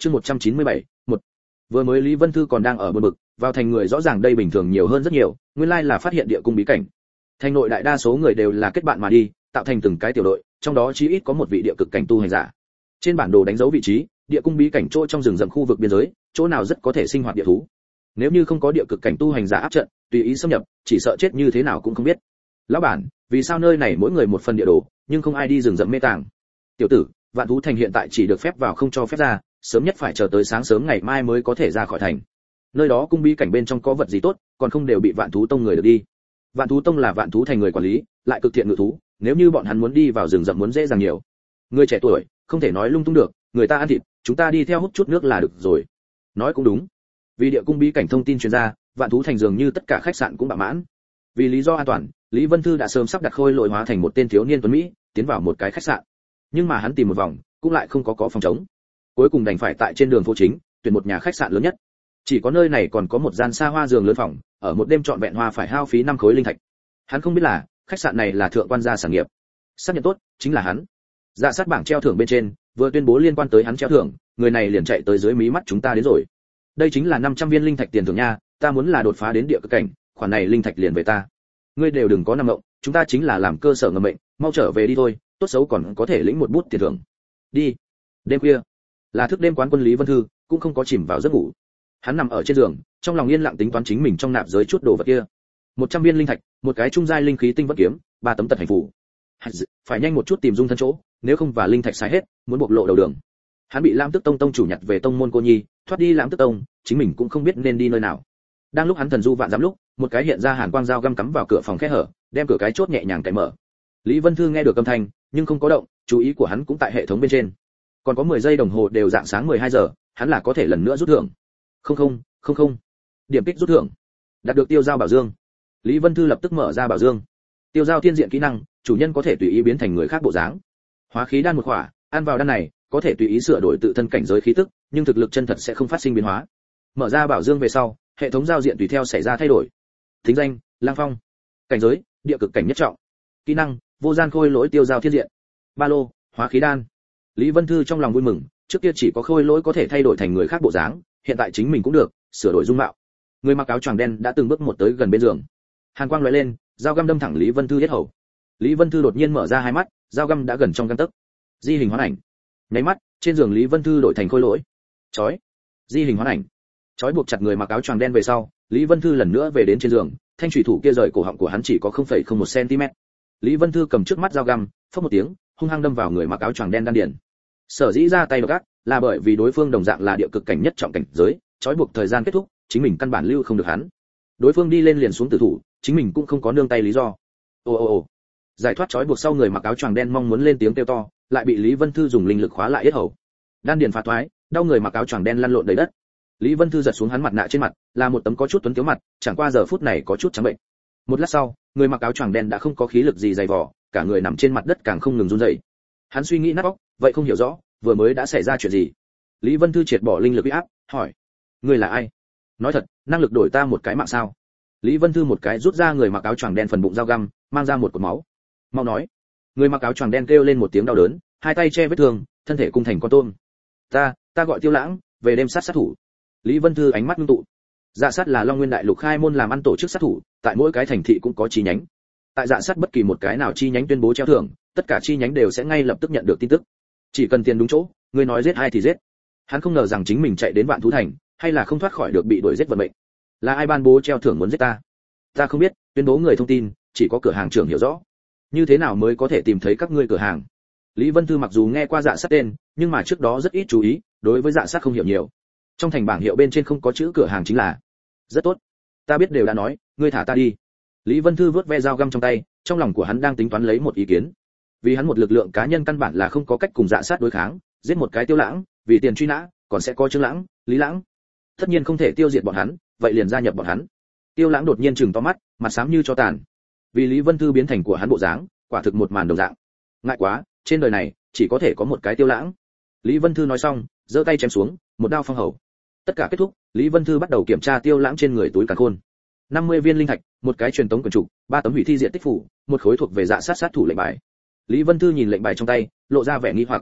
Speaker 1: chương một trăm chín mươi bảy, một. Vừa mới Lý Vân Thư còn đang ở bờ bực, vào thành người rõ ràng đây bình thường nhiều hơn rất nhiều, nguyên lai là phát hiện địa cung bí cảnh. Thành nội đại đa số người đều là kết bạn mà đi, tạo thành từng cái tiểu đội, trong đó chí ít có một vị địa cực cảnh tu hành giả. Trên bản đồ đánh dấu vị trí, địa cung bí cảnh chỗ trong rừng rậm khu vực biên giới, chỗ nào rất có thể sinh hoạt địa thú. Nếu như không có địa cực cảnh tu hành giả áp trận, tùy ý xâm nhập, chỉ sợ chết như thế nào cũng không biết. Lão bản, vì sao nơi này mỗi người một phần địa đồ, nhưng không ai đi rừng rậm mê tàng? Tiểu tử, Vạn Thú Thành hiện tại chỉ được phép vào không cho phép ra, sớm nhất phải chờ tới sáng sớm ngày mai mới có thể ra khỏi thành. Nơi đó cung bí cảnh bên trong có vật gì tốt, còn không đều bị Vạn Thú Tông người được đi. Vạn Thú Tông là Vạn Thú Thành người quản lý, lại cực thiện ngự thú, nếu như bọn hắn muốn đi vào rừng rậm muốn dễ dàng nhiều. Người trẻ tuổi, không thể nói lung tung được, người ta ăn thịt, chúng ta đi theo hút chút nước là được rồi. Nói cũng đúng. Vì địa cung bí cảnh thông tin truyền ra, Vạn Thú Thành dường như tất cả khách sạn cũng bạ mãn. Vì lý do an toàn, Lý Vân Thư đã sớm sắp đặt Khôi Lỗi hóa thành một tên thiếu niên tuấn mỹ, tiến vào một cái khách sạn. Nhưng mà hắn tìm một vòng, cũng lại không có có phòng trống. Cuối cùng đành phải tại trên đường phố chính, tuyển một nhà khách sạn lớn nhất. Chỉ có nơi này còn có một gian xa hoa giường lớn phòng, ở một đêm trọn vẹn hoa phải hao phí năm khối linh thạch. Hắn không biết là, khách sạn này là thượng quan gia sản nghiệp. Xác nhận tốt, chính là hắn. Dạ sát bảng treo thưởng bên trên, vừa tuyên bố liên quan tới hắn treo thưởng, người này liền chạy tới dưới mí mắt chúng ta đến rồi. Đây chính là năm trăm viên linh thạch tiền thưởng nha, ta muốn là đột phá đến địa cực cảnh, khoản này linh thạch liền về ta. Ngươi đều đừng có nằm ngộng, chúng ta chính là làm cơ sở ngầm mệnh, mau trở về đi thôi, tốt xấu còn có thể lĩnh một bút tiền thưởng. Đi. Đêm khuya, là thức đêm quán quân Lý Vân Thư, cũng không có chìm vào giấc ngủ. Hắn nằm ở trên giường, trong lòng yên lặng tính toán chính mình trong nạp giới chút đồ vật kia. một trăm viên linh thạch, một cái trung giai linh khí tinh vẫn kiếm, ba tấm tật hành phù. Phải nhanh một chút tìm dung thân chỗ, nếu không và linh thạch xài hết, muốn bộc lộ đầu đường. Hắn bị Lam Tức Tông tông chủ nhặt về tông môn cô nhi, thoát đi Lam Tức Tông, chính mình cũng không biết nên đi nơi nào. Đang lúc hắn thần du vạn dặm lúc, một cái hiện ra hàn quang dao găm cắm vào cửa phòng khe hở, đem cửa cái chốt nhẹ nhàng cạy mở. Lý Vân Thư nghe được âm thanh, nhưng không có động, chú ý của hắn cũng tại hệ thống bên trên. Còn có mười giây đồng hồ đều dạng sáng mười hai giờ, hắn là có thể lần nữa rút thưởng. Không không, không không. Điểm kích rút thưởng. Đạt được tiêu giao bảo dương. Lý Vân Thư lập tức mở ra bảo dương. Tiêu giao thiên diện kỹ năng, chủ nhân có thể tùy ý biến thành người khác bộ dáng. Hóa khí đan một khỏa, ăn vào đan này, có thể tùy ý sửa đổi tự thân cảnh giới khí tức, nhưng thực lực chân thật sẽ không phát sinh biến hóa. Mở ra bảo dương về sau, hệ thống giao diện tùy theo xảy ra thay đổi. Thính danh, Lang Phong. Cảnh giới, địa cực cảnh nhất trọng. Kỹ năng, vô gian khôi lỗi tiêu giao thiên diện. Ba lô, hóa khí đan. Lý Vân Thư trong lòng vui mừng, trước kia chỉ có khôi lỗi có thể thay đổi thành người khác bộ dáng, hiện tại chính mình cũng được, sửa đổi dung mạo. Người mặc áo choàng đen đã từng bước một tới gần bên giường. Hàn quang lóe lên, dao găm đâm thẳng Lý Vân Thư yết hầu. Lý Vân Thư đột nhiên mở ra hai mắt, dao găm đã gần trong gang tấc. Di hình hóa ảnh. Nháy mắt, trên giường Lý Vân Thư đổi thành khôi lỗi. Chói. Di hình hóa ảnh. Chói buộc chặt người mặc áo choàng đen về sau, Lý Vân Thư lần nữa về đến trên giường, thanh chủy thủ kia rời cổ họng của hắn chỉ có không phẩy không một xăng-ti-mét. Lý Vân Thư cầm trước mắt dao găm, phất một tiếng, hung hăng đâm vào người mặc áo choàng đen đan điền. Sở dĩ ra tay độc ác, là bởi vì đối phương đồng dạng là địa cực cảnh nhất trọng cảnh giới, chói buộc thời gian kết thúc, chính mình căn bản lưu không được hắn. Đối phương đi lên liền xuống tử thủ, chính mình cũng không có nương tay lý do. Ồ ồ ồ. Giải thoát chói buộc sau, người mặc áo choàng đen mong muốn lên tiếng kêu to, lại bị Lý Vân Thư dùng linh lực khóa lại yết hầu. Đan điền phá thoái, đau người mặc áo choàng đen lăn lộn đầy đất. Lý Vân Thư giật xuống hắn mặt nạ trên mặt, là một tấm có chút tuấn tiếu mặt, chẳng qua giờ phút này có chút trắng bệnh. Một lát sau, người mặc áo choàng đen đã không có khí lực gì dày vò, cả người nằm trên mặt đất càng không ngừng run rẩy. Hắn suy nghĩ nát óc, vậy không hiểu rõ, vừa mới đã xảy ra chuyện gì. Lý Vân Thư triệt bỏ linh lực uy áp, hỏi: "Ngươi là ai? Nói thật, năng lực đổi ta một cái mạng sao?" Lý Vân Thư một cái rút ra người mặc áo choàng đen phần bụng dao găm, mang ra một cột máu. "Mau nói." Người mặc áo choàng đen kêu lên một tiếng đau đớn, hai tay che vết thương, thân thể cung thành con tôm. "Ta, ta gọi Tiêu Lãng, về đêm sát sát thủ." Lý Vân Thư ánh mắt ngưng tụ. Dạ sát là Long Nguyên Đại Lục khai môn làm ăn tổ chức sát thủ, tại mỗi cái thành thị cũng có chi nhánh. Tại dạ sát bất kỳ một cái nào chi nhánh tuyên bố treo thưởng, tất cả chi nhánh đều sẽ ngay lập tức nhận được tin tức. Chỉ cần tiền đúng chỗ, người nói giết ai thì giết. Hắn không ngờ rằng chính mình chạy đến Vạn Thú Thành, hay là không thoát khỏi được bị đuổi giết vận mệnh. Là ai ban bố treo thưởng muốn giết ta? Ta không biết, tuyên bố người thông tin, chỉ có cửa hàng trưởng hiểu rõ. Như thế nào mới có thể tìm thấy các ngươi cửa hàng? Lý Vân Thư mặc dù nghe qua dạ sát tên, nhưng mà trước đó rất ít chú ý, đối với dạ sát không hiểu nhiều. Trong thành bảng hiệu bên trên không có chữ cửa hàng chính là. Rất tốt, ta biết đều đã nói, ngươi thả ta đi. Lý Vân Thư vớt ve dao găm trong tay, trong lòng của hắn đang tính toán lấy một ý kiến. Vì hắn một lực lượng cá nhân căn bản là không có cách cùng dạ sát đối kháng, giết một cái Tiêu Lãng, vì tiền truy nã, còn sẽ có Trương Lãng, Lý Lãng. Tất nhiên không thể tiêu diệt bọn hắn, vậy liền gia nhập bọn hắn. Tiêu Lãng đột nhiên trừng to mắt, mặt xám như cho tàn. Vì Lý Vân Thư biến thành của hắn bộ dáng, quả thực một màn đồng dạng. Ngại quá, trên đời này chỉ có thể có một cái Tiêu Lãng. Lý Vân Thư nói xong, giơ tay chém xuống, một đao phong hầu. Tất cả kết thúc, Lý Vân Thư bắt đầu kiểm tra Tiêu Lãng trên người túi càn khôn. năm mươi viên linh thạch, một cái truyền tống quyển trục, ba tấm hủy thi diện tích phủ, một khối thuộc về dạ sát sát thủ lệnh bài. Lý Vân Thư nhìn lệnh bài trong tay, lộ ra vẻ nghi hoặc.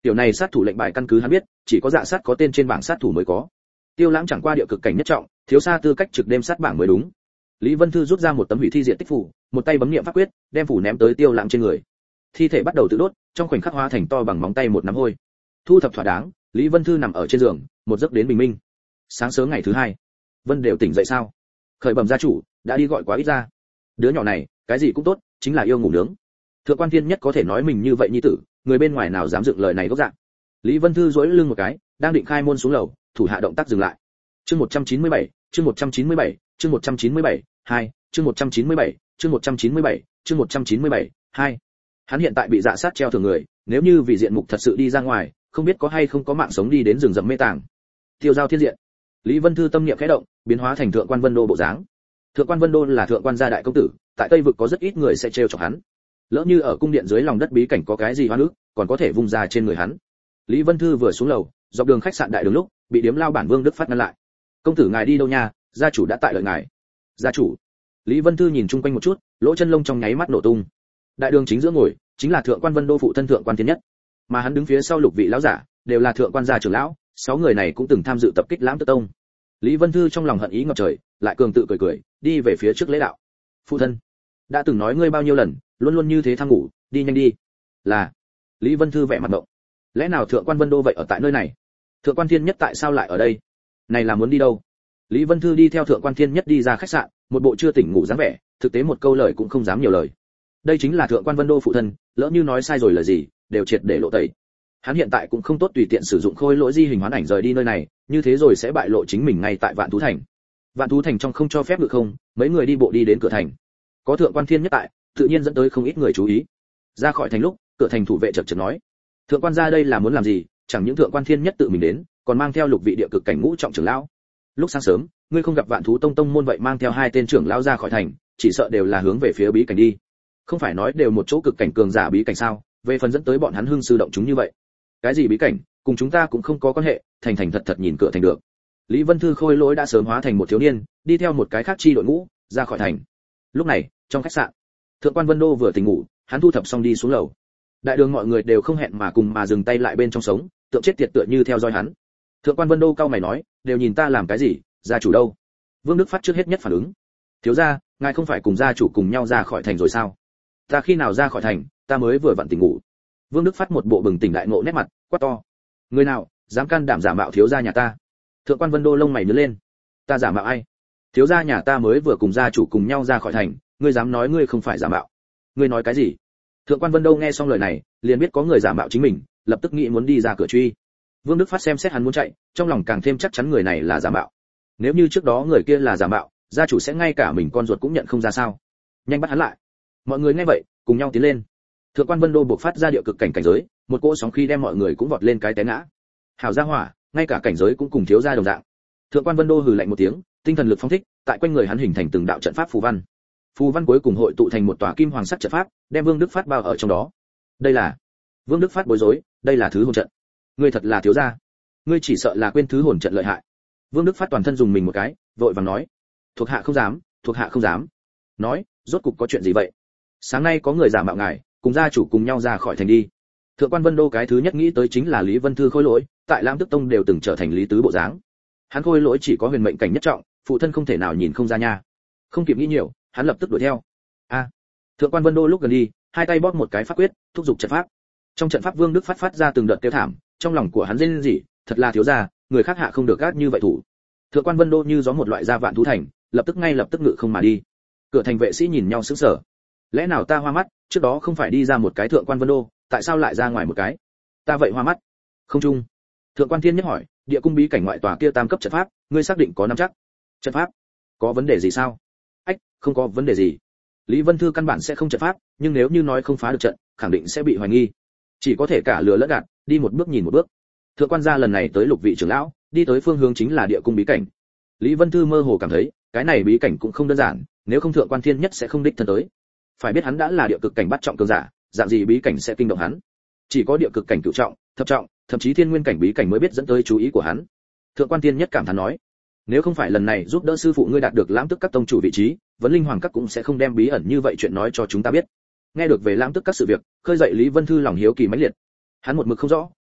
Speaker 1: Tiểu này sát thủ lệnh bài căn cứ hắn biết, chỉ có dạ sát có tên trên bảng sát thủ mới có. Tiêu Lãng chẳng qua địa cực cảnh nhất trọng, thiếu xa tư cách trực đêm sát bảng mới đúng. Lý Vân Thư rút ra một tấm hủy thi diện tích phủ, một tay bấm niệm pháp quyết, đem phủ ném tới Tiêu Lãng trên người. Thi thể bắt đầu tự đốt, trong khoảnh khắc hóa thành to bằng móng tay một nắm hôi. Thu thập thỏa đáng, Lý Vân Thư nằm ở trên giường, một giấc đến bình minh. Sáng sớm ngày thứ hai, Vân đều tỉnh dậy sao? Khởi bẩm gia chủ, đã đi gọi quá ít ra. Đứa nhỏ này, cái gì cũng tốt, chính là yêu ngủ nướng. Thượng quan Thiên Nhất có thể nói mình như vậy nhi tử, người bên ngoài nào dám dựng lời này gốc dạng. Lý Vân Thư duỗi lưng một cái, đang định khai môn xuống lầu, thủ hạ động tác dừng lại. Chương một trăm chín mươi bảy, chương một trăm chín mươi bảy, chương một trăm chín mươi bảy, hai, chương một trăm chín mươi bảy, chương một trăm chín mươi bảy, chương một trăm chín mươi bảy, hai. Hắn hiện tại bị dạ sát treo thường người, nếu như vì diện mục thật sự đi ra ngoài, không biết có hay không có mạng sống đi đến rừng rậm mê tàng. Tiêu giao thiên diện. Lý Vân Thư tâm niệm khẽ động, biến hóa thành thượng quan Vân Đô bộ dáng. Thượng quan Vân Đô là thượng quan gia đại công tử, tại Tây vực có rất ít người sẽ trêu chọc hắn. Lỡ như ở cung điện dưới lòng đất bí cảnh có cái gì hoa nước, còn có thể vung ra trên người hắn. Lý Vân Thư vừa xuống lầu, dọc đường khách sạn đại đường lúc, bị điếm lao bản Vương Đức Phát ngăn lại. "Công tử ngài đi đâu nha, gia chủ đã tại đợi ngài." "Gia chủ?" Lý Vân Thư nhìn chung quanh một chút, lỗ chân lông trong nháy mắt nổ tung. Đại đường chính giữa ngồi, chính là thượng quan Vân Đô phụ thân thượng quan Thiên Nhất, mà hắn đứng phía sau lục vị lão giả, đều là thượng quan gia trưởng lão, sáu người này cũng từng tham dự tập kích Lãm Tức Tông. Lý Vân Thư trong lòng hận ý ngập trời, lại cường tự cười cười, đi về phía trước lễ đạo. "Phụ thân, đã từng nói ngươi bao nhiêu lần, luôn luôn như thế tham ngủ, đi nhanh đi." "Là." Lý Vân Thư vẻ mặt ngộng. Lẽ nào thượng quan Vân Đô vậy ở tại nơi này? Thượng quan Thiên Nhất tại sao lại ở đây? Này là muốn đi đâu? Lý Vân Thư đi theo thượng quan Thiên Nhất đi ra khách sạn, một bộ chưa tỉnh ngủ dáng vẻ, thực tế một câu lời cũng không dám nhiều lời. Đây chính là thượng quan Vân Đô phụ thân, lỡ như nói sai rồi là gì, đều triệt để lộ tẩy. Hắn hiện tại cũng không tốt tùy tiện sử dụng khôi lỗi di hình hoán ảnh rời đi nơi này, như thế rồi sẽ bại lộ chính mình ngay tại Vạn Thú Thành. Vạn Thú Thành trong không cho phép ngự không, mấy người đi bộ đi đến cửa thành. Có thượng quan Thiên Nhất tại, tự nhiên dẫn tới không ít người chú ý. Ra khỏi thành lúc, cửa thành thủ vệ chợt chợt nói: "Thượng quan gia đây là muốn làm gì? Chẳng những thượng quan Thiên Nhất tự mình đến, còn mang theo lục vị địa cực cảnh ngũ trọng trưởng lão. Lúc sáng sớm, ngươi không gặp Vạn Thú Tông tông môn vậy mang theo hai tên trưởng lão ra khỏi thành, chỉ sợ đều là hướng về phía bí cảnh đi. Không phải nói đều một chỗ cực cảnh cường giả bí cảnh sao? Về phần dẫn tới bọn hắn hưng sư động chúng như vậy, cái gì bí cảnh, cùng chúng ta cũng không có quan hệ, thành thành thật thật nhìn cửa thành được." Lý Vân Thư khôi lỗi đã sớm hóa thành một thiếu niên, đi theo một cái khác chi đội ngũ ra khỏi thành. Lúc này, trong khách sạn, thượng quan Vân Đô vừa tỉnh ngủ, hắn thu thập xong đi xuống lầu. Đại đường mọi người đều không hẹn mà cùng mà dừng tay lại bên trong sống, tượng chết tiệt tựa như theo dõi hắn. Thượng quan Vân Đô cao mày nói: "Đều nhìn ta làm cái gì, gia chủ đâu?" Vương Đức Phát trước hết nhất phản ứng: "Thiếu gia, ngài không phải cùng gia chủ cùng nhau ra khỏi thành rồi sao?" "Ta khi nào ra khỏi thành, ta mới vừa vặn tỉnh ngủ." Vương Đức Phát một bộ bừng tỉnh đại ngộ nét mặt, quát to: "Người nào dám can đảm giả mạo thiếu gia nhà ta?" Thượng quan Vân Đô lông mày nhướng lên: "Ta giả mạo ai? Thiếu gia nhà ta mới vừa cùng gia chủ cùng nhau ra khỏi thành, ngươi dám nói ngươi không phải giả mạo? Ngươi nói cái gì?" Thượng quan Vân Đô nghe xong lời này, liền biết có người giả mạo chính mình, lập tức nghĩ muốn đi ra cửa truy. Vương Đức Phát xem xét hắn muốn chạy, trong lòng càng thêm chắc chắn người này là giả mạo. Nếu như trước đó người kia là giả mạo, gia chủ sẽ ngay cả mình con ruột cũng nhận không ra sao? Nhanh bắt hắn lại! Mọi người nghe vậy, cùng nhau tiến lên. Thượng quan Vân Đô buộc phát ra địa cực cảnh cảnh giới, một cỗ sóng khí đem mọi người cũng vọt lên cái té ngã. Hảo gia hỏa, ngay cả cảnh giới cũng cùng thiếu gia đồng dạng. Thượng quan Vân Đô hừ lạnh một tiếng, tinh thần lực phóng thích, tại quanh người hắn hình thành từng đạo trận pháp phù văn. Phù văn cuối cùng hội tụ thành một tòa kim hoàng sắc trận pháp, đem Vương Đức Phát bao ở trong đó. Đây là... Vương Đức Phát bối rối, đây là thứ hồn trận. Ngươi thật là thiếu gia, ngươi chỉ sợ là quên thứ hồn trận lợi hại. Vương Đức Phát toàn thân dùng mình một cái, vội vàng nói: "Thuộc hạ không dám, thuộc hạ không dám." Nói, rốt cục có chuyện gì vậy? Sáng nay có người giả mạo ngài, cùng gia chủ cùng nhau ra khỏi thành đi. Thượng quan Vân Đô cái thứ nhất nghĩ tới chính là Lý Vân Thư khôi lỗi, tại Lam Tức Tông đều từng trở thành lý tứ bộ dáng. Hắn khôi lỗi chỉ có huyền mệnh cảnh nhất trọng, phụ thân không thể nào nhìn không ra nha. Không kịp nghĩ nhiều, hắn lập tức đuổi theo. A! Thượng quan Vân Đô lúc gần đi, hai tay bóp một cái pháp quyết, thúc giục trận pháp. Trong trận pháp Vương Đức Phát phát ra từng đợt kêu thảm, trong lòng của hắn rên rỉ, thật là thiếu gia, người khác hạ không được gác như vậy thủ. Thượng quan Vân Đô như gió một loại ra Vạn Thú Thành, lập tức ngay lập tức ngự không mà đi. Cửa thành vệ sĩ nhìn nhau sững sờ. Lẽ nào ta hoa mắt, trước đó không phải đi ra một cái thượng quan Vân Đô, tại sao lại ra ngoài một cái? Ta vậy hoa mắt. Không trung. Thượng quan Thiên Nhất hỏi, địa cung bí cảnh ngoại tòa kia tam cấp trận pháp, ngươi xác định có nắm chắc? Trận pháp? Có vấn đề gì sao? Ách, không có vấn đề gì. Lý Vân Thư căn bản sẽ không trận pháp, nhưng nếu như nói không phá được trận, khẳng định sẽ bị hoài nghi. Chỉ có thể cả lừa lẫn gạt, đi một bước nhìn một bước. Thượng quan gia lần này tới lục vị trưởng lão, đi tới phương hướng chính là địa cung bí cảnh. Lý Vân Thư mơ hồ cảm thấy, cái này bí cảnh cũng không đơn giản, nếu không thượng quan Thiên Nhất sẽ không đích thân tới. Phải biết hắn đã là địa cực cảnh bắt trọng cường giả, dạng gì bí cảnh sẽ kinh động hắn? Chỉ có địa cực cảnh cửu trọng, thập trọng, thậm chí thiên nguyên cảnh bí cảnh mới biết dẫn tới chú ý của hắn. Thượng quan Thiên Nhất cảm thán nói, nếu không phải lần này giúp đỡ sư phụ ngươi đạt được Lãm Tức Các tông chủ vị trí, Vấn Linh Hoàng Các cũng sẽ không đem bí ẩn như vậy chuyện nói cho chúng ta biết. Nghe được về Lãm Tức Các sự việc, khơi dậy Lý Vân Thư lòng hiếu kỳ mãnh liệt. Hắn một mực không rõ,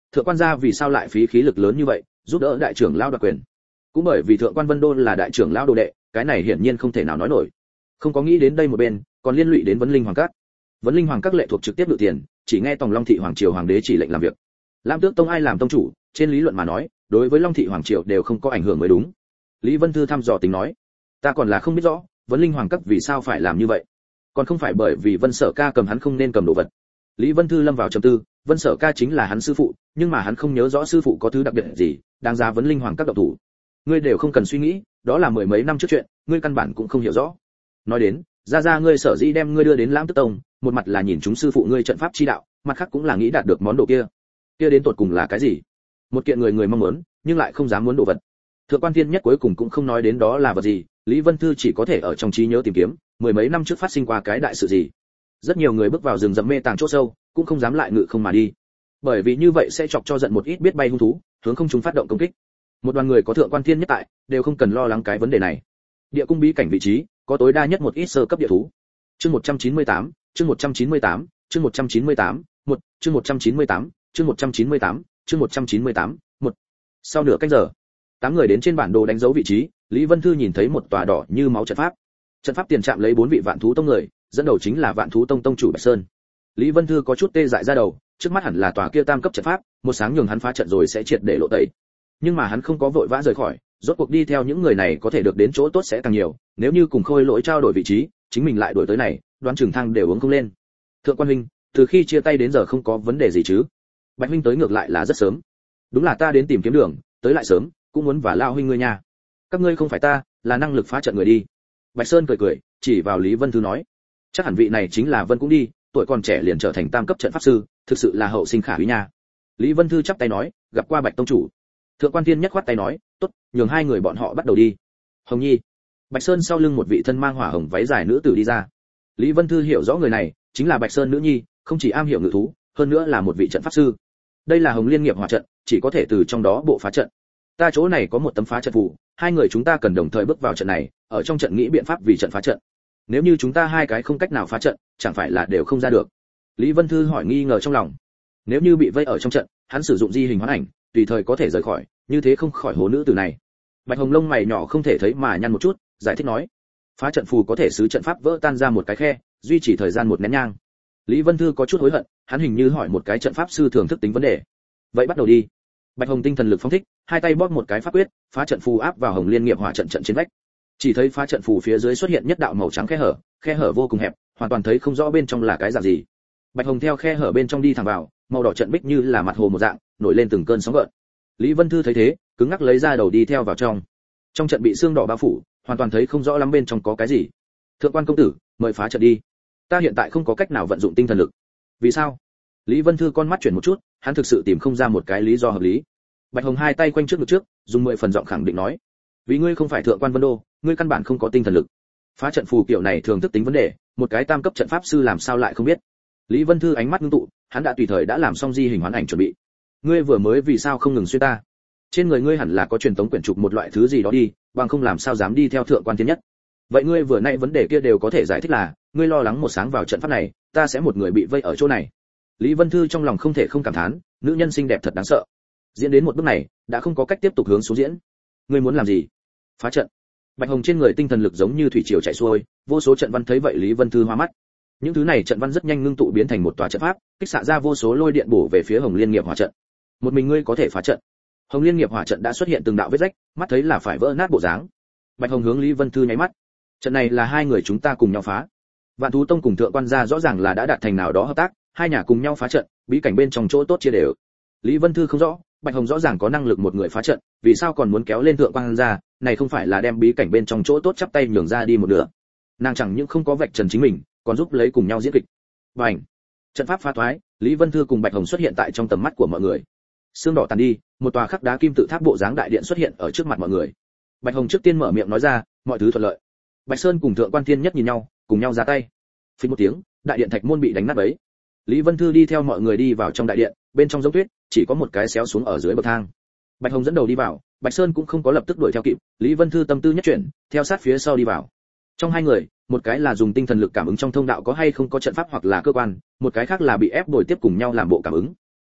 Speaker 1: thượng quan gia vì sao lại phí khí lực lớn như vậy giúp đỡ đại trưởng lão đoạt quyền? Cũng bởi vì thượng quan Vân Đô là đại trưởng lão đồ đệ, cái này hiển nhiên không thể nào nói nổi. Không có nghĩ đến đây một bên, còn liên lụy đến Vấn Linh Hoàng Các. Vấn Linh Hoàng Các lệ thuộc trực tiếp ngự tiền, chỉ nghe Tòng Long thị hoàng triều hoàng đế chỉ lệnh làm việc. Lam Tước Tông ai làm tông chủ, trên lý luận mà nói, đối với Long thị hoàng triều đều không có ảnh hưởng mới đúng. Lý Vân Thư thăm dò tính nói, ta còn là không biết rõ, Vấn Linh Hoàng Các vì sao phải làm như vậy. Còn không phải bởi vì Vân Sở Ca cầm hắn không nên cầm đồ vật. Lý Vân Thư lâm vào trầm tư, Vân Sở Ca chính là hắn sư phụ, nhưng mà hắn không nhớ rõ sư phụ có thứ đặc biệt gì, đáng giá Vấn Linh Hoàng Các động thủ. Ngươi đều không cần suy nghĩ, đó là mười mấy năm trước chuyện, ngươi căn bản cũng không hiểu rõ. Nói đến, ra ra ngươi sở dĩ đem ngươi đưa đến Lam Tước Tông, một mặt là nhìn chúng sư phụ ngươi trận pháp chi đạo, mặt khác cũng là nghĩ đạt được món đồ kia. Kia đến tột cùng là cái gì? Một kiện người người mong muốn, nhưng lại không dám muốn đồ vật. Thượng quan Thiên Nhất cuối cùng cũng không nói đến đó là vật gì, Lý Vân Thư chỉ có thể ở trong trí nhớ tìm kiếm, mười mấy năm trước phát sinh qua cái đại sự gì. Rất nhiều người bước vào rừng rậm mê tàng chỗ sâu, cũng không dám lại ngự không mà đi. Bởi vì như vậy sẽ chọc cho giận một ít biết bay hung thú, hướng không chúng phát động công kích. Một đoàn người có Thượng quan Thiên Nhất tại, đều không cần lo lắng cái vấn đề này. Địa cung bí cảnh vị trí, có tối đa nhất một ít sơ cấp địa thú. Chương một trăm chín mươi tám, chương một trăm chín mươi tám, chương một trăm chín mươi tám, một, chương một trăm chín mươi tám, chương một trăm chín mươi tám, chương một trăm chín mươi tám, một. Sau nửa canh giờ, tám người đến trên bản đồ đánh dấu vị trí, Lý Vân Thư nhìn thấy một tòa đỏ như máu trận pháp. Trận pháp tiền trạm lấy bốn vị Vạn Thú Tông người, dẫn đầu chính là Vạn Thú Tông tông chủ Bạch Sơn. Lý Vân Thư có chút tê dại ra đầu, trước mắt hẳn là tòa kia tam cấp trận pháp, một sáng nhường hắn phá trận rồi sẽ triệt để lộ tẩy. Nhưng mà hắn không có vội vã rời khỏi, rốt cuộc đi theo những người này có thể được đến chỗ tốt sẽ càng nhiều, nếu như cùng Khôi Lỗi trao đổi vị trí, chính mình lại đổi tới này, đoán chừng thang đều uống không lên. Thượng quan huynh, từ khi chia tay đến giờ không có vấn đề gì chứ? Bạch huynh tới ngược lại là rất sớm. Đúng là ta đến tìm kiếm đường, tới lại sớm, cũng muốn và lao huynh ngươi nha. Các ngươi không phải ta, là năng lực phá trận người đi. Bạch Sơn cười cười, chỉ vào Lý Vân Thư nói, chắc hẳn vị này chính là Vân cũng đi, tuổi còn trẻ liền trở thành tam cấp trận pháp sư, thực sự là hậu sinh khả úy nha. Lý Vân Thư chắp tay nói, gặp qua Bạch tông chủ. Thượng quan Thiên Nhất khoát tay nói, tốt, nhường hai người bọn họ bắt đầu đi. Hồng Nhi. Bạch Sơn sau lưng một vị thân mang hỏa hồng váy dài nữ tử đi ra. Lý Vân Thư hiểu rõ người này, chính là Bạch Sơn nữ nhi, không chỉ am hiểu ngự thú, hơn nữa là một vị trận pháp sư. Đây là Hồng Liên nghiệp hỏa trận, chỉ có thể từ trong đó bộ phá trận. Ta chỗ này có một tấm phá trận phù, hai người chúng ta cần đồng thời bước vào trận này, ở trong trận nghĩ biện pháp vì trận phá trận. Nếu như chúng ta hai cái không cách nào phá trận, chẳng phải là đều không ra được. Lý Vân Thư hỏi nghi ngờ trong lòng. Nếu như bị vây ở trong trận, hắn sử dụng di hình hoán ảnh, tùy thời có thể rời khỏi, như thế không khỏi hố nữ tử này. Bạch Hồng lông mày nhỏ không thể thấy mà nhăn một chút, giải thích nói, phá trận phù có thể xứ trận pháp vỡ tan ra một cái khe, duy trì thời gian một nén nhang. Lý Vân Thư có chút hối hận, hắn hình như hỏi một cái trận pháp sư thường thức tính vấn đề. Vậy bắt đầu đi. Bạch Hồng tinh thần lực phóng thích, hai tay bóp một cái pháp quyết, phá trận phù áp vào Hồng Liên nghiệp hỏa trận trận trên vách. Chỉ thấy phá trận phù phía dưới xuất hiện nhất đạo màu trắng khe hở, khe hở vô cùng hẹp, hoàn toàn thấy không rõ bên trong là cái dạng gì. Bạch Hồng theo khe hở bên trong đi thẳng vào, màu đỏ trận bích như là mặt hồ một dạng, nổi lên từng cơn sóng gợn. Lý Vân Thư thấy thế, cứng ngắc lấy ra đầu đi theo vào trong. Trong trận bị xương đỏ bao phủ, hoàn toàn thấy không rõ lắm bên trong có cái gì. Thượng quan công tử, mời phá trận đi. Ta hiện tại không có cách nào vận dụng tinh thần lực. Vì sao? Lý Vân Thư con mắt chuyển một chút, hắn thực sự tìm không ra một cái lý do hợp lý. Bạch Hồng hai tay quanh trước ngực trước, dùng mười phần giọng khẳng định nói, vì ngươi không phải thượng quan Vân Đô, ngươi căn bản không có tinh thần lực. Phá trận phù kiểu này thường thức tính vấn đề, một cái tam cấp trận pháp sư làm sao lại không biết. Lý Vân Thư ánh mắt ngưng tụ, hắn đã tùy thời đã làm xong di hình hoán ảnh chuẩn bị. Ngươi vừa mới vì sao không ngừng xuyên ta? Trên người ngươi hẳn là có truyền tống quyển trục một loại thứ gì đó đi, bằng không làm sao dám đi theo thượng quan Thiên Nhất. Vậy ngươi vừa nãy vấn đề kia đều có thể giải thích là, ngươi lo lắng một sáng vào trận pháp này, ta sẽ một người bị vây ở chỗ này. Lý Vân Thư trong lòng không thể không cảm thán, nữ nhân xinh đẹp thật đáng sợ. Diễn đến một bước này, đã không có cách tiếp tục hướng xuống diễn. Ngươi muốn làm gì? Phá trận. Bạch Hồng trên người tinh thần lực giống như thủy triều chảy xuôi, vô số trận văn thấy vậy Lý Vân Thư hoa mắt. Những thứ này trận văn rất nhanh ngưng tụ biến thành một tòa trận pháp, kích xạ ra vô số lôi điện bổ về phía Hồng Liên nghiệp hỏa trận. Một mình ngươi có thể phá trận? Hồng Liên nghiệp hỏa trận đã xuất hiện từng đạo vết rách, mắt thấy là phải vỡ nát bộ dáng. Bạch Hồng hướng Lý Vân Thư nháy mắt. Trận này là hai người chúng ta cùng nhau phá. Vạn Thú Tông cùng Thượng quan gia rõ ràng là đã đạt thành nào đó hợp tác, hai nhà cùng nhau phá trận, bí cảnh bên trong chỗ tốt chia đều. Lý Vân Thư không rõ, Bạch Hồng rõ ràng có năng lực một người phá trận, vì sao còn muốn kéo lên Thượng quan gia, này không phải là đem bí cảnh bên trong chỗ tốt chắp tay nhường ra đi một nửa. Nàng chẳng những không có vạch trần chính mình, còn giúp lấy cùng nhau diễn kịch. Bành! Trận pháp phá thoái, Lý Vân Thư cùng Bạch Hồng xuất hiện tại trong tầm mắt của mọi người. Sương đỏ tàn đi, một tòa khắc đá kim tự tháp bộ dáng đại điện xuất hiện ở trước mặt mọi người. Bạch Hồng trước tiên mở miệng nói ra, mọi thứ thuận lợi. Bạch Sơn cùng Thượng quan Thiên Nhất nhìn nhau, cùng nhau ra tay. Phình một tiếng, đại điện thạch môn bị đánh nát bấy. Lý Vân Thư đi theo mọi người đi vào trong đại điện, bên trong giống tuyết, chỉ có một cái xéo xuống ở dưới bậc thang. Bạch Hồng dẫn đầu đi vào, Bạch Sơn cũng không có lập tức đuổi theo kịp, Lý Vân Thư tâm tư nhất chuyển, theo sát phía sau đi vào. Trong hai người, một cái là dùng tinh thần lực cảm ứng trong thông đạo có hay không có trận pháp hoặc là cơ quan, một cái khác là bị ép bồi tiếp cùng nhau làm bộ cảm ứng.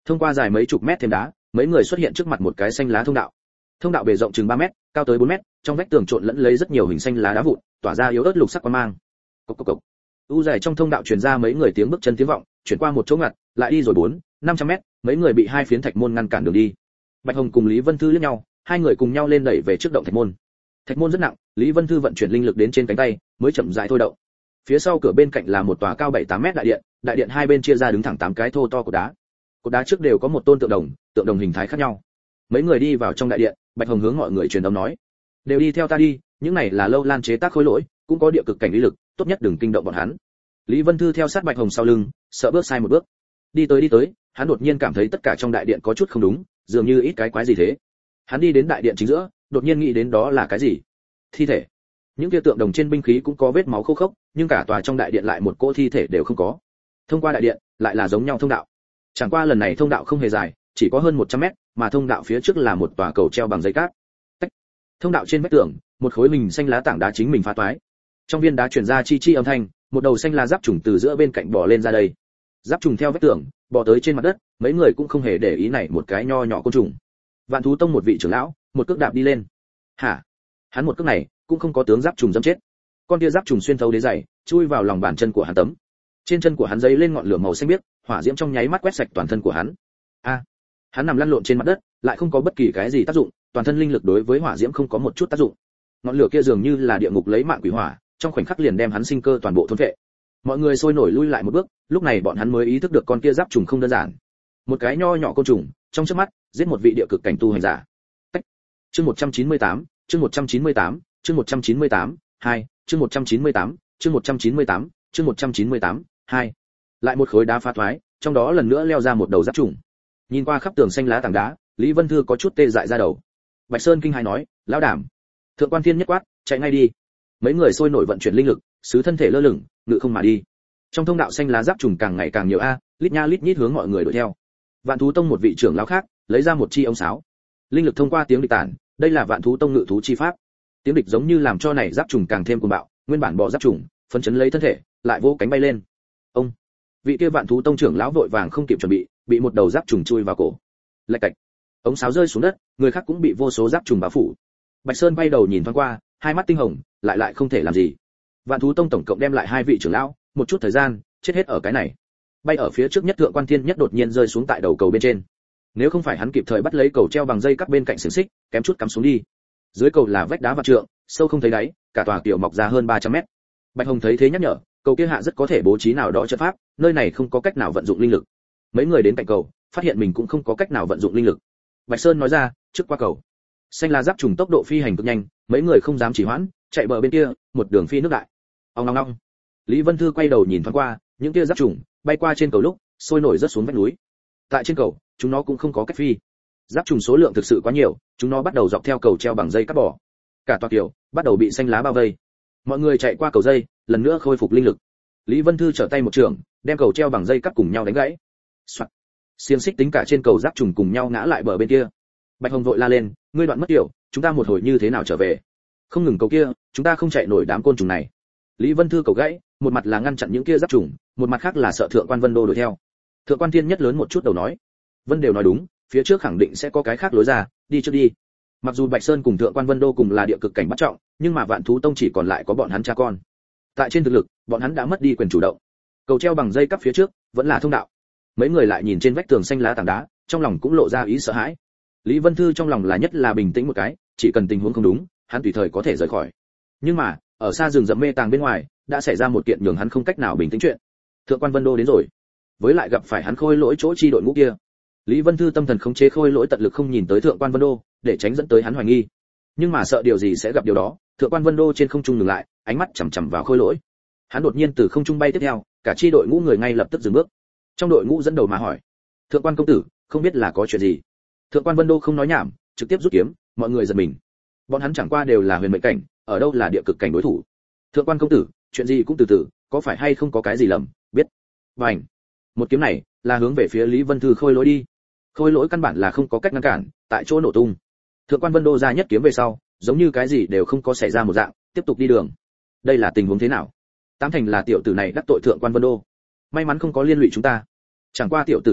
Speaker 1: Thông qua dài mấy chục mét thêm đá, mấy người xuất hiện trước mặt một cái xanh lá thông đạo. Thông đạo bề rộng chừng ba mét, cao tới bốn mét, trong vách tường trộn lẫn lấy rất nhiều hình xanh lá đá vụn, tỏa ra yếu ớt lục sắc quang mang. Cộc cộc cộc. U dài trong thông đạo truyền ra mấy người tiếng bước chân tiếng vọng, chuyển qua một chỗ ngặt, lại đi rồi bốn, năm trăm mét, mấy người bị hai phiến thạch môn ngăn cản đường đi. Bạch Hồng cùng Lý Vân Thư liếc nhau, hai người cùng nhau lên đẩy về trước động thạch môn. Thạch môn rất nặng, Lý Vân Thư vận chuyển linh lực đến trên cánh tay, mới chậm rãi thôi động. Phía sau cửa bên cạnh là một tòa cao bảy tám mét đại điện, đại điện hai bên chia ra đứng thẳng tám cái thô to cột đá. Cột đá trước đều có một tôn tượng đồng, tượng đồng hình thái khác nhau. Mấy người đi vào trong đại điện, Bạch Hồng hướng mọi người truyền âm nói: "Đều đi theo ta đi, những này là lâu lan chế tác khối lỗi, cũng có địa cực cảnh lý lực, tốt nhất đừng kinh động bọn hắn." Lý Vân Thư theo sát Bạch Hồng sau lưng, sợ bước sai một bước. Đi tới đi tới, hắn đột nhiên cảm thấy tất cả trong đại điện có chút không đúng, dường như ít cái quái gì thế. Hắn đi đến đại điện chính giữa, đột nhiên nghĩ đến đó là cái gì? Thi thể. Những kia tượng đồng trên binh khí cũng có vết máu khô khốc, nhưng cả tòa trong đại điện lại một cỗ thi thể đều không có. Thông qua đại điện, lại là giống nhau thông đạo. Chẳng qua lần này thông đạo không hề dài, chỉ có hơn một trăm mét, mà thông đạo phía trước là một tòa cầu treo bằng dây cáp. Tách. Thông đạo trên vách tường, một khối mình xanh lá tảng đá chính mình phá toái. Trong viên đá truyền ra chi chi âm thanh, một đầu xanh lá giáp trùng từ giữa bên cạnh bò lên ra đây. Giáp trùng theo vách tường, bò tới trên mặt đất, mấy người cũng không hề để ý này một cái nho nhỏ côn trùng. Vạn thú tông một vị trưởng lão, một cước đạp đi lên. Hả? Hắn một cước này, cũng không có tướng giáp trùng dẫm chết. Con kia giáp trùng xuyên thấu đế giày, chui vào lòng bàn chân của hắn tấm. Trên chân của hắn giấy lên ngọn lửa màu xanh biếc, hỏa diễm trong nháy mắt quét sạch toàn thân của hắn. A! Hắn nằm lăn lộn trên mặt đất, lại không có bất kỳ cái gì tác dụng, toàn thân linh lực đối với hỏa diễm không có một chút tác dụng. Ngọn lửa kia dường như là địa ngục lấy mạng quỷ hỏa, trong khoảnh khắc liền đem hắn sinh cơ toàn bộ thôn phệ. Mọi người sôi nổi lui lại một bước, lúc này bọn hắn mới ý thức được con kia giáp trùng không đơn giản. Một cái nho nhỏ côn trùng, trong chớp mắt, giết một vị địa cực cảnh tu hành giả. Tách. Chương một trăm chín mươi tám, chương một trăm chín mươi tám, chương một trăm chín mươi tám, hai, chương một trăm chín mươi tám, chương một trăm chín mươi tám, chương một trăm chín mươi tám, hai. Lại một khối đá phá thoái, trong đó lần nữa leo ra một đầu giáp trùng. Nhìn qua khắp tường xanh lá tảng đá, Lý Vân Thư có chút tê dại ra đầu. Bạch Sơn kinh hãi nói: "Lão đảm!" Thượng quan Thiên nhất quát: "Chạy ngay đi!" Mấy người sôi nổi vận chuyển linh lực, sứ thân thể lơ lửng, ngự không mà đi. Trong thông đạo xanh lá giáp trùng càng ngày càng nhiều a, lít nha lít nhít hướng mọi người đuổi theo. Vạn thú tông một vị trưởng lão khác, lấy ra một chi ống sáo. Linh lực thông qua tiếng địch tản, đây là Vạn thú tông ngự thú chi pháp. Tiếng địch giống như làm cho này giáp trùng càng thêm cuồng bạo, nguyên bản bò giáp trùng, phấn chấn lấy thân thể, lại vỗ cánh bay lên. Ông, vị kia Vạn thú tông trưởng lão vội vàng không kịp chuẩn bị, bị một đầu giáp trùng chui vào cổ. Lạch cạch. Ống sáo rơi xuống đất, người khác cũng bị vô số giáp trùng bao phủ. Bạch Sơn bay đầu nhìn thoáng qua, hai mắt tinh hồng, lại lại không thể làm gì. Vạn thú tông tổng cộng đem lại hai vị trưởng lão, một chút thời gian, chết hết ở cái này. Bay ở phía trước nhất Thượng quan Thiên nhất đột nhiên rơi xuống tại đầu cầu bên trên. Nếu không phải hắn kịp thời bắt lấy cầu treo bằng dây các bên cạnh xiềng xích, kém chút cắm xuống đi. Dưới cầu là vách đá vạn trượng, sâu không thấy đáy, cả tòa tiểu mọc ra hơn ba trăm mét. Bạch Hồng thấy thế nhắc nhở, cầu kia hạ rất có thể bố trí nào đó trận pháp, nơi này không có cách nào vận dụng linh lực. Mấy người đến cạnh cầu, phát hiện mình cũng không có cách nào vận dụng linh lực. Bạch Sơn nói ra, trước qua cầu. Xanh lá giáp trùng tốc độ phi hành cực nhanh, mấy người không dám trì hoãn, chạy bờ bên kia, một đường phi nước đại. Ong ong ong. Lý Vân Thư quay đầu nhìn thoáng qua, những kia giáp trùng bay qua trên cầu lúc, sôi nổi rất xuống vách núi. Tại trên cầu, chúng nó cũng không có cách phi. Giáp trùng số lượng thực sự quá nhiều, chúng nó bắt đầu dọc theo cầu treo bằng dây cắt bỏ. Cả tòa kiểu bắt đầu bị xanh lá bao vây. Mọi người chạy qua cầu dây, lần nữa khôi phục linh lực. Lý Vân Thư trở tay một trường, đem cầu treo bằng dây cắt cùng nhau đánh gãy. Soạt. Xiềng xích tính cả trên cầu giáp trùng cùng nhau ngã lại bờ bên kia. Bạch Hồng vội la lên, ngươi đoạn mất tiểu, chúng ta một hồi như thế nào trở về? Không ngừng cầu kia, chúng ta không chạy nổi đám côn trùng này. Lý Vân Thư cầu gãy, một mặt là ngăn chặn những kia giáp trùng, một mặt khác là sợ Thượng quan Vân Đô đuổi theo. Thượng quan Thiên nhất lớn một chút đầu nói, Vân đều nói đúng, phía trước khẳng định sẽ có cái khác lối ra, đi trước đi. Mặc dù Bạch Sơn cùng Thượng quan Vân Đô cùng là địa cực cảnh bắt trọng, nhưng mà Vạn thú tông chỉ còn lại có bọn hắn cha con. Tại trên thực lực, bọn hắn đã mất đi quyền chủ động. Cầu treo bằng dây cắp phía trước, vẫn là thông đạo. Mấy người lại nhìn trên vách tường xanh lá tảng đá, trong lòng cũng lộ ra ý sợ hãi. Lý Vân Thư trong lòng là nhất là bình tĩnh một cái, chỉ cần tình huống không đúng, hắn tùy thời có thể rời khỏi. Nhưng mà, ở xa rừng rậm mê tàng bên ngoài, đã xảy ra một kiện nhường hắn không cách nào bình tĩnh chuyện. Thượng quan Vân Đô đến rồi, với lại gặp phải hắn khôi lỗi chỗ chi đội ngũ kia. Lý Vân Thư tâm thần khống chế khôi lỗi tận lực không nhìn tới Thượng quan Vân Đô, để tránh dẫn tới hắn hoài nghi. Nhưng mà sợ điều gì sẽ gặp điều đó, Thượng quan Vân Đô trên không trung dừng lại, ánh mắt chằm chằm vào khôi lỗi. Hắn đột nhiên từ không trung bay tiếp theo, cả chi đội ngũ người ngay lập tức dừng bước. Trong đội ngũ dẫn đầu mà hỏi, Thượng quan công tử, không biết là có chuyện gì? Thượng quan Vân Đô không nói nhảm, trực tiếp rút kiếm, mọi người giật mình. Bọn hắn chẳng qua đều là huyền mệnh cảnh, ở đâu là địa cực cảnh đối thủ. Thượng quan công tử, chuyện gì cũng từ từ, có phải hay không có cái gì lầm, biết. Bành. Một kiếm này là hướng về phía Lý Vân Thư khôi lỗi đi. Khôi lỗi căn bản là không có cách ngăn cản, tại chỗ nổ tung. Thượng quan Vân Đô ra nhất kiếm về sau, giống như cái gì đều không có xảy ra một dạng, tiếp tục đi đường. Đây là tình huống thế nào? Tám thành là tiểu tử này đắc tội Thượng quan Vân Đô. May mắn không có liên lụy chúng ta. Chẳng qua tiểu tử này chết,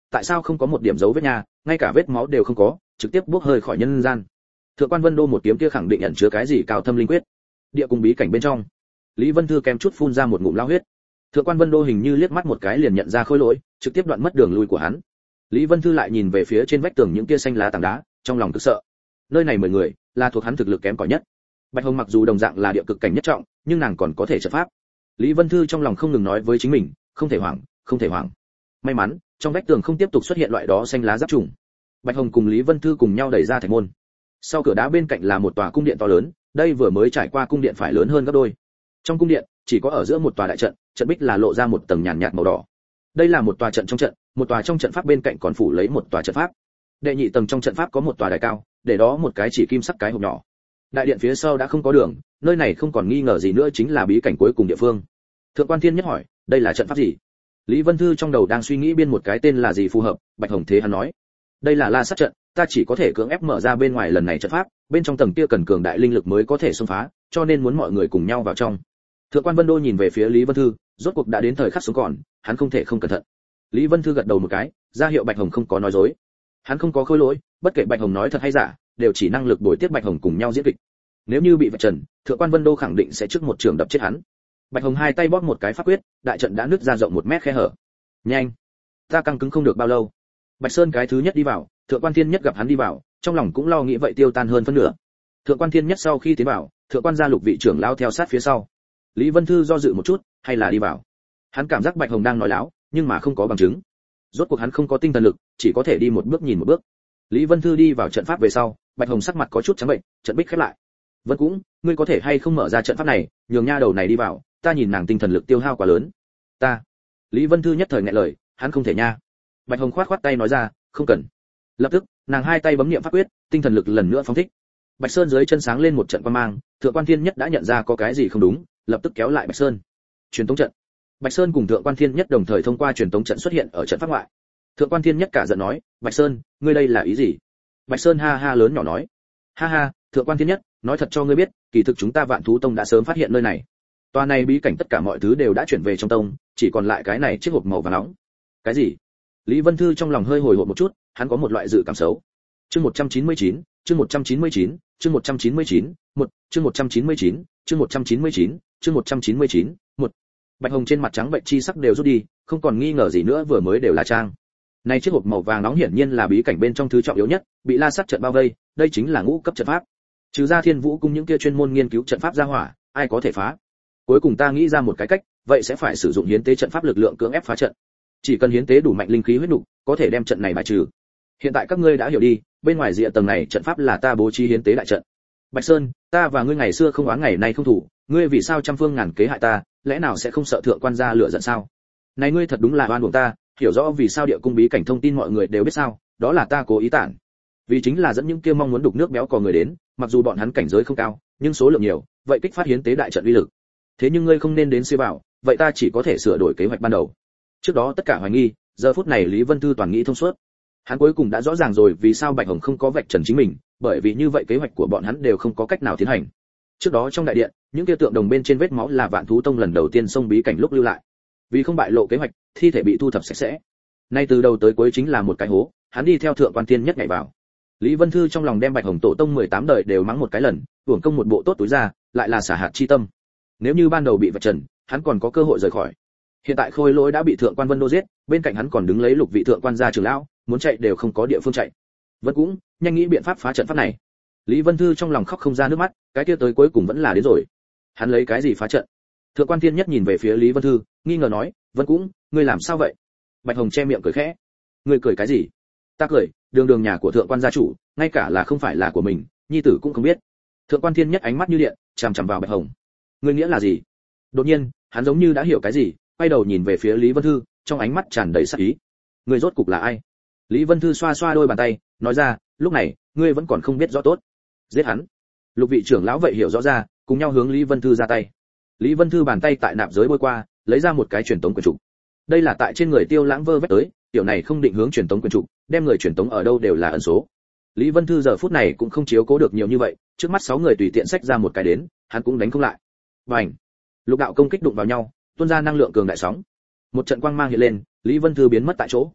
Speaker 1: tại sao không có một điểm dấu vết nha, ngay cả vết máu đều không có, trực tiếp bước hơi khỏi nhân gian. Thượng quan Vân Đô một kiếm kia khẳng định ẩn chứa cái gì cao thâm linh quyết. Địa cung bí cảnh bên trong, Lý Vân Thư kém chút phun ra một ngụm lao huyết. Thượng quan Vân Đô hình như liếc mắt một cái liền nhận ra khôi lỗi, trực tiếp đoạn mất đường lui của hắn. Lý Vân Thư lại nhìn về phía trên vách tường những kia xanh lá tảng đá, trong lòng cực sợ. Nơi này mười người, là thuộc hắn thực lực kém cỏi nhất. Bạch Hồng mặc dù đồng dạng là địa cực cảnh nhất trọng, nhưng nàng còn có thể trận pháp. Lý Vân Thư trong lòng không ngừng nói với chính mình, không thể hoảng, không thể hoảng. May mắn, trong vách tường không tiếp tục xuất hiện loại đó xanh lá giáp trùng. Bạch Hồng cùng Lý Vân Thư cùng nhau đẩy ra thạch môn. Sau cửa đá bên cạnh là một tòa cung điện to lớn, đây vừa mới trải qua cung điện phải lớn hơn gấp đôi. Trong cung điện, chỉ có ở giữa một tòa đại trận, trận bích là lộ ra một tầng nhàn nhạt màu đỏ. Đây là một tòa trận trong trận, một tòa trong trận pháp bên cạnh còn phủ lấy một tòa trận pháp. Đệ nhị tầng trong trận pháp có một tòa đài cao, để đó một cái chỉ kim sắc cái hộp nhỏ. Đại điện phía sau đã không có đường, nơi này không còn nghi ngờ gì nữa chính là bí cảnh cuối cùng địa phương. Thượng quan Thiên Nhất hỏi, đây là trận pháp gì? Lý Vân Thư trong đầu đang suy nghĩ biên một cái tên là gì phù hợp, Bạch Hồng thế hắn nói, đây là La Sát trận, ta chỉ có thể cưỡng ép mở ra bên ngoài lần này trận pháp, bên trong tầng kia cần cường đại linh lực mới có thể xông phá, cho nên muốn mọi người cùng nhau vào trong. Thượng quan Vân Đô nhìn về phía Lý Vân Thư, rốt cuộc đã đến thời khắc sống còn, hắn không thể không cẩn thận. Lý Vân Thư gật đầu một cái, ra hiệu Bạch Hồng không có nói dối. Hắn không có khôi lỗi, bất kể Bạch Hồng nói thật hay giả, đều chỉ năng lực bồi tiếp Bạch Hồng cùng nhau diễn kịch. Nếu như bị vạch trần, Thượng quan Vân Đô khẳng định sẽ trước một trường đập chết hắn. Bạch Hồng hai tay bóp một cái pháp quyết, đại trận đã nứt ra rộng một mét khe hở. Nhanh, ta căng cứng không được bao lâu. Bạch Sơn cái thứ nhất đi vào, Thượng quan Thiên Nhất gặp hắn đi vào, trong lòng cũng lo nghĩ vậy tiêu tan hơn phân nửa. Thượng quan Thiên Nhất sau khi tiến vào, Thượng quan gia Lục vị trưởng lao theo sát phía sau. Lý Vân Thư do dự một chút, hay là đi vào. Hắn cảm giác Bạch Hồng đang nói láo, nhưng mà không có bằng chứng. Rốt cuộc hắn không có tinh thần lực, chỉ có thể đi một bước nhìn một bước. Lý Vân Thư đi vào trận pháp về sau, Bạch Hồng sắc mặt có chút trắng bệnh, trận bích khép lại. Vân cũng, ngươi có thể hay không mở ra trận pháp này, nhường nha đầu này đi vào, ta nhìn nàng tinh thần lực tiêu hao quá lớn. Ta. Lý Vân Thư nhất thời nghẹn lời, hắn không thể nha. Bạch Hồng khoát khoát tay nói ra, không cần. Lập tức, nàng hai tay bấm niệm pháp quyết, tinh thần lực lần nữa phóng thích. Bạch Sơn dưới chân sáng lên một trận quang mang, Thượng quan Thiên Nhất đã nhận ra có cái gì không đúng, lập tức kéo lại Bạch Sơn. Truyền tống trận. Bạch Sơn cùng Thượng quan Thiên Nhất đồng thời thông qua truyền tống trận xuất hiện ở trận pháp ngoại. Thượng quan Thiên Nhất cả giận nói, Bạch Sơn, ngươi đây là ý gì? Bạch Sơn ha ha lớn nhỏ nói, ha ha, Thượng quan Thiên Nhất, nói thật cho ngươi biết, kỳ thực chúng ta Vạn Thú Tông đã sớm phát hiện nơi này. Tòa này bí cảnh tất cả mọi thứ đều đã chuyển về trong tông, chỉ còn lại cái này chiếc hộp màu vàng nóng. Cái gì? Lý Vân Thư trong lòng hơi hồi hộp một chút, hắn có một loại dự cảm xấu. Chương một trăm chín mươi chín, chương một trăm chín mươi chín, chương một trăm chín mươi chín, một, chương một trăm chín mươi chín, chương một trăm chín mươi chín, chương một trăm chín mươi chín, một. Bạch Hồng trên mặt trắng bệnh chi sắc đều rút đi, không còn nghi ngờ gì nữa, vừa mới đều là trang. Này chiếc hộp màu vàng nóng hiển nhiên là bí cảnh bên trong thứ trọng yếu nhất, bị La Sát trận bao vây, đây chính là ngũ cấp trận pháp. Trừ ra Thiên Vũ cung những kia chuyên môn nghiên cứu trận pháp gia hỏa, ai có thể phá? Cuối cùng ta nghĩ ra một cái cách, vậy sẽ phải sử dụng hiến tế trận pháp lực lượng cưỡng ép phá trận. Chỉ cần hiến tế đủ mạnh linh khí huyết nục, có thể đem trận này bài trừ. Hiện tại các ngươi đã hiểu đi, bên ngoài rìa tầng này trận pháp là ta bố trí hiến tế đại trận. Bạch Sơn, ta và ngươi ngày xưa không oán ngày nay không thủ, ngươi vì sao trăm phương ngàn kế hại ta, lẽ nào sẽ không sợ thượng quan gia lửa giận sao? Này ngươi thật đúng là oan uổng ta, hiểu rõ vì sao địa cung bí cảnh thông tin mọi người đều biết sao, đó là ta cố ý tản. Vì chính là dẫn những kia mong muốn đục nước béo cò người đến, mặc dù bọn hắn cảnh giới không cao, nhưng số lượng nhiều, vậy kích phát hiến tế đại trận uy lực. Thế nhưng ngươi không nên đến suy bảo, vậy ta chỉ có thể sửa đổi kế hoạch ban đầu. Trước đó tất cả hoài nghi, giờ phút này Lý Vân Thư toàn nghĩ thông suốt. Hắn cuối cùng đã rõ ràng rồi vì sao Bạch Hồng không có vạch trần chính mình, bởi vì như vậy kế hoạch của bọn hắn đều không có cách nào tiến hành. Trước đó trong đại điện, những kia tượng đồng bên trên vết máu là Vạn Thú Tông lần đầu tiên xông bí cảnh lúc lưu lại. Vì không bại lộ kế hoạch, thi thể bị thu thập sạch sẽ. Nay từ đầu tới cuối chính là một cái hố, hắn đi theo Thượng quan Thiên Nhất nhảy vào. Lý Vân Thư trong lòng đem Bạch Hồng tổ tông mười tám đời đều mắng một cái lần, uổng công một bộ tốt túi ra, lại là xả hạt chi tâm. Nếu như ban đầu bị vạch trần, hắn còn có cơ hội rời khỏi. Hiện tại Khôi Lỗi đã bị Thượng quan Vân Đô giết, bên cạnh hắn còn đứng lấy Lục vị thượng quan gia trưởng lão, muốn chạy đều không có địa phương chạy. Vân cũng nhanh nghĩ biện pháp phá trận pháp này. Lý Vân Thư trong lòng khóc không ra nước mắt, cái kia tới cuối cùng vẫn là đến rồi. Hắn lấy cái gì phá trận? Thượng quan Thiên Nhất nhìn về phía Lý Vân Thư, nghi ngờ nói, Vân cũng, ngươi làm sao vậy? Bạch Hồng che miệng cười khẽ. Ngươi cười cái gì? Ta cười, đường đường nhà của thượng quan gia chủ, ngay cả là không phải là của mình, nhi tử cũng không biết. Thượng quan Thiên Nhất ánh mắt như điện, chằm chằm vào Bạch Hồng. Ngươi nghĩa là gì? Đột nhiên, hắn giống như đã hiểu cái gì, quay đầu nhìn về phía Lý Vân Thư, trong ánh mắt tràn đầy sát ý. Ngươi rốt cục là ai? Lý Vân Thư xoa xoa đôi bàn tay, nói ra, lúc này, ngươi vẫn còn không biết rõ tốt. Giết hắn. Lục vị trưởng lão vậy hiểu rõ ra, cùng nhau hướng Lý Vân Thư ra tay. Lý Vân Thư bàn tay tại nạp giới bôi qua, lấy ra một cái truyền tống quyền trục. Đây là tại trên người Tiêu Lãng vơ vét tới, tiểu này không định hướng truyền tống quyền trục, đem người truyền tống ở đâu đều là ẩn số. Lý Vân Thư giờ phút này cũng không chiếu cố được nhiều như vậy, trước mắt sáu người tùy tiện xách ra một cái đến, hắn cũng đánh không lại. Bành! Lục đạo công kích đụng vào nhau, tuôn ra năng lượng cường đại sóng. Một trận quang mang hiện lên, Lý Vân Thư biến mất tại chỗ.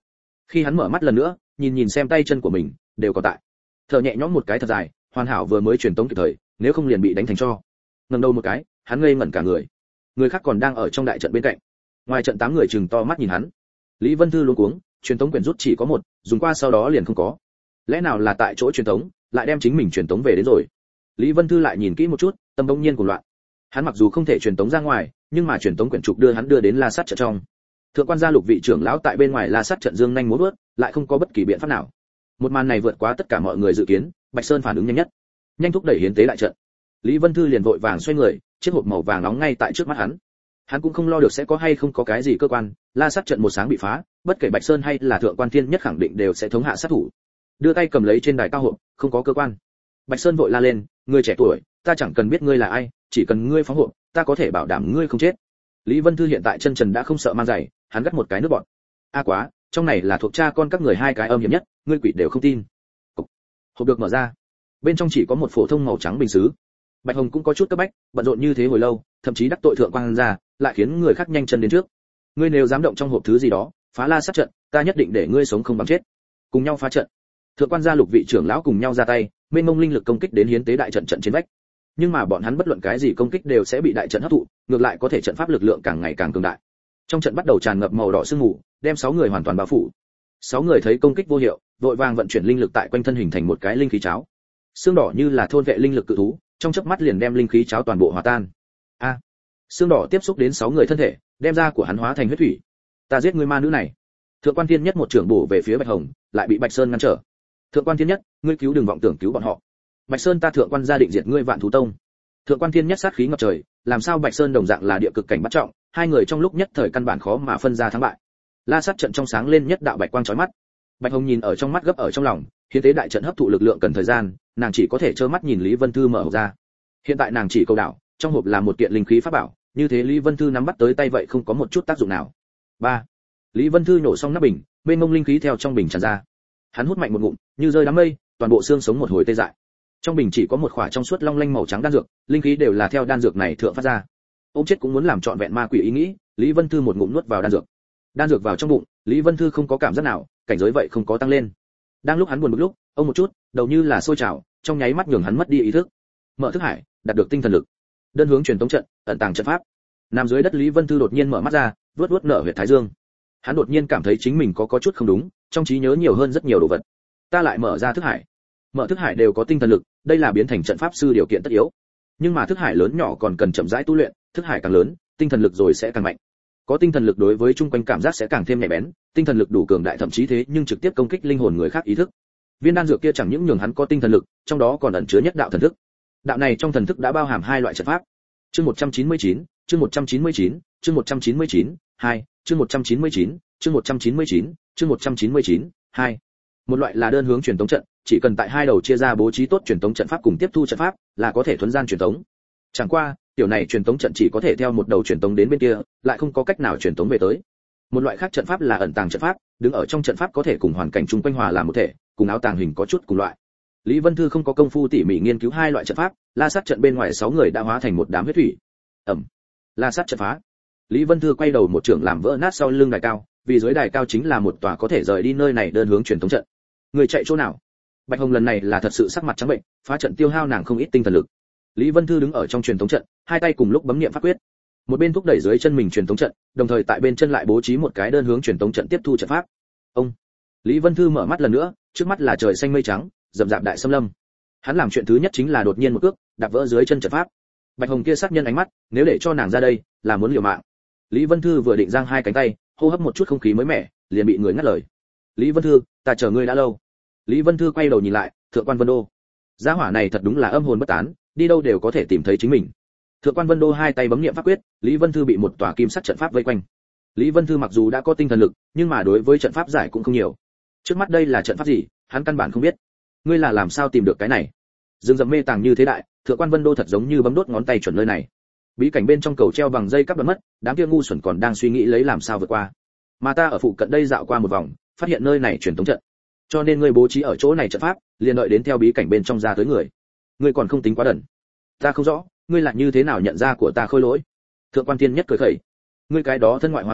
Speaker 1: Khi hắn mở mắt lần nữa, nhìn nhìn xem tay chân của mình, đều có tại. Thở nhẹ nhõm một cái thật dài, hoàn hảo vừa mới truyền tống kịp thời, nếu không liền bị đánh thành tro. Ngẩng đầu một cái, hắn ngây ngẩn cả người. Người khác còn đang ở trong đại trận bên cạnh. Ngoài trận tám người chừng to mắt nhìn hắn. Lý Vân Thư luống cuống, truyền tống quyển rút chỉ có một, dùng qua sau đó liền không có. Lẽ nào là tại chỗ truyền tống, lại đem chính mình truyền tống về đến rồi. Lý Vân Thư lại nhìn kỹ một chút, tâm bỗng nhiên cuồng loạn. Hắn mặc dù không thể truyền tống ra ngoài, nhưng mà truyền tống quyển trục đưa hắn đưa đến La Sát trận trong. Thượng quan gia Lục vị trưởng lão tại bên ngoài La Sát trận dương nhanh múa vớt, lại không có bất kỳ biện pháp nào. Một màn này vượt quá tất cả mọi người dự kiến, Bạch Sơn phản ứng nhanh nhất, nhanh thúc đẩy hiến tế đại trận. Lý Vân Thư liền vội vàng xoay người, chiếc hộp màu vàng nóng ngay tại trước mắt hắn. Hắn cũng không lo được sẽ có hay không có cái gì cơ quan, La Sát trận một sáng bị phá, bất kể Bạch Sơn hay là Thượng quan Thiên Nhất khẳng định đều sẽ thống hạ sát thủ. Đưa tay cầm lấy trên đài cao hộp, không có cơ quan. Bạch Sơn vội la lên, người trẻ tuổi, ta chẳng cần biết ngươi là ai, chỉ cần ngươi phóng hộp, ta có thể bảo đảm ngươi không chết. Lý Vân Thư hiện tại chân trần đã không sợ mang giày, hắn gắt một cái nước bọt. A quá, trong này là thuộc cha con các người hai cái âm hiểm nhất, ngươi quỷ đều không tin. Cục. Hộp được mở ra, bên trong chỉ có một phổ thông màu trắng bình sứ. Bạch Hồng cũng có chút cấp bách, bận rộn như thế hồi lâu, thậm chí đắc tội thượng quan gia, lại khiến người khác nhanh chân đến trước. Ngươi nếu dám động trong hộp thứ gì đó, phá La Sát trận, ta nhất định để ngươi sống không bằng chết. Cùng nhau phá trận. Thượng quan gia Lục vị trưởng lão cùng nhau ra tay, mênh mông linh lực công kích đến hiến tế đại trận trận trên vách. Nhưng mà bọn hắn bất luận cái gì công kích đều sẽ bị đại trận hấp thụ, ngược lại có thể trận pháp lực lượng càng ngày càng cường đại. Trong trận bắt đầu tràn ngập màu đỏ sương mù, đem sáu người hoàn toàn bao phủ. Sáu người thấy công kích vô hiệu, vội vàng vận chuyển linh lực tại quanh thân hình thành một cái linh khí cháo. Xương đỏ như là thôn vệ linh lực cự thú, trong chớp mắt liền đem linh khí cháo toàn bộ hòa tan. A! À, xương đỏ tiếp xúc đến sáu người thân thể, đem da của hắn hóa thành huyết thủy. Ta giết ngươi ma nữ này. Thượng quan Thiên Nhất một trưởng bổ về phía Bạch Hồng, lại bị Bạch Sơn ngăn trở. Thượng quan Thiên Nhất, ngươi cứu đừng vọng tưởng cứu bọn họ. Bạch Sơn ta thượng quan gia định diệt ngươi Vạn Thú Tông. Thượng quan Thiên Nhất sát khí ngập trời, làm sao Bạch Sơn đồng dạng là địa cực cảnh bắt trọng, hai người trong lúc nhất thời căn bản khó mà phân ra thắng bại. La Sát trận trong sáng lên nhất đạo bạch quang chói mắt. Bạch Hồng nhìn ở trong mắt gấp ở trong lòng, hiến tế đại trận hấp thụ lực lượng cần thời gian, nàng chỉ có thể trơ mắt nhìn Lý Vân Thư mở hộp ra. Hiện tại nàng chỉ cầu đảo, trong hộp là một kiện linh khí pháp bảo, như thế Lý Vân Thư nắm bắt tới tay vậy không có một chút tác dụng nào. ba. Lý Vân Thư nổ xong nắp bình, bên ngông linh khí theo trong bình tràn ra. Hắn hút mạnh một ngụm, như rơi đám mây, toàn bộ xương sống một hồi tê dại. Trong bình chỉ có một khỏa trong suốt long lanh màu trắng đan dược, linh khí đều là theo đan dược này thượng phát ra. Ông chết cũng muốn làm trọn vẹn ma quỷ ý nghĩ, Lý Vân Thư một ngụm nuốt vào đan dược. Đan dược vào trong bụng, Lý Vân Thư không có cảm giác nào, cảnh giới vậy không có tăng lên. Đang lúc hắn buồn bực lúc, ông một chút, đầu như là sôi trào, trong nháy mắt nhường hắn mất đi ý thức. Mở thức hải, đạt được tinh thần lực. Đơn hướng truyền tống trận, ẩn tàng trận pháp. Nằm dưới đất Lý Vân Thư đột nhiên mở mắt ra, vuốt vuốt nở huyệt thái dương. Hắn đột nhiên cảm thấy chính mình có có chút không đúng, trong trí nhớ nhiều hơn rất nhiều đồ vật. Ta lại mở ra thức hải. Mở thức hải đều có tinh thần lực, đây là biến thành trận pháp sư điều kiện tất yếu. Nhưng mà thức hải lớn nhỏ còn cần chậm rãi tu luyện, thức hải càng lớn, tinh thần lực rồi sẽ càng mạnh. Có tinh thần lực đối với chung quanh cảm giác sẽ càng thêm nhạy bén, tinh thần lực đủ cường đại thậm chí thế nhưng trực tiếp công kích linh hồn người khác ý thức. Viên đan dược kia chẳng những nhường hắn có tinh thần lực, trong đó còn ẩn chứa nhất đạo thần thức. Đạo này trong thần thức đã bao hàm hai loại trận pháp. Chương một trăm chín mươi chín, chương một trăm chín mươi chín, chương một trăm chín mươi chín, hai, chương một trăm chín mươi chín, chương một trăm chín mươi chín, chương một trăm chín mươi chín, hai. Một loại là đơn hướng truyền tống trận, chỉ cần tại hai đầu chia ra bố trí tốt truyền tống trận pháp cùng tiếp thu trận pháp, là có thể thuần gian truyền tống. Chẳng qua, tiểu này truyền tống trận chỉ có thể theo một đầu truyền tống đến bên kia, lại không có cách nào truyền tống về tới. Một loại khác trận pháp là ẩn tàng trận pháp, đứng ở trong trận pháp có thể cùng hoàn cảnh chung quanh hòa làm một thể, cùng áo tàng hình có chút cùng loại. Lý Vân Thư không có công phu tỉ mỉ nghiên cứu hai loại trận pháp, La Sát trận bên ngoài sáu người đã hóa thành một đám huyết thủy. Ầm. La Sát trận phá. Lý Vân Thư quay đầu một trường làm vỡ nát sau lưng đài cao, vì dưới đài cao chính là một tòa có thể rời đi nơi này đơn hướng truyền tống trận. Người chạy chỗ nào? Bạch Hồng lần này là thật sự sắc mặt trắng bệnh, phá trận tiêu hao nàng không ít tinh thần lực. Lý Vân Thư đứng ở trong truyền tống trận, hai tay cùng lúc bấm niệm pháp quyết. Một bên thúc đẩy dưới chân mình truyền tống trận, đồng thời tại bên chân lại bố trí một cái đơn hướng truyền tống trận tiếp thu trận pháp. Ông. Lý Vân Thư mở mắt lần nữa, trước mắt là trời xanh mây trắng, rậm rạp đại sâm lâm. Hắn làm chuyện thứ nhất chính là đột nhiên một cước, đạp vỡ dưới chân trận pháp. Bạch Hồng kia sát nhân ánh mắt, nếu để cho nàng ra đây, là muốn liều mạng. Lý Vân Thư vừa định giang hai cánh tay, hô hấp một chút không khí mới mẻ, liền bị người ngắt lời. Lý Vân Thư, ta chờ ngươi đã lâu. Lý Vân Thư quay đầu nhìn lại, Thượng quan Vân Đô. Gia hỏa này thật đúng là âm hồn bất tán, đi đâu đều có thể tìm thấy chính mình. Thượng quan Vân Đô hai tay bấm niệm pháp quyết, Lý Vân Thư bị một tòa kim sắc trận pháp vây quanh. Lý Vân Thư mặc dù đã có tinh thần lực, nhưng mà đối với trận pháp giải cũng không nhiều. Trước mắt đây là trận pháp gì, hắn căn bản không biết. Ngươi là làm sao tìm được cái này? Dương rậm mê tàng như thế đại, Thượng quan Vân Đô thật giống như bấm đốt ngón tay chuẩn nơi này. Bí cảnh bên trong cầu treo bằng dây cắp đoạn mất, đám kia ngu xuẩn còn đang suy nghĩ lấy làm sao vượt qua. Mà ta ở phụ cận đây dạo qua một vòng, phát hiện nơi này truyền tống trận. Cho nên ngươi bố trí ở chỗ này trận pháp, liền đợi đến theo bí cảnh bên trong ra tới người. Ngươi còn không tính quá đần. Ta không rõ, ngươi là như thế nào nhận ra của ta khôi lỗi? Thượng quan Tiên Nhất cười khẩy. Ngươi cái đó thân ngoại hóa thân,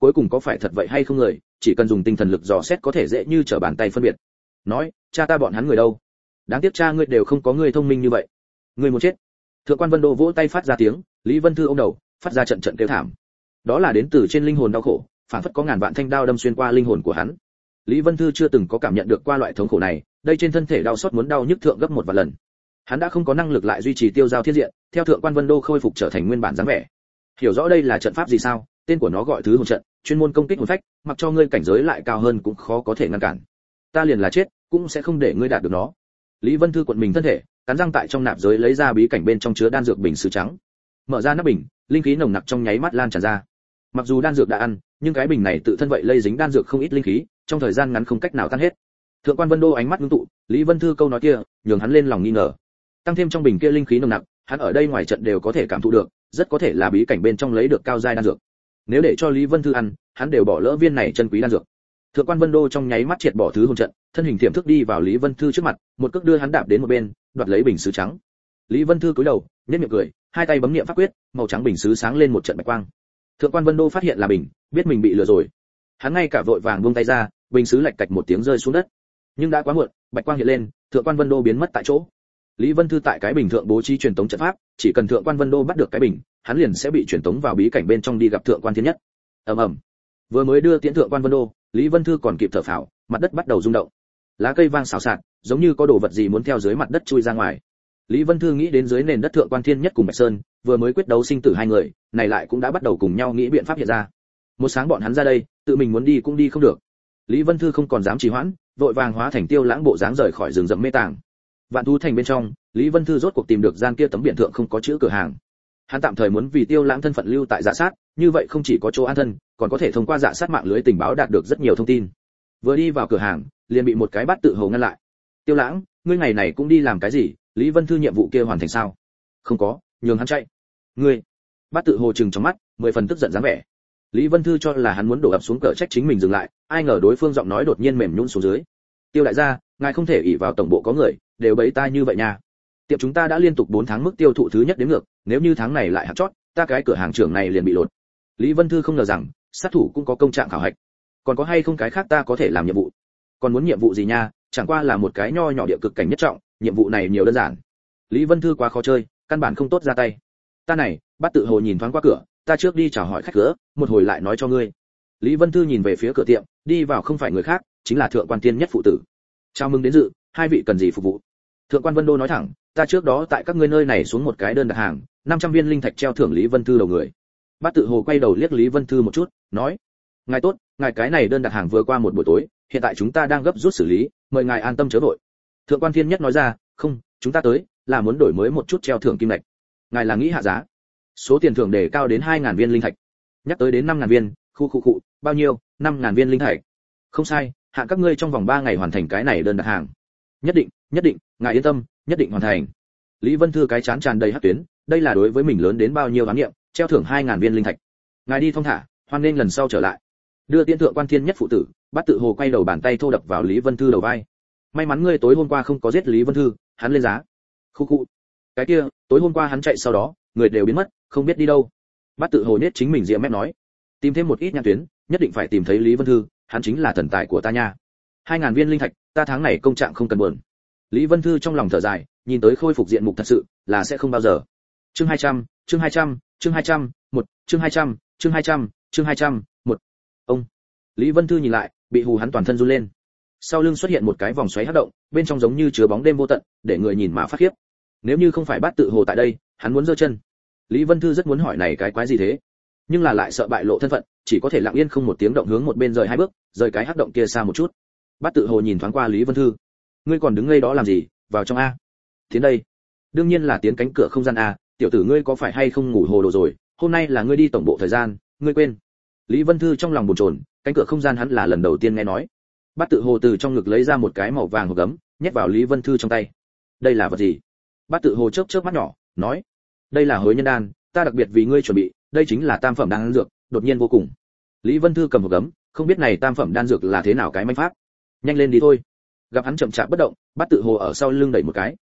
Speaker 1: cuối cùng có phải thật vậy hay không người, chỉ cần dùng tinh thần lực dò xét có thể dễ như trở bàn tay phân biệt. Nói, cha ta bọn hắn người đâu? Đáng tiếc cha ngươi đều không có người thông minh như vậy. Ngươi muốn chết. Thượng quan Vân Đô vỗ tay phát ra tiếng, Lý Vân Thư ôm đầu, phát ra trận trận kêu thảm. Đó là đến từ trên linh hồn đau khổ, phản phất có ngàn vạn thanh đao đâm xuyên qua linh hồn của hắn. Lý Vân Thư chưa từng có cảm nhận được qua loại thống khổ này, đây trên thân thể đau xót muốn đau nhức thượng gấp một vạn lần. Hắn đã không có năng lực lại duy trì tiêu giao thiên diện, theo thượng quan Vân Đô khôi phục trở thành nguyên bản dáng vẻ. Hiểu rõ đây là trận pháp gì sao? Tên của nó gọi thứ hồn trận, chuyên môn công kích hồn phách, mặc cho ngươi cảnh giới lại cao hơn cũng khó có thể ngăn cản. Ta liền là chết, cũng sẽ không để ngươi đạt được nó. Lý Vân Thư cuộn mình thân thể, cắn răng tại trong nạp giới lấy ra bí cảnh bên trong chứa đan dược bình sứ trắng. Mở ra nắp bình, linh khí nồng nặc trong nháy mắt lan tràn ra. Mặc dù đan dược đã ăn, nhưng cái bình này tự thân vậy lây dính đan dược không ít linh khí, trong thời gian ngắn không cách nào tan hết. Thượng quan Vân Đô ánh mắt ngưng tụ, Lý Vân Thư câu nói kia, nhường hắn lên lòng nghi ngờ. Tăng thêm trong bình kia linh khí nồng nặc, hắn ở đây ngoài trận đều có thể cảm thụ được, rất có thể là bí cảnh bên trong lấy được cao giai đan dược. Nếu để cho Lý Vân Thư ăn, hắn đều bỏ lỡ viên này chân quý đan dược. Thượng quan Vân Đô trong nháy mắt triệt bỏ thứ hồn trận, thân hình tiềm thức đi vào Lý Vân Thư trước mặt, một cước đưa hắn đạp đến một bên, đoạt lấy bình sứ trắng. Lý Vân Thư cúi đầu, nhếch miệng cười, hai tay bấm niệm pháp quyết, màu trắng bình sứ sáng lên một trận bạch quang. Thượng quan Vân Đô phát hiện là bình, biết mình bị lừa rồi. Hắn ngay cả vội vàng buông tay ra, bình sứ lạch cạch một tiếng rơi xuống đất. Nhưng đã quá muộn, bạch quang hiện lên, thượng quan Vân Đô biến mất tại chỗ. Lý Vân Thư tại cái bình thượng bố trí truyền tống trận pháp, chỉ cần thượng quan Vân Đô bắt được cái bình, hắn liền sẽ bị truyền tống vào bí cảnh bên trong đi gặp thượng quan Thiên Nhất. Ầm ầm. Vừa mới đưa tiễn thượng quan Vân Đô, Lý Vân Thư còn kịp thở phào, mặt đất bắt đầu rung động. Lá cây vang xào xạc, giống như có đồ vật gì muốn theo dưới mặt đất chui ra ngoài. Lý Vân Thư nghĩ đến dưới nền đất thượng quan Thiên Nhất cùng Bạch Sơn, vừa mới quyết đấu sinh tử hai người, này lại cũng đã bắt đầu cùng nhau nghĩ biện pháp hiện ra. Một sáng bọn hắn ra đây, tự mình muốn đi cũng đi không được. Lý Vân Thư không còn dám trì hoãn, vội vàng hóa thành tiêu lãng bộ dáng rời khỏi rừng rậm mê tàng. Vạn thú thành bên trong, Lý Vân Thư rốt cuộc tìm được gian kia tấm biển thượng không có chữ cửa hàng. Hắn tạm thời muốn vì tiêu lãng thân phận lưu tại dạ sát, như vậy không chỉ có chỗ an thân, còn có thể thông qua dạ sát mạng lưới tình báo đạt được rất nhiều thông tin. Vừa đi vào cửa hàng, liền bị một cái bát tự hồ ngăn lại. Tiêu lãng, ngươi ngày này cũng đi làm cái gì? Lý Vân Thư nhiệm vụ kia hoàn thành sao? Không có, nhường hắn chạy. Ngươi? Bát tự hồ trừng trong mắt, mười phần tức giận dáng vẻ. Lý Vân Thư cho là hắn muốn đổ ập xuống cờ trách chính mình dừng lại, ai ngờ đối phương giọng nói đột nhiên mềm nhũn xuống dưới. Tiêu đại gia, ngài không thể ỷ vào tổng bộ có người, đều bẫy ta như vậy nha. Tiệm chúng ta đã liên tục bốn tháng mức tiêu thụ thứ nhất đến ngược, nếu như tháng này lại hạt chót, ta cái cửa hàng trưởng này liền bị lột. Lý Vân Thư không ngờ rằng, sát thủ cũng có công trạng khảo hạch. Còn có hay không cái khác ta có thể làm nhiệm vụ? Còn muốn nhiệm vụ gì nha, chẳng qua là một cái nho nhỏ địa cực cảnh nhất trọng, nhiệm vụ này nhiều đơn giản. Lý Vân Thư quá khó chơi, căn bản không tốt ra tay. Ta này, Bát tự hồ nhìn thoáng qua cửa, ta trước đi chào hỏi khách cửa, một hồi lại nói cho ngươi. Lý Vân Thư nhìn về phía cửa tiệm, đi vào không phải người khác, chính là thượng quan Thiên Nhất phụ tử. Chào mừng đến dự, hai vị cần gì phục vụ? Thượng quan Vân Đô nói thẳng, ta trước đó tại các ngươi nơi này xuống một cái đơn đặt hàng, năm trăm viên linh thạch treo thưởng Lý Vân Thư đầu người. Bát tự hồ quay đầu liếc Lý Vân Thư một chút, nói: ngài tốt, ngài cái này đơn đặt hàng vừa qua một buổi tối, hiện tại chúng ta đang gấp rút xử lý, mời ngài an tâm chớ vội. Thượng quan Thiên Nhất nói ra: không, chúng ta tới là muốn đổi mới một chút treo thưởng kim lạch. Ngài là nghĩ hạ giá? Số tiền thưởng đề cao đến hai ngàn viên linh thạch. Nhắc tới đến năm ngàn viên, khu khu cụ, bao nhiêu? năm ngàn viên linh thạch. Không sai, hạn các ngươi trong vòng ba ngày hoàn thành cái này đơn đặt hàng. Nhất định, nhất định, ngài yên tâm, nhất định hoàn thành. Lý Vân Thư cái chán tràn đầy hắc tuyến, đây là đối với mình lớn đến bao nhiêu ám niệm, treo thưởng hai ngàn viên linh thạch. Ngài đi thong thả, hoan nên lần sau trở lại. Đưa tiễn thượng quan Thiên Nhất phụ tử, Bát tự hồ quay đầu bàn tay thô đập vào Lý Vân Thư đầu vai. May mắn ngươi tối hôm qua không có giết Lý Vân Thư, hắn lên giá. Khu khu. Cái kia, tối hôm qua hắn chạy sau đó, người đều biến mất, không biết đi đâu. Bát tự hồ nết chính mình diệm mép nói, tìm thêm một ít nhãn tuyến, nhất định phải tìm thấy Lý Vân Thư, hắn chính là thần tài của ta nha. Hai ngàn viên linh thạch, ta tháng này công trạng không cần buồn. Lý Vân Thư trong lòng thở dài, nhìn tới khôi phục diện mục thật sự là sẽ không bao giờ. Chương hai trăm, chương hai trăm, chương hai trăm, một, chương hai trăm, chương hai trăm, chương hai trăm, một. Ông. Lý Vân Thư nhìn lại, bị hù hắn toàn thân run lên. Sau lưng xuất hiện một cái vòng xoáy hấp động, bên trong giống như chứa bóng đêm vô tận, để người nhìn mà phát khiếp. Nếu như không phải Bát tự hồ tại đây, hắn muốn giơ chân. Lý Vân Thư rất muốn hỏi này cái quái gì thế, nhưng là lại sợ bại lộ thân phận, chỉ có thể lặng yên không một tiếng động hướng một bên rời hai bước, rời cái hắc động kia xa một chút. Bát tự hồ nhìn thoáng qua Lý Vân Thư, ngươi còn đứng ngây đó làm gì, vào trong a. Tiến đây. Đương nhiên là tiến cánh cửa không gian a, tiểu tử ngươi có phải hay không ngủ hồ đồ rồi, hôm nay là ngươi đi tổng bộ thời gian, ngươi quên. Lý Vân Thư trong lòng bồn chồn, cánh cửa không gian hắn là lần đầu tiên nghe nói. Bát tự hồ từ trong ngực lấy ra một cái màu vàng hộp gấm, nhét vào Lý Vân Thư trong tay. Đây là vật gì? Bát tự hồ chớp chớp mắt nhỏ, nói: đây là hối nhân đan, ta đặc biệt vì ngươi chuẩn bị, đây chính là tam phẩm đan dược, đột nhiên vô cùng. Lý Vân Thư cầm hộp gấm, không biết này tam phẩm đan dược là thế nào cái manh pháp. Nhanh lên đi thôi. Gặp hắn chậm chạp bất động, Bát tự hồ ở sau lưng đẩy một cái.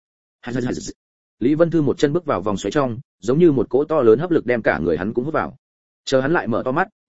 Speaker 1: Lý Vân Thư một chân bước vào vòng xoáy trong, giống như một cỗ to lớn hấp lực đem cả người hắn cũng hút vào. Chờ hắn lại mở to mắt,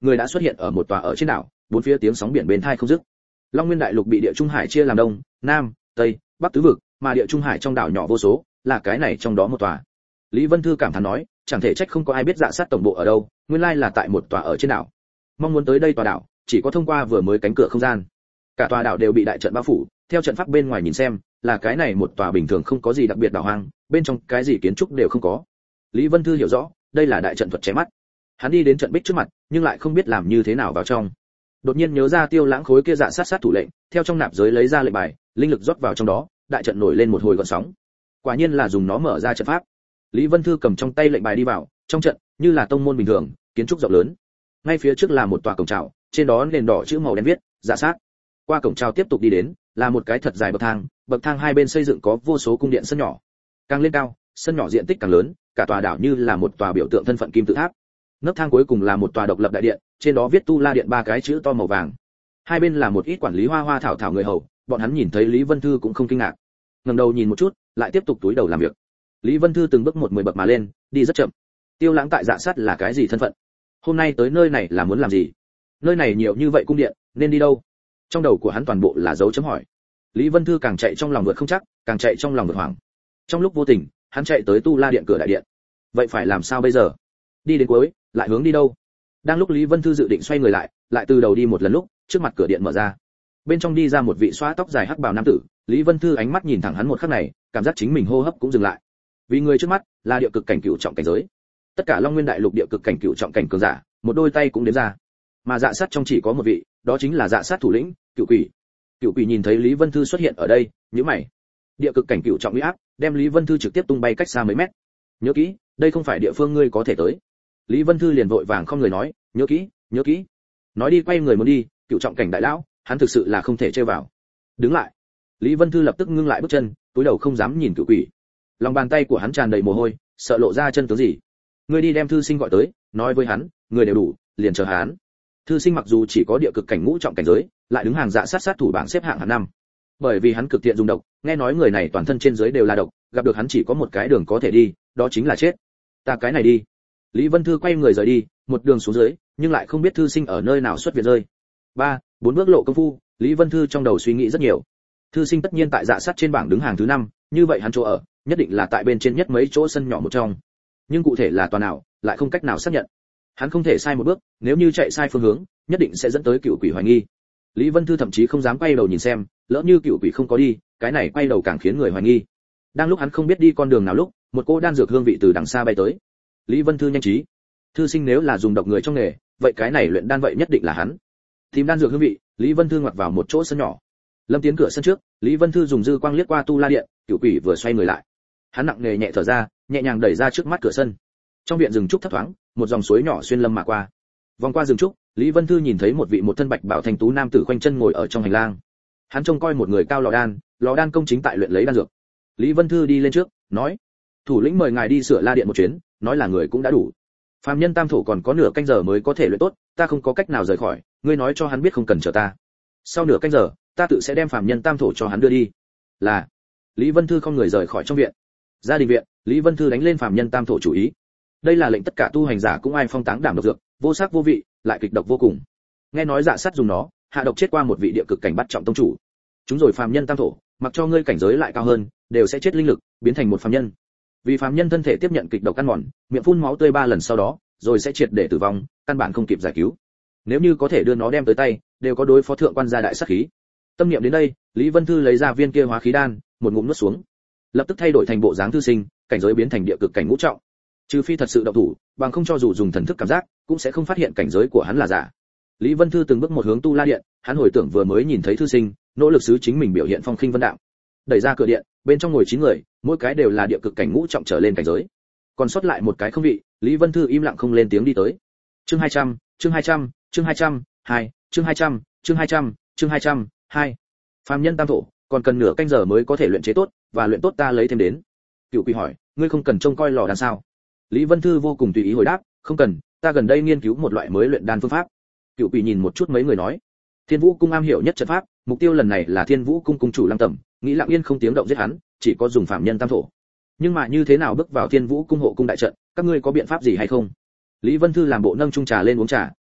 Speaker 1: người đã xuất hiện ở một tòa ở trên đảo, bốn phía tiếng sóng biển bên thai không dứt. Long Nguyên đại lục bị địa Trung Hải chia làm đông, nam, tây, bắc tứ vực, mà địa Trung Hải trong đảo nhỏ vô số, là cái này trong đó một tòa. Lý Vân Thư cảm thán nói, chẳng thể trách không có ai biết Dạ Sát tổng bộ ở đâu, nguyên lai là tại một tòa ở trên đảo. Mong muốn tới đây tòa đảo, chỉ có thông qua vừa mới cánh cửa không gian. Cả tòa đảo đều bị đại trận bao phủ, theo trận pháp bên ngoài nhìn xem, là cái này một tòa bình thường không có gì đặc biệt đảo hoang, bên trong cái gì kiến trúc đều không có. Lý Vân Thư hiểu rõ, đây là đại trận thuật chém mắt. Hắn đi đến trận bích trước mặt, nhưng lại không biết làm như thế nào vào trong. Đột nhiên nhớ ra Tiêu Lãng khối kia Dạ Sát sát thủ lệnh, theo trong nạp giới lấy ra lệnh bài, linh lực rót vào trong đó, đại trận nổi lên một hồi gợn sóng. Quả nhiên là dùng nó mở ra trận pháp. Lý Vân Thư cầm trong tay lệnh bài đi vào, trong trận, như là tông môn bình thường, kiến trúc rộng lớn. Ngay phía trước là một tòa cổng chào, trên đó nền đỏ chữ màu đen viết, Dạ Sát. Qua cổng chào tiếp tục đi đến, là một cái thật dài bậc thang, bậc thang hai bên xây dựng có vô số cung điện sân nhỏ. Càng lên cao, sân nhỏ diện tích càng lớn, cả tòa đảo như là một tòa biểu tượng thân phận kim tự tháp. Nấc thang cuối cùng là một tòa độc lập đại điện, trên đó viết Tu La Điện ba cái chữ to màu vàng. Hai bên là một ít quản lý hoa hoa thảo thảo người hầu, bọn hắn nhìn thấy Lý Vân Thư cũng không kinh ngạc. Ngẩng đầu nhìn một chút, lại tiếp tục túi đầu làm việc. Lý Vân Thư từng bước một mười bậc mà lên, đi rất chậm. Tiêu Lãng tại Dạ Sát là cái gì thân phận? Hôm nay tới nơi này là muốn làm gì? Nơi này nhiều như vậy cung điện, nên đi đâu? Trong đầu của hắn toàn bộ là dấu chấm hỏi. Lý Vân Thư càng chạy trong lòng vượt không chắc, càng chạy trong lòng vượt hoảng. Trong lúc vô tình, hắn chạy tới Tu La Điện cửa đại điện. Vậy phải làm sao bây giờ? Đi đến cuối, lại hướng đi đâu? Đang lúc Lý Vân Thư dự định xoay người lại, lại từ đầu đi một lần lúc, trước mặt cửa điện mở ra. Bên trong đi ra một vị xóa tóc dài hắc bào nam tử, Lý Vân Thư ánh mắt nhìn thẳng hắn một khắc này, cảm giác chính mình hô hấp cũng dừng lại. Vì người trước mắt là địa cực cảnh cửu trọng cảnh giới. Tất cả Long Nguyên đại lục địa cực cảnh cửu trọng cảnh cường giả, một đôi tay cũng đếm ra. Mà Dạ Sát trong chỉ có một vị, đó chính là Dạ Sát thủ lĩnh, Cửu Quỷ. Cửu Quỷ nhìn thấy Lý Vân Thư xuất hiện ở đây, nhíu mày. Địa cực cảnh cửu trọng uy áp, đem Lý Vân Thư trực tiếp tung bay cách xa mấy mét. Nhớ kỹ, đây không phải địa phương ngươi có thể tới. Lý Vân Thư liền vội vàng không người nói, nhớ kỹ, nhớ kỹ. Nói đi quay người muốn đi, cửu trọng cảnh đại lão, hắn thực sự là không thể chơi vào. Đứng lại. Lý Vân Thư lập tức ngưng lại bước chân, túi đầu không dám nhìn Cửu Quỷ. Lòng bàn tay của hắn tràn đầy mồ hôi, sợ lộ ra chân tướng gì. Ngươi đi đem Thư Sinh gọi tới, nói với hắn, người đều đủ, liền chờ hắn. Thư Sinh mặc dù chỉ có địa cực cảnh ngũ trọng cảnh giới, lại đứng hàng Dạ Sát sát thủ bảng xếp hạng hạng năm. Bởi vì hắn cực tiện dùng độc, nghe nói người này toàn thân trên dưới đều là độc, gặp được hắn chỉ có một cái đường có thể đi, đó chính là chết. Ta cái này đi. Lý Vân Thư quay người rời đi, một đường xuống dưới, nhưng lại không biết Thư Sinh ở nơi nào xuất viện rơi. Ba, bốn bước lộ công phu, Lý Vân Thư trong đầu suy nghĩ rất nhiều. Thư Sinh tất nhiên tại Dạ Sát trên bảng đứng hàng thứ năm, như vậy hắn chỗ ở, nhất định là tại bên trên nhất mấy chỗ sân nhỏ một trong. Nhưng cụ thể là tòa nào, lại không cách nào xác nhận. Hắn không thể sai một bước, nếu như chạy sai phương hướng, nhất định sẽ dẫn tới Cửu Quỷ hoài nghi. Lý Vân Thư thậm chí không dám quay đầu nhìn xem, lỡ như Cửu Quỷ không có đi, cái này quay đầu càng khiến người hoài nghi. Đang lúc hắn không biết đi con đường nào lúc, một cô đan dược hương vị từ đằng xa bay tới. Lý Vân Thư nhanh trí. Thư Sinh nếu là dùng độc người trong nghề, vậy cái này luyện đan vậy nhất định là hắn. Tìm đan dược hương vị, Lý Vân Thư ngoặt vào một chỗ sân nhỏ. Lâm tiến cửa sân trước, Lý Vân Thư dùng dư quang liếc qua Tu La Điện, Cửu Quỷ vừa xoay người lại. Hắn nặng nề nhẹ thở ra, nhẹ nhàng đẩy ra trước mắt cửa sân. Trong viện rừng trúc thấp thoáng, một dòng suối nhỏ xuyên lâm mà qua. Vòng qua rừng trúc, Lý Vân Thư nhìn thấy một vị một thân bạch bảo thành tú nam tử khoanh chân ngồi ở trong hành lang. Hắn trông coi một người cao lò đan, lò đan công chính tại luyện lấy đan dược. Lý Vân Thư đi lên trước, nói: "Thủ lĩnh mời ngài đi sửa La Điện một chuyến, nói là người cũng đã đủ. Phàm nhân tam thổ còn có nửa canh giờ mới có thể luyện tốt, ta không có cách nào rời khỏi, ngươi nói cho hắn biết không cần chờ ta. Sau nửa canh giờ, ta tự sẽ đem phàm nhân tam thổ cho hắn đưa đi." Là. Lý Vân Thư không người rời khỏi trong viện. Gia đình viện, Lý Vân Thư đánh lên phàm nhân tam thổ chủ ý. Đây là lệnh tất cả tu hành giả cũng ai phong táng đảm độc dược, vô sắc vô vị, lại kịch độc vô cùng. Nghe nói Dạ Sát dùng nó, hạ độc chết qua một vị địa cực cảnh bắt trọng tông chủ. Chúng rồi phàm nhân tam thổ, mặc cho ngươi cảnh giới lại cao hơn, đều sẽ chết linh lực, biến thành một phàm nhân. Vì phàm nhân thân thể tiếp nhận kịch độc ăn mòn, miệng phun máu tươi ba lần sau đó, rồi sẽ triệt để tử vong, căn bản không kịp giải cứu. Nếu như có thể đưa nó đem tới tay, đều có đối phó thượng quan gia đại sát khí. Tâm niệm đến đây, Lý Vân Thư lấy ra viên kia hóa khí đan, một ngụm nuốt xuống. Lập tức thay đổi thành bộ dáng Thư Sinh, cảnh giới biến thành địa cực cảnh ngũ trọng. Trừ phi thật sự động thủ, bằng không cho dù dùng thần thức cảm giác, cũng sẽ không phát hiện cảnh giới của hắn là giả. Lý Vân Thư từng bước một hướng Tu La Điện, hắn hồi tưởng vừa mới nhìn thấy Thư Sinh, nỗ lực xứ chính mình biểu hiện phong khinh vân đạm. Đẩy ra cửa điện, bên trong ngồi chín người, mỗi cái đều là địa cực cảnh ngũ trọng trở lên cảnh giới. Còn sót lại một cái không vị, Lý Vân Thư im lặng không lên tiếng đi tới. Chương hai trăm, chương hai trăm, chương hai trăm, hai, chương hai trăm, chương hai trăm, chương hai trăm, hai. Phàm nhân tam thổ, còn cần nửa canh giờ mới có thể luyện chế tốt, và luyện tốt ta lấy thêm đến. Cửu Quỷ hỏi, ngươi không cần trông coi lò đan sao? Lý Vân Thư vô cùng tùy ý hồi đáp, không cần, ta gần đây nghiên cứu một loại mới luyện đan phương pháp. Cửu Quỷ nhìn một chút mấy người nói, Thiên Vũ cung am hiểu nhất trận pháp, mục tiêu lần này là Thiên Vũ cung cung chủ Lăng Tẩm, nghĩ lặng yên không tiếng động giết hắn, chỉ có dùng phàm nhân tam thổ. Nhưng mà như thế nào bước vào Thiên Vũ cung hộ cung đại trận, các ngươi có biện pháp gì hay không? Lý Vân Thư làm bộ nâng chung trà lên uống trà,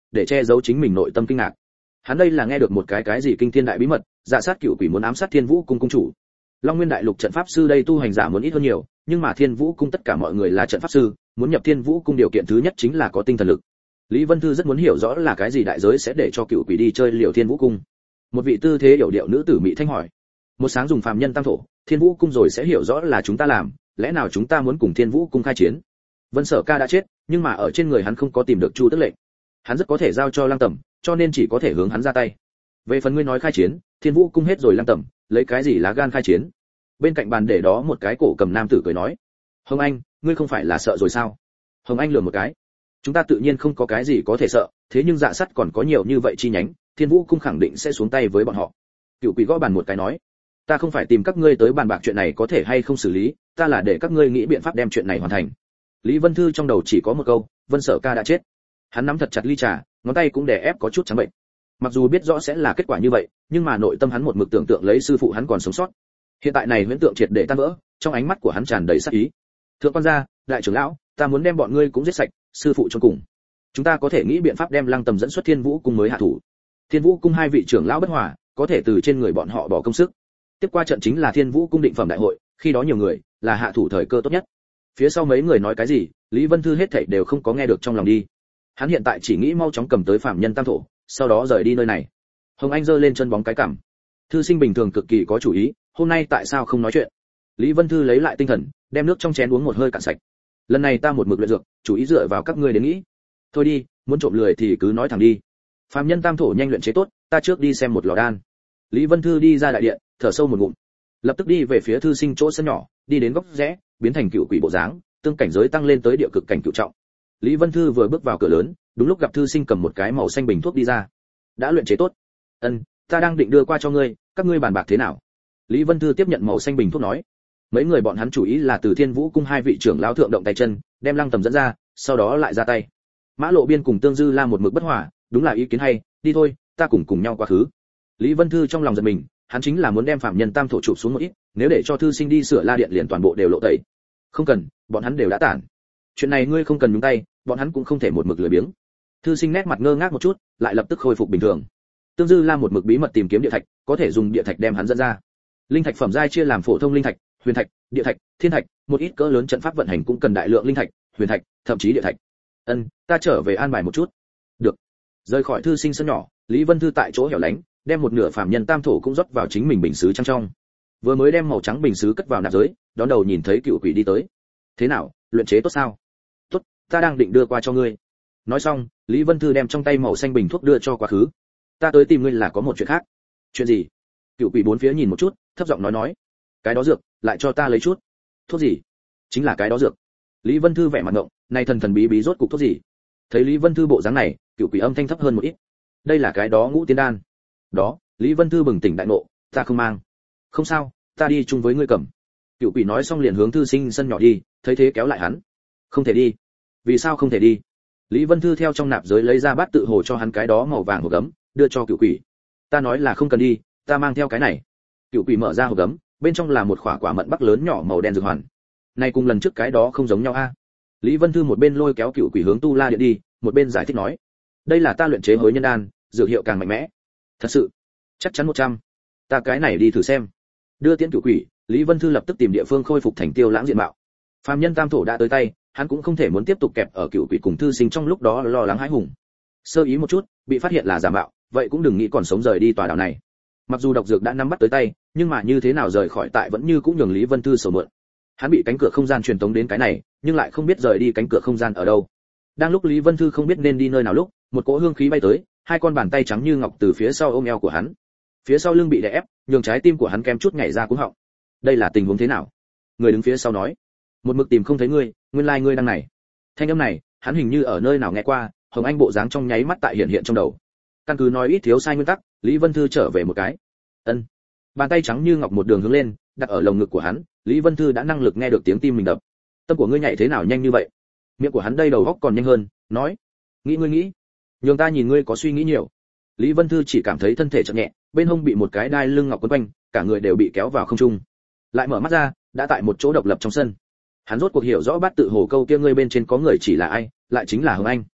Speaker 1: để che giấu chính mình nội tâm kinh ngạc. Hắn đây là nghe được một cái cái gì kinh thiên đại bí mật, dạ sát cựu quỷ muốn ám sát Thiên Vũ cung cung chủ. Long Nguyên đại lục trận pháp sư đây tu hành giả muốn ít hơn nhiều, nhưng mà Thiên Vũ cung tất cả mọi người là trận pháp sư, muốn nhập Thiên Vũ cung điều kiện thứ nhất chính là có tinh thần lực. Lý Vân Thư rất muốn hiểu rõ là cái gì đại giới sẽ để cho cựu quỷ đi chơi liều Thiên Vũ cung. Một vị tư thế hiểu điệu nữ tử mỹ thanh hỏi. Một sáng dùng phàm nhân tam thổ, Thiên Vũ cung rồi sẽ hiểu rõ là chúng ta làm, lẽ nào chúng ta muốn cùng Thiên Vũ cung khai chiến? Vân Sở Ca đã chết, nhưng mà ở trên người hắn không có tìm được Chu Tức lệnh. Hắn rất có thể giao cho Lăng Tẩm, cho nên chỉ có thể hướng hắn ra tay. Về phần ngươi nói khai chiến, Thiên Vũ cung hết rồi Lăng Tẩm, lấy cái gì lá gan khai chiến? Bên cạnh bàn để đó một cái cổ cầm nam tử cười nói. Hồng Anh, ngươi không phải là sợ rồi sao? Hồng Anh lườm một cái. Chúng ta tự nhiên không có cái gì có thể sợ, thế nhưng dạ sắt còn có nhiều như vậy chi nhánh, Thiên Vũ cung khẳng định sẽ xuống tay với bọn họ. Cựu quỷ gõ bàn một cái nói. Ta không phải tìm các ngươi tới bàn bạc chuyện này có thể hay không xử lý, ta là để các ngươi nghĩ biện pháp đem chuyện này hoàn thành. Lý Vân Thư trong đầu chỉ có một câu, Vân Sở Ca đã chết. Hắn nắm thật chặt ly trà, ngón tay cũng đè ép có chút trắng bệnh. Mặc dù biết rõ sẽ là kết quả như vậy, nhưng mà nội tâm hắn một mực tưởng tượng lấy sư phụ hắn còn sống sót. Hiện tại này huyễn tượng triệt để tan vỡ, trong ánh mắt của hắn tràn đầy sát ý. Thượng quan gia, đại trưởng lão, ta muốn đem bọn ngươi cũng giết sạch, sư phụ cho cùng. Chúng ta có thể nghĩ biện pháp đem Lăng Tầm dẫn xuất Thiên Vũ cung mới hạ thủ. Thiên Vũ cung hai vị trưởng lão bất hòa, có thể từ trên người bọn họ bỏ công sức. Tiếp qua trận chính là Thiên Vũ cung định phẩm đại hội, khi đó nhiều người, là hạ thủ thời cơ tốt nhất. Phía sau mấy người nói cái gì, Lý Vân Thư hết thảy đều không có nghe được trong lòng đi. Hắn hiện tại chỉ nghĩ mau chóng cầm tới phạm nhân tam thổ, sau đó rời đi nơi này. Hồng Anh giơ lên chân bóng cái cằm. Thư sinh bình thường cực kỳ có chủ ý, hôm nay tại sao không nói chuyện? Lý Vân Thư lấy lại tinh thần, đem nước trong chén uống một hơi cạn sạch. Lần này ta một mực luyện dược, chủ ý dựa vào các ngươi đến nghĩ. Thôi đi, muốn trộm lười thì cứ nói thẳng đi. Phạm nhân tam thổ nhanh luyện chế tốt, ta trước đi xem một lò đan. Lý Vân Thư đi ra đại điện, thở sâu một ngụm, lập tức đi về phía thư sinh chỗ sân nhỏ, đi đến góc rẽ, biến thành cựu quỷ bộ dáng, tương cảnh giới tăng lên tới địa cực cảnh cựu trọng. Lý Vân Thư vừa bước vào cửa lớn, đúng lúc gặp thư sinh cầm một cái màu xanh bình thuốc đi ra. Đã luyện chế tốt. Ân, ta đang định đưa qua cho ngươi, các ngươi bàn bạc thế nào? Lý Vân Thư tiếp nhận màu xanh bình thuốc nói. Mấy người bọn hắn chủ ý là từ Thiên Vũ cung hai vị trưởng lão thượng động tay chân, đem Lăng Tầm dẫn ra, sau đó lại ra tay. Mã Lộ Biên cùng Tương Dư La một mực bất hòa, đúng là ý kiến hay, đi thôi, ta cùng cùng nhau qua khứ. Lý Vân Thư trong lòng giật mình, hắn chính là muốn đem phạm nhân tam thổ chụp xuống một ít, nếu để cho thư sinh đi sửa La điện liền toàn bộ đều lộ tẩy. Không cần, bọn hắn đều đã tản. Chuyện này ngươi không cần nhúng tay, bọn hắn cũng không thể một mực lười biếng. Thư sinh nét mặt ngơ ngác một chút, lại lập tức khôi phục bình thường. Tương Dư La một mực bí mật tìm kiếm địa thạch, có thể dùng địa thạch đem hắn dẫn ra. Linh thạch phẩm giai chia làm phổ thông linh thạch, huyền thạch, địa thạch, thiên thạch, một ít cỡ lớn trận pháp vận hành cũng cần đại lượng linh thạch, huyền thạch, thậm chí địa thạch. Ân, ta trở về an bài một chút. Được. Rời khỏi thư sinh sân nhỏ, Lý Vân Thư tại chỗ hẻo lánh, đem một nửa phàm nhân tam thổ cũng rót vào chính mình bình sứ trăng trong. Vừa mới đem màu trắng bình sứ cất vào nạp giới, đón đầu nhìn thấy cựu quỷ đi tới. Thế nào, luyện chế tốt sao? Tốt, ta đang định đưa qua cho ngươi. Nói xong, Lý Vân Thư đem trong tay màu xanh bình thuốc đưa cho quá khứ. Ta tới tìm ngươi là có một chuyện khác. Chuyện gì? Cựu quỷ bốn phía nhìn một chút, thấp giọng nói nói. Cái đó dược, lại cho ta lấy chút. Thuốc gì? Chính là cái đó dược. Lý Vân Thư vẻ mặt ngộng, này thần thần bí bí rốt cục thuốc gì? Thấy Lý Vân Thư bộ dáng này, cựu quỷ âm thanh thấp hơn một ít. Đây là cái đó ngũ tiên đan. Đó, Lý Vân Thư bừng tỉnh đại ngộ, ta không mang. Không sao, ta đi chung với ngươi cầm. Cựu quỷ nói xong liền hướng thư sinh sân nhỏ đi, thấy thế kéo lại hắn. Không thể đi. Vì sao không thể đi? Lý Vân Thư theo trong nạp giới lấy ra bát tự hồ cho hắn cái đó màu vàng hộp gấm, đưa cho cựu quỷ. Ta nói là không cần đi, ta mang theo cái này. Cựu quỷ mở ra hộp gấm, bên trong là một quả quả mận bắc lớn nhỏ màu đen dược hoàn. Này cùng lần trước cái đó không giống nhau a. Lý Vân Thư một bên lôi kéo cựu quỷ hướng tu la điện đi, một bên giải thích nói, đây là ta luyện chế hối nhân đan, dược hiệu càng mạnh mẽ. Thật sự? Chắc chắn một trăm. Ta cái này đi thử xem. Đưa tiễn cựu quỷ, Lý Vân Thư lập tức tìm địa phương khôi phục thành tiêu lãng diện mạo. Phàm nhân tam thổ đã tới tay, hắn cũng không thể muốn tiếp tục kẹp ở cựu quỷ cùng thư sinh trong lúc đó lo lắng hãi hùng. Sơ ý một chút, bị phát hiện là giả mạo, vậy cũng đừng nghĩ còn sống rời đi tòa đảo này. Mặc dù độc dược đã nắm bắt tới tay, nhưng mà như thế nào rời khỏi tại vẫn như cũng nhường Lý Vân Thư sầu mượn. Hắn bị cánh cửa không gian truyền tống đến cái này, nhưng lại không biết rời đi cánh cửa không gian ở đâu. Đang lúc Lý Vân Thư không biết nên đi nơi nào lúc, một cỗ hương khí bay tới, hai con bàn tay trắng như ngọc từ phía sau ôm eo của hắn. Phía sau lưng bị đè ép, nhường trái tim của hắn kém chút nhảy ra cuống họng. Đây là tình huống thế nào? Người đứng phía sau nói. Một mực tìm không thấy ngươi, nguyên lai like ngươi đang này. Thanh âm này, hắn hình như ở nơi nào nghe qua, Hồng Anh bộ dáng trong nháy mắt tại hiện hiện trong đầu. Căn cứ nói ít thiếu sai nguyên tắc, Lý Vân Thư trở về một cái. Ân. Bàn tay trắng như ngọc một đường hướng lên, đặt ở lồng ngực của hắn, Lý Vân Thư đã năng lực nghe được tiếng tim mình đập. Tâm của ngươi nhảy thế nào nhanh như vậy? Miệng của hắn đây đầu góc còn nhanh hơn, nói. Nghĩ ngươi nghĩ. Nhường ta nhìn ngươi có suy nghĩ nhiều. Lý Vân Thư chỉ cảm thấy thân thể chợt nhẹ, bên hông bị một cái đai lưng ngọc quấn quanh, cả người đều bị kéo vào không trung. Lại mở mắt ra, đã tại một chỗ độc lập trong sân. Hắn rốt cuộc hiểu rõ bát tự hồ câu kia ngươi bên trên có người chỉ là ai, lại chính là Hồng Anh.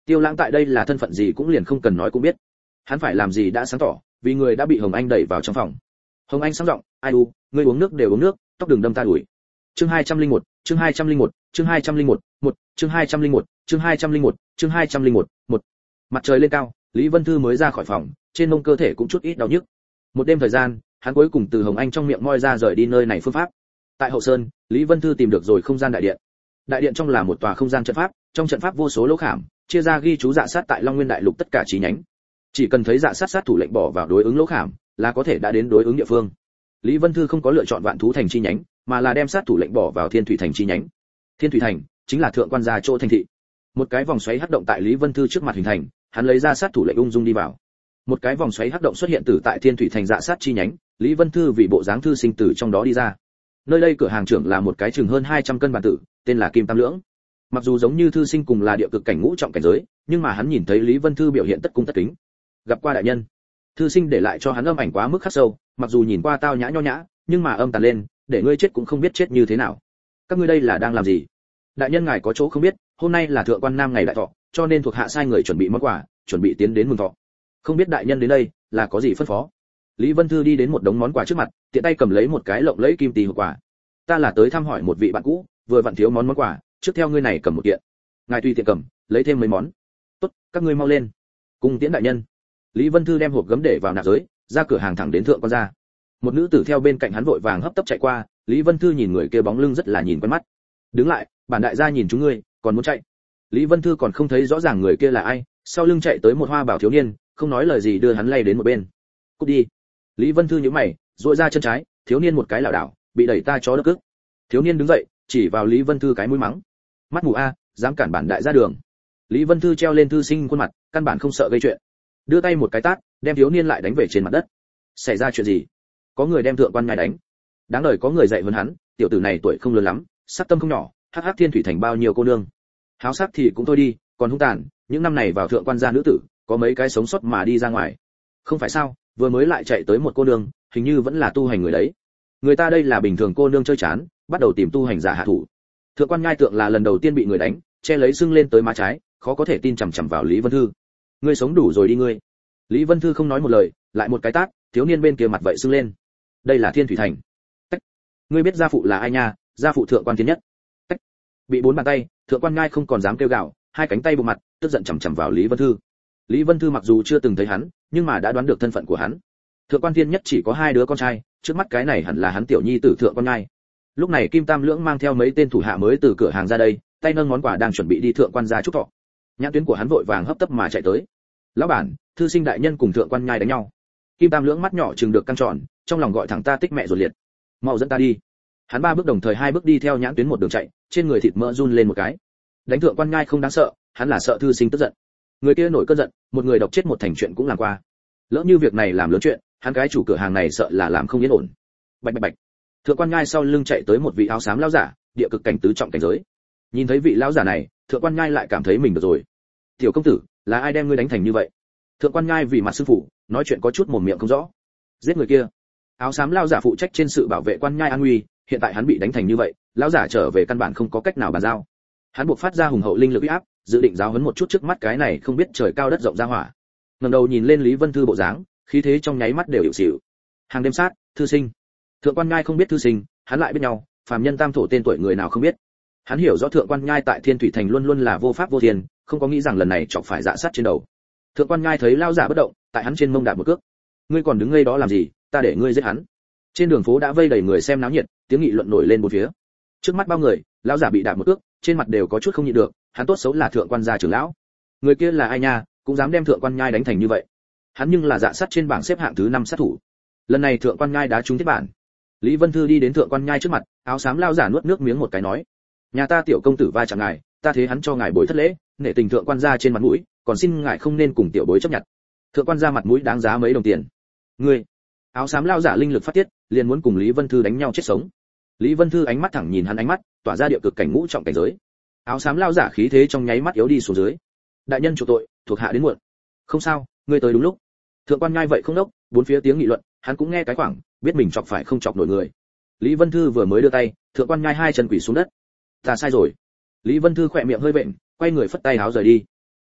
Speaker 1: Tiêu Lãng tại đây là thân phận gì cũng liền không cần nói cũng biết. Hắn phải làm gì đã sáng tỏ, vì người đã bị Hồng Anh đẩy vào trong phòng. Hồng Anh sáng giọng, "Ai u, ngươi uống nước đều uống nước, tóc đừng đâm ta đuổi." Chương hai trăm linh một, chương hai trăm linh một, chương hai trăm linh một, một, chương hai trăm linh một, chương hai trăm linh một, chương hai trăm linh một, một. Mặt trời lên cao, Lý Vân Thư mới ra khỏi phòng, trên mông cơ thể cũng chút ít đau nhức. Một đêm thời gian, hắn cuối cùng từ Hồng Anh trong miệng moi ra rời đi nơi này phương pháp. Tại Hậu Sơn, Lý Vân Thư tìm được rồi không gian đại điện. Đại điện trong là một tòa không gian trận pháp, trong trận pháp vô số lỗ khảm, chia ra ghi chú dạ sát tại Long Nguyên đại lục tất cả chi nhánh. Chỉ cần thấy dạ sát sát thủ lệnh bỏ vào đối ứng lỗ khảm, là có thể đã đến đối ứng địa phương. Lý Vân Thư không có lựa chọn Vạn Thú thành chi nhánh, mà là đem sát thủ lệnh bỏ vào Thiên Thủy thành chi nhánh. Thiên Thủy thành chính là thượng quan gia chỗ thành thị. Một cái vòng xoáy hắc động tại Lý Vân Thư trước mặt hình thành, hắn lấy ra sát thủ lệnh ung dung đi vào. Một cái vòng xoáy hắc động xuất hiện từ tại Thiên Thủy thành dạ sát chi nhánh, Lý Vân Thư vì bộ dáng thư sinh từ trong đó đi ra. Nơi đây cửa hàng trưởng là một cái chừng hơn hai trăm cân bản tử, tên là Kim Tam Lưỡng. Mặc dù giống như thư sinh cùng là địa cực cảnh ngũ trọng cảnh giới, nhưng mà hắn nhìn thấy Lý Vân Thư biểu hiện tất cung tất kính. Gặp qua đại nhân. Thư sinh để lại cho hắn âm ảnh quá mức khắc sâu, mặc dù nhìn qua tao nhã nho nhã, nhưng mà âm tàn lên, để ngươi chết cũng không biết chết như thế nào. Các ngươi đây là đang làm gì? Đại nhân ngài có chỗ không biết, hôm nay là thượng quan nam ngày đại thọ, cho nên thuộc hạ sai người chuẩn bị món quà, chuẩn bị tiến đến mừng thọ. Không biết đại nhân đến đây là có gì phân phó? Lý Vân Thư đi đến một đống món quà trước mặt, tiện tay cầm lấy một cái lộng lẫy kim tỳ hộp quà. Ta là tới thăm hỏi một vị bạn cũ, vừa vặn thiếu món món quà, trước theo ngươi này cầm một kiện. Ngài tùy tiện cầm, lấy thêm mấy món. Tốt, các ngươi mau lên. Cung tiễn đại nhân. Lý Vân Thư đem hộp gấm để vào nạp giới, ra cửa hàng thẳng đến thượng quan gia. Một nữ tử theo bên cạnh hắn vội vàng hấp tấp chạy qua, Lý Vân Thư nhìn người kia bóng lưng rất là nhìn quen mắt. Đứng lại, bản đại gia nhìn chúng ngươi, còn muốn chạy. Lý Vân Thư còn không thấy rõ ràng người kia là ai, sau lưng chạy tới một hoa bảo thiếu niên, không nói lời gì đưa hắn lay đến một bên. Cút đi. Lý Vân Thư nhíu mày, duỗi ra chân trái, thiếu niên một cái lảo đảo, bị đẩy ta chó đất cức. Thiếu niên đứng dậy, chỉ vào Lý Vân Thư cái mũi mắng. Mắt mù a, dám cản bản đại gia đường. Lý Vân Thư treo lên thư sinh khuôn mặt, căn bản không sợ gây chuyện. Đưa tay một cái tát, đem thiếu niên lại đánh về trên mặt đất. Xảy ra chuyện gì? Có người đem thượng quan ngài đánh. Đáng đời có người dạy hơn hắn, tiểu tử này tuổi không lớn lắm, sắc tâm không nhỏ, hắc hắc Thiên Thủy thành bao nhiêu cô nương. Háo sắc thì cũng thôi đi, còn hung tàn, những năm này vào thượng quan gia nữ tử, có mấy cái sống sót mà đi ra ngoài. Không phải sao, vừa mới lại chạy tới một cô nương, hình như vẫn là tu hành người đấy. Người ta đây là bình thường cô nương chơi chán, bắt đầu tìm tu hành giả hạ thủ. Thượng quan ngai tượng là lần đầu tiên bị người đánh, che lấy sưng lên tới má trái, khó có thể tin chằm chằm vào Lý Vân Thư. Ngươi sống đủ rồi đi ngươi. Lý Vân Thư không nói một lời, lại một cái tát, thiếu niên bên kia mặt vậy sưng lên. Đây là Thiên Thủy thành. Tách. Ngươi biết gia phụ là ai nha? Gia phụ thượng quan thiên nhất. Tách. Bị bốn bàn tay, thượng quan ngai không còn dám kêu gào, hai cánh tay bụng mặt, tức giận chằm chằm vào Lý Vân Thư. Lý Vân Thư mặc dù chưa từng thấy hắn, nhưng mà đã đoán được thân phận của hắn. Thượng quan thiên nhất chỉ có hai đứa con trai, trước mắt cái này hẳn là hắn tiểu nhi tử thượng quan ngai. Lúc này Kim Tam Lưỡng mang theo mấy tên thủ hạ mới từ cửa hàng ra đây, tay nâng món quà đang chuẩn bị đi thượng quan gia chúc thọ. Nhãn tuyến của hắn vội vàng hấp tấp mà chạy tới. Lão bản, thư sinh đại nhân cùng thượng quan nhai đánh nhau. Kim Tam Lưỡng mắt nhỏ chừng được căng tròn, trong lòng gọi thẳng ta tích mẹ rồi liệt. Mau dẫn ta đi. Hắn ba bước đồng thời hai bước đi theo nhãn tuyến một đường chạy, trên người thịt mỡ run lên một cái. Đánh thượng quan nhai không đáng sợ, hắn là sợ thư sinh tức giận. Người kia nổi cơn giận, một người độc chết một thành chuyện cũng làm qua. Lỡ như việc này làm lớn chuyện, hắn cái chủ cửa hàng này sợ là làm không yên ổn. Bạch bạch bạch. Thượng quan nhai sau lưng chạy tới một vị áo xám lão giả, địa cực cảnh tứ trọng cảnh giới. Nhìn thấy vị lão giả này, thượng quan nhai lại cảm thấy mình được rồi. Tiểu công tử, là ai đem ngươi đánh thành như vậy? Thượng quan nhai vì mặt sư phụ, nói chuyện có chút mồm miệng không rõ. Giết người kia. Áo xám lão giả phụ trách trên sự bảo vệ quan nhai an nguy, hiện tại hắn bị đánh thành như vậy, lão giả trở về căn bản không có cách nào bàn giao. Hắn buộc phát ra hùng hậu linh lực uy áp, dự định giáo huấn một chút trước mắt cái này không biết trời cao đất rộng ra hỏa. Ngẩng đầu nhìn lên Lý Vân Thư bộ dáng, khí thế trong nháy mắt đều hiệu xỉu. Hàng đêm sát, thư sinh. Thượng quan nhai không biết thư sinh, hắn lại biết nhau, phàm nhân tam thổ tên tuổi người nào không biết. Hắn hiểu rõ thượng quan nhai tại Thiên Thủy thành luôn luôn là vô pháp vô thiên, không có nghĩ rằng lần này chọc phải dạ sát trên đầu. Thượng quan nhai thấy lao giả bất động, tại hắn trên mông đạp một cước. Ngươi còn đứng ngây đó làm gì, ta để ngươi giết hắn. Trên đường phố đã vây đầy người xem náo nhiệt, tiếng nghị luận nổi lên bốn phía. Trước mắt bao người, lão giả bị đạp một cước, trên mặt đều có chút không nhịn được, hắn tốt xấu là thượng quan gia trưởng lão. Người kia là ai nha, cũng dám đem thượng quan nhai đánh thành như vậy. Hắn nhưng là dạ sát trên bảng xếp hạng thứ năm sát thủ. Lần này thượng quan nhai đá trúng thiết bản. Lý Vân Thư đi đến thượng quan nhai trước mặt, áo xám lao giả nuốt nước miếng một cái nói: "Nhà ta tiểu công tử va chạm ngài, ta thế hắn cho ngài bồi thất lễ, nể tình thượng quan gia trên mặt mũi, còn xin ngài không nên cùng tiểu bối chấp nhận." Thượng quan gia mặt mũi đáng giá mấy đồng tiền. Ngươi. Áo xám lao giả linh lực phát tiết, liền muốn cùng Lý Vân Thư đánh nhau chết sống. Lý Vân Thư ánh mắt thẳng nhìn hắn ánh mắt, tỏa ra địa cực cảnh ngũ trọng cảnh giới. Áo xám lao giả khí thế trong nháy mắt yếu đi xuống dưới. Đại nhân chủ tội, thuộc hạ đến muộn. Không sao, ngươi tới đúng lúc. Thượng quan nhai vậy không đốc, bốn phía tiếng nghị luận, hắn cũng nghe cái khoảng, biết mình chọc phải không chọc nổi người. Lý Vân Thư vừa mới đưa tay, thượng quan nhai hai chân quỳ xuống đất. Ta sai rồi. Lý Vân Thư khỏe miệng hơi vện, quay người phất tay áo rời đi.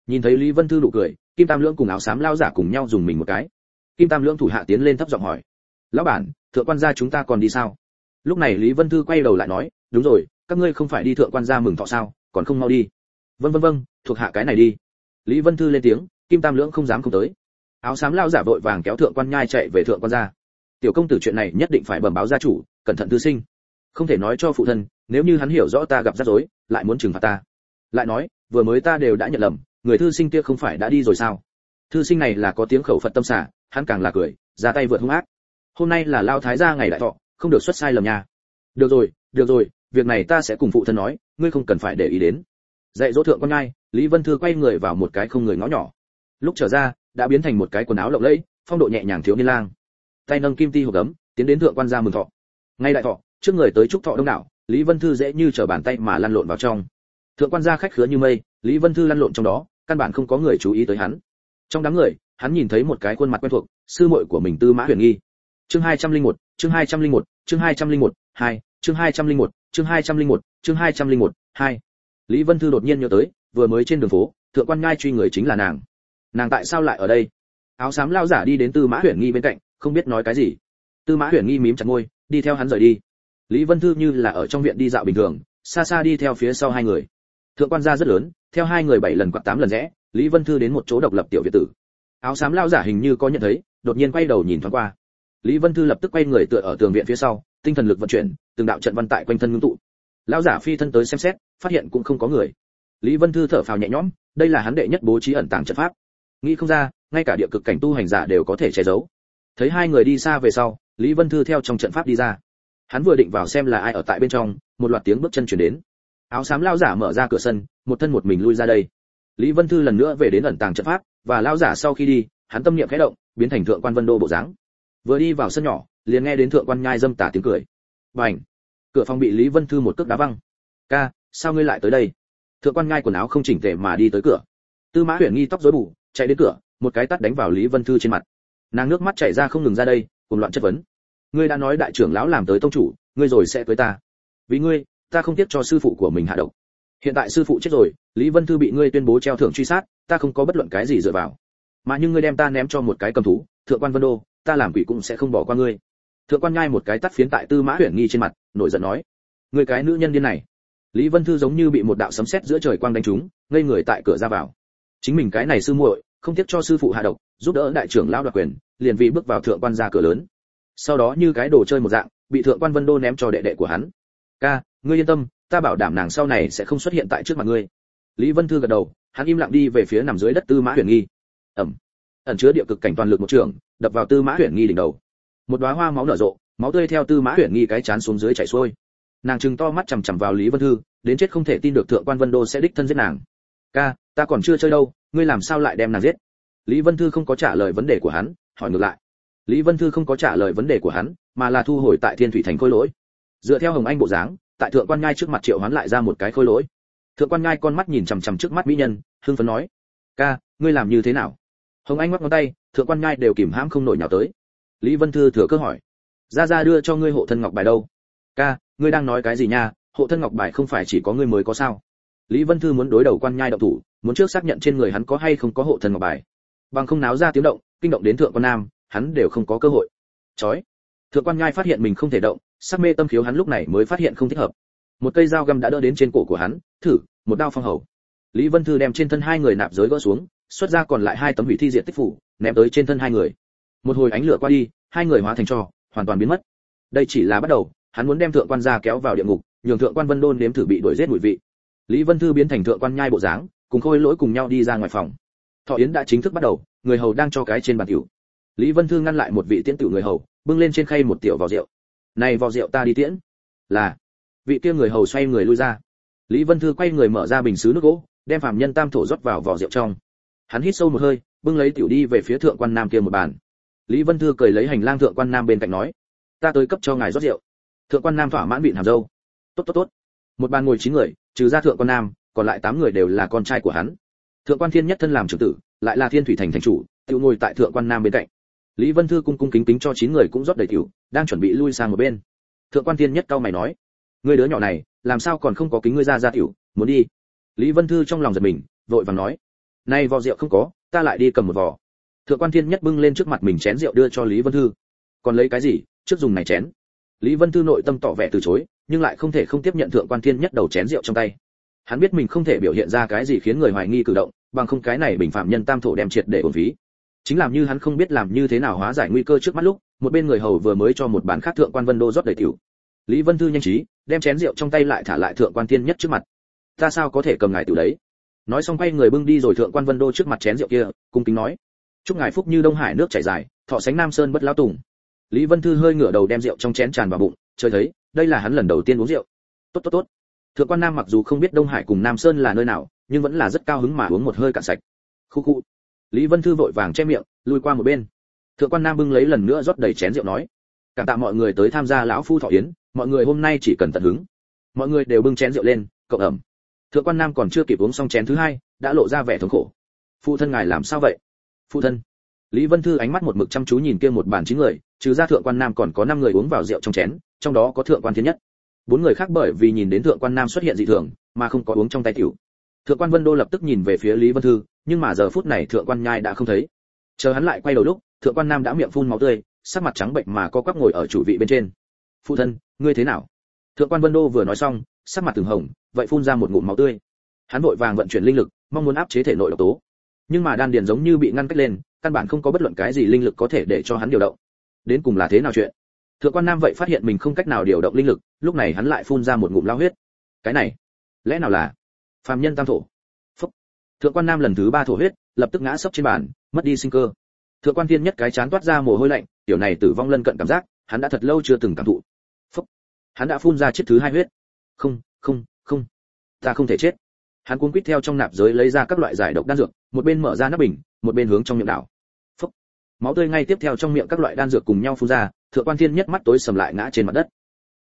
Speaker 1: Nhìn thấy Lý Vân Thư nụ cười, Kim Tam Lưỡng cùng áo xám lao giả cùng nhau dùng mình một cái. Kim Tam Lưỡng thủ hạ tiến lên thấp giọng hỏi: "Lão bản, thượng quan gia chúng ta còn đi sao?" Lúc này Lý Vân Thư quay đầu lại nói: "Đúng rồi, các ngươi không phải đi thượng quan gia mừng thọ sao, còn không mau đi." "Vâng vâng vâng, thuộc hạ cái này đi." Lý Vân Thư lên tiếng, Kim Tam Lưỡng không dám không tới. Áo xám lao giả vội vàng kéo thượng quan nhai chạy về thượng quan gia. "Tiểu công tử chuyện này nhất định phải bẩm báo gia chủ, cẩn thận thư sinh. Không thể nói cho phụ thân, nếu như hắn hiểu rõ ta gặp rắc rối, lại muốn trừng phạt ta. Lại nói, vừa mới ta đều đã nhận lầm, người thư sinh kia không phải đã đi rồi sao? Thư sinh này là có tiếng khẩu Phật tâm xả, hắn càng là cười, ra tay vượt hung ác. Hôm nay là lao thái gia ngày đại thọ, không được xuất sai lầm nha." "Được rồi, được rồi, việc này ta sẽ cùng phụ thân nói, ngươi không cần phải để ý đến." Dạy dỗ thượng quan nhai, Lý Vân Thư quay người vào một cái không người ngõ nhỏ. Lúc trở ra, đã biến thành một cái quần áo lộng lẫy, phong độ nhẹ nhàng thiếu niên lang. Tay nâng kim ti hộp gấm, tiến đến thượng quan gia mừng thọ. Ngay đại thọ, trước người tới chúc thọ đông đảo, Lý Vân Thư dễ như trở bàn tay mà lăn lộn vào trong. Thượng quan gia khách khứa như mây, Lý Vân Thư lăn lộn trong đó, căn bản không có người chú ý tới hắn. Trong đám người, hắn nhìn thấy một cái khuôn mặt quen thuộc, sư muội của mình Tư Mã Huyền Nghi. Chương hai trăm lẻ một, chương hai trăm lẻ một, chương hai trăm lẻ một, hai, chương hai trăm lẻ một, chương hai trăm lẻ một, chương hai trăm lẻ một, hai. Lý Vân Thư đột nhiên nhớ tới, vừa mới trên đường phố, thượng quan nhai truy người chính là nàng. Nàng tại sao lại ở đây? Áo xám lao giả đi đến Tư Mã Huyền Nghi bên cạnh, không biết nói cái gì. Tư Mã Huyền Nghi mím chặt môi, đi theo hắn rời đi. Lý Vân Thư như là ở trong viện đi dạo bình thường, xa xa đi theo phía sau hai người. Thượng quan gia rất lớn, theo hai người bảy lần quạt tám lần rẽ, Lý Vân Thư đến một chỗ độc lập tiểu viện tử. Áo xám lao giả hình như có nhận thấy, đột nhiên quay đầu nhìn thoáng qua. Lý Vân Thư lập tức quay người tựa ở tường viện phía sau, tinh thần lực vận chuyển, từng đạo trận văn tại quanh thân ngưng tụ. Lão giả phi thân tới xem xét, phát hiện cũng không có người. Lý Vân Thư thở phào nhẹ nhõm, đây là hắn đệ nhất bố trí ẩn tàng trận pháp. Nghĩ không ra, ngay cả địa cực cảnh tu hành giả đều có thể che giấu. Thấy hai người đi xa về sau, Lý Vân Thư theo trong trận pháp đi ra. Hắn vừa định vào xem là ai ở tại bên trong, một loạt tiếng bước chân truyền đến. Áo xám lão giả mở ra cửa sân, một thân một mình lui ra đây. Lý Vân Thư lần nữa về đến ẩn tàng trận pháp, và lão giả sau khi đi, hắn tâm niệm khẽ động, biến thành thượng quan Vân Đô bộ dáng. Vừa đi vào sân nhỏ, liền nghe đến thượng quan nhai dâm tà tiếng cười. Bành! Cửa phòng bị Lý Vân Thư một cước đá văng. "Ca, sao ngươi lại tới đây?" Thượng quan nhai quần áo không chỉnh tề mà đi tới cửa. Tư Mã Huyền Nghi tóc rối bù, chạy đến cửa, một cái tát đánh vào Lý Vân Thư trên mặt. Nàng nước mắt chảy ra không ngừng ra đây, cuồng loạn chất vấn. "Ngươi đã nói đại trưởng lão làm tới tông chủ, ngươi rồi sẽ cưới ta. Vì ngươi, ta không tiếc cho sư phụ của mình hạ độc. Hiện tại sư phụ chết rồi, Lý Vân Thư bị ngươi tuyên bố treo thưởng truy sát, ta không có bất luận cái gì dựa vào. Mà nhưng ngươi đem ta ném cho một cái cầm thú, thượng quan Vân Đô, ta làm quỷ cũng sẽ không bỏ qua ngươi." Thượng quan nhai một cái tát phiến tại Tư Mã Huyền Nghi trên mặt, nổi giận nói: "Ngươi cái nữ nhân điên này." Lý Vân Thư giống như bị một đạo sấm sét giữa trời quang đánh trúng, ngây người tại cửa ra vào. Chính mình cái này sư muội, không tiếc cho sư phụ hạ độc, giúp đỡ đại trưởng lão đoạt quyền, liền vì bước vào thượng quan gia cửa lớn. Sau đó như cái đồ chơi một dạng, bị thượng quan Vân Đô ném cho đệ đệ của hắn. "Ca, ngươi yên tâm, ta bảo đảm nàng sau này sẽ không xuất hiện tại trước mặt ngươi." Lý Vân Thư gật đầu, hắn im lặng đi về phía nằm dưới đất Tư Mã Huyền Nghi. Ẩm. Ẩn chứa địa cực cảnh toàn lực một trường, đập vào Tư Mã Huyền Nghi đỉnh đầu. Một đóa hoa máu nở rộ, máu tươi theo Tư Mã Huyền Nghi cái chán xuống dưới chảy xuôi. Nàng trừng to mắt chằm chằm vào Lý Vân Thư, đến chết không thể tin được thượng quan Vân Đô sẽ đích thân giết nàng. "Ca, ta còn chưa chơi đâu, ngươi làm sao lại đem nàng giết?" Lý Vân Thư không có trả lời vấn đề của hắn, hỏi ngược lại. Lý Vân Thư không có trả lời vấn đề của hắn, mà là thu hồi tại Thiên Thủy Thành khôi lỗi. Dựa theo Hồng Anh bộ dáng, tại thượng quan nhai trước mặt triệu hoán lại ra một cái khôi lỗi. Thượng quan nhai con mắt nhìn chằm chằm trước mắt mỹ nhân, hưng phấn nói: "Ca, ngươi làm như thế nào?" Hồng Anh ngoắc ngón tay, thượng quan nhai đều kìm hãm không nổi nhào tới. Lý Vân Thư thừa cơ hỏi: "Gia gia đưa cho ngươi hộ thân ngọc bài đâu?" "Ca, ngươi đang nói cái gì nha, hộ thân ngọc bài không phải chỉ có ngươi mới có sao?" Lý Vân Thư muốn đối đầu quan nhai động thủ, muốn trước xác nhận trên người hắn có hay không có hộ thân ngọc bài. Bằng không náo ra tiếng động, kinh động đến thượng quan nam, hắn đều không có cơ hội. Chói. Thượng quan nhai phát hiện mình không thể động, sắc mê tâm khiếu hắn lúc này mới phát hiện không thích hợp. Một cây dao găm đã đỡ đến trên cổ của hắn, thử, một đao phong hầu. Lý Vân Thư đem trên thân hai người nạp giới gỡ xuống, xuất ra còn lại hai tấm hủy thi diệt tích phủ, ném tới trên thân hai người. Một hồi ánh lửa qua đi, hai người hóa thành tro, hoàn toàn biến mất. Đây chỉ là bắt đầu, hắn muốn đem thượng quan gia kéo vào địa ngục, nhường thượng quan Vân Đôn nếm thử bị đuổi giết mùi vị. Lý Vân Thư biến thành thượng quan nhai bộ dáng, cùng khôi lỗi cùng nhau đi ra ngoài phòng. Thọ yến đã chính thức bắt đầu, người hầu đang cho cái trên bàn tiểu. Lý Vân Thư ngăn lại một vị tiễn tiểu người hầu, bưng lên trên khay một tiểu vò rượu. "Này vò rượu ta đi tiễn." "Là." Vị kia người hầu xoay người lui ra. Lý Vân Thư quay người mở ra bình sứ nước gỗ, đem phàm nhân tam thổ rót vào vò rượu trong. Hắn hít sâu một hơi, bưng lấy tiểu đi về phía thượng quan nam kia một bàn. Lý Vân Thư cười lấy hành lang thượng quan nam bên cạnh nói: "Ta tới cấp cho ngài rót rượu." Thượng quan nam thỏa mãn vịn hàm dâu. "Tốt tốt tốt." Một bàn ngồi chín người, trừ ra thượng quan nam, còn lại tám người đều là con trai của hắn. Thượng quan Thiên nhất thân làm trưởng tử, lại là Thiên Thủy Thành thành chủ, tiểu ngồi tại thượng quan nam bên cạnh. Lý Vân Thư cung cung kính kính cho chín người cũng rót đầy tiểu, đang chuẩn bị lui sang một bên. Thượng quan Thiên nhất cau mày nói: "Ngươi đứa nhỏ này, làm sao còn không có kính ngươi ra ra tiểu, muốn đi?" Lý Vân Thư trong lòng giật mình, vội vàng nói: Nay vò rượu không có, ta lại đi cầm một vò. Thượng quan Thiên Nhất bưng lên trước mặt mình chén rượu đưa cho Lý Vân Thư. Còn lấy cái gì, trước dùng này chén. Lý Vân Thư nội tâm tỏ vẻ từ chối, nhưng lại không thể không tiếp nhận Thượng quan Thiên Nhất đầu chén rượu trong tay. Hắn biết mình không thể biểu hiện ra cái gì khiến người hoài nghi cử động, bằng không cái này bình phạm nhân tam thổ đem triệt để uổng phí. Chính làm như hắn không biết làm như thế nào hóa giải nguy cơ trước mắt lúc, một bên người hầu vừa mới cho một bàn khác Thượng quan Vân Đô rót đầy tiểu. Lý Vân Thư nhanh trí, đem chén rượu trong tay lại thả lại Thượng quan Thiên Nhất trước mặt. Ta sao có thể cầm ngài tiểu đấy? Nói xong quay người bưng đi rồi Thượng quan Vân Đô trước mặt chén rượu kia, cung kính nói: chúc ngài phúc như đông hải nước chảy dài, thọ sánh nam sơn bất lão tùng. Lý Vân Thư hơi ngửa đầu đem rượu trong chén tràn vào bụng, trời thấy, đây là hắn lần đầu tiên uống rượu. Tốt tốt tốt. Thượng quan Nam mặc dù không biết Đông Hải cùng Nam Sơn là nơi nào, nhưng vẫn là rất cao hứng mà uống một hơi cạn sạch. Khu khu. Lý Vân Thư vội vàng che miệng, lùi qua một bên. Thượng quan Nam bưng lấy lần nữa rót đầy chén rượu nói: cảm tạ mọi người tới tham gia lão phu thọ yến, mọi người hôm nay chỉ cần tận hứng. Mọi người đều bưng chén rượu lên, cộng ẩm. Thượng quan Nam còn chưa kịp uống xong chén thứ hai, đã lộ ra vẻ thống khổ. Phụ thân ngài làm sao vậy? Phụ thân. Lý Vân Thư ánh mắt một mực chăm chú nhìn kia một bàn chín người, trừ ra Thượng quan Nam còn có năm người uống vào rượu trong chén, trong đó có Thượng quan Thiên Nhất. Bốn người khác bởi vì nhìn đến Thượng quan Nam xuất hiện dị thường, mà không có uống trong tay tiểu. Thượng quan Vân Đô lập tức nhìn về phía Lý Vân Thư, nhưng mà giờ phút này Thượng quan Nhai đã không thấy. Chờ hắn lại quay đầu lúc, Thượng quan Nam đã miệng phun máu tươi, sắc mặt trắng bệnh mà co quắp ngồi ở chủ vị bên trên. Phụ thân, ngươi thế nào? Thượng quan Vân Đô vừa nói xong, sắc mặt từng hồng, vậy phun ra một ngụm máu tươi. Hắn vội vàng vận chuyển linh lực, mong muốn áp chế thể nội độc tố. Nhưng mà đan điền giống như bị ngăn cách lên, căn bản không có bất luận cái gì linh lực có thể để cho hắn điều động. Đến cùng là thế nào chuyện? Thượng quan Nam vậy phát hiện mình không cách nào điều động linh lực, lúc này hắn lại phun ra một ngụm lao huyết. Cái này, lẽ nào là phàm nhân tam thổ? Phúc. Thượng quan Nam lần thứ ba thổ huyết, lập tức ngã sấp trên bàn, mất đi sinh cơ. Thượng quan Thiên Nhất cái chán toát ra mồ hôi lạnh, tiểu này tử vong lân cận cảm giác, hắn đã thật lâu chưa từng cảm thụ. Phúc. Hắn đã phun ra chiếc thứ hai huyết. Không, không, không, ta không thể chết. Hắn cuống quýt theo trong nạp giới lấy ra các loại giải độc đan dược, một bên mở ra nắp bình, một bên hướng trong miệng đảo. Phúc. Máu tươi ngay tiếp theo trong miệng các loại đan dược cùng nhau phun ra, Thượng quan Thiên Nhất mắt tối sầm lại ngã trên mặt đất.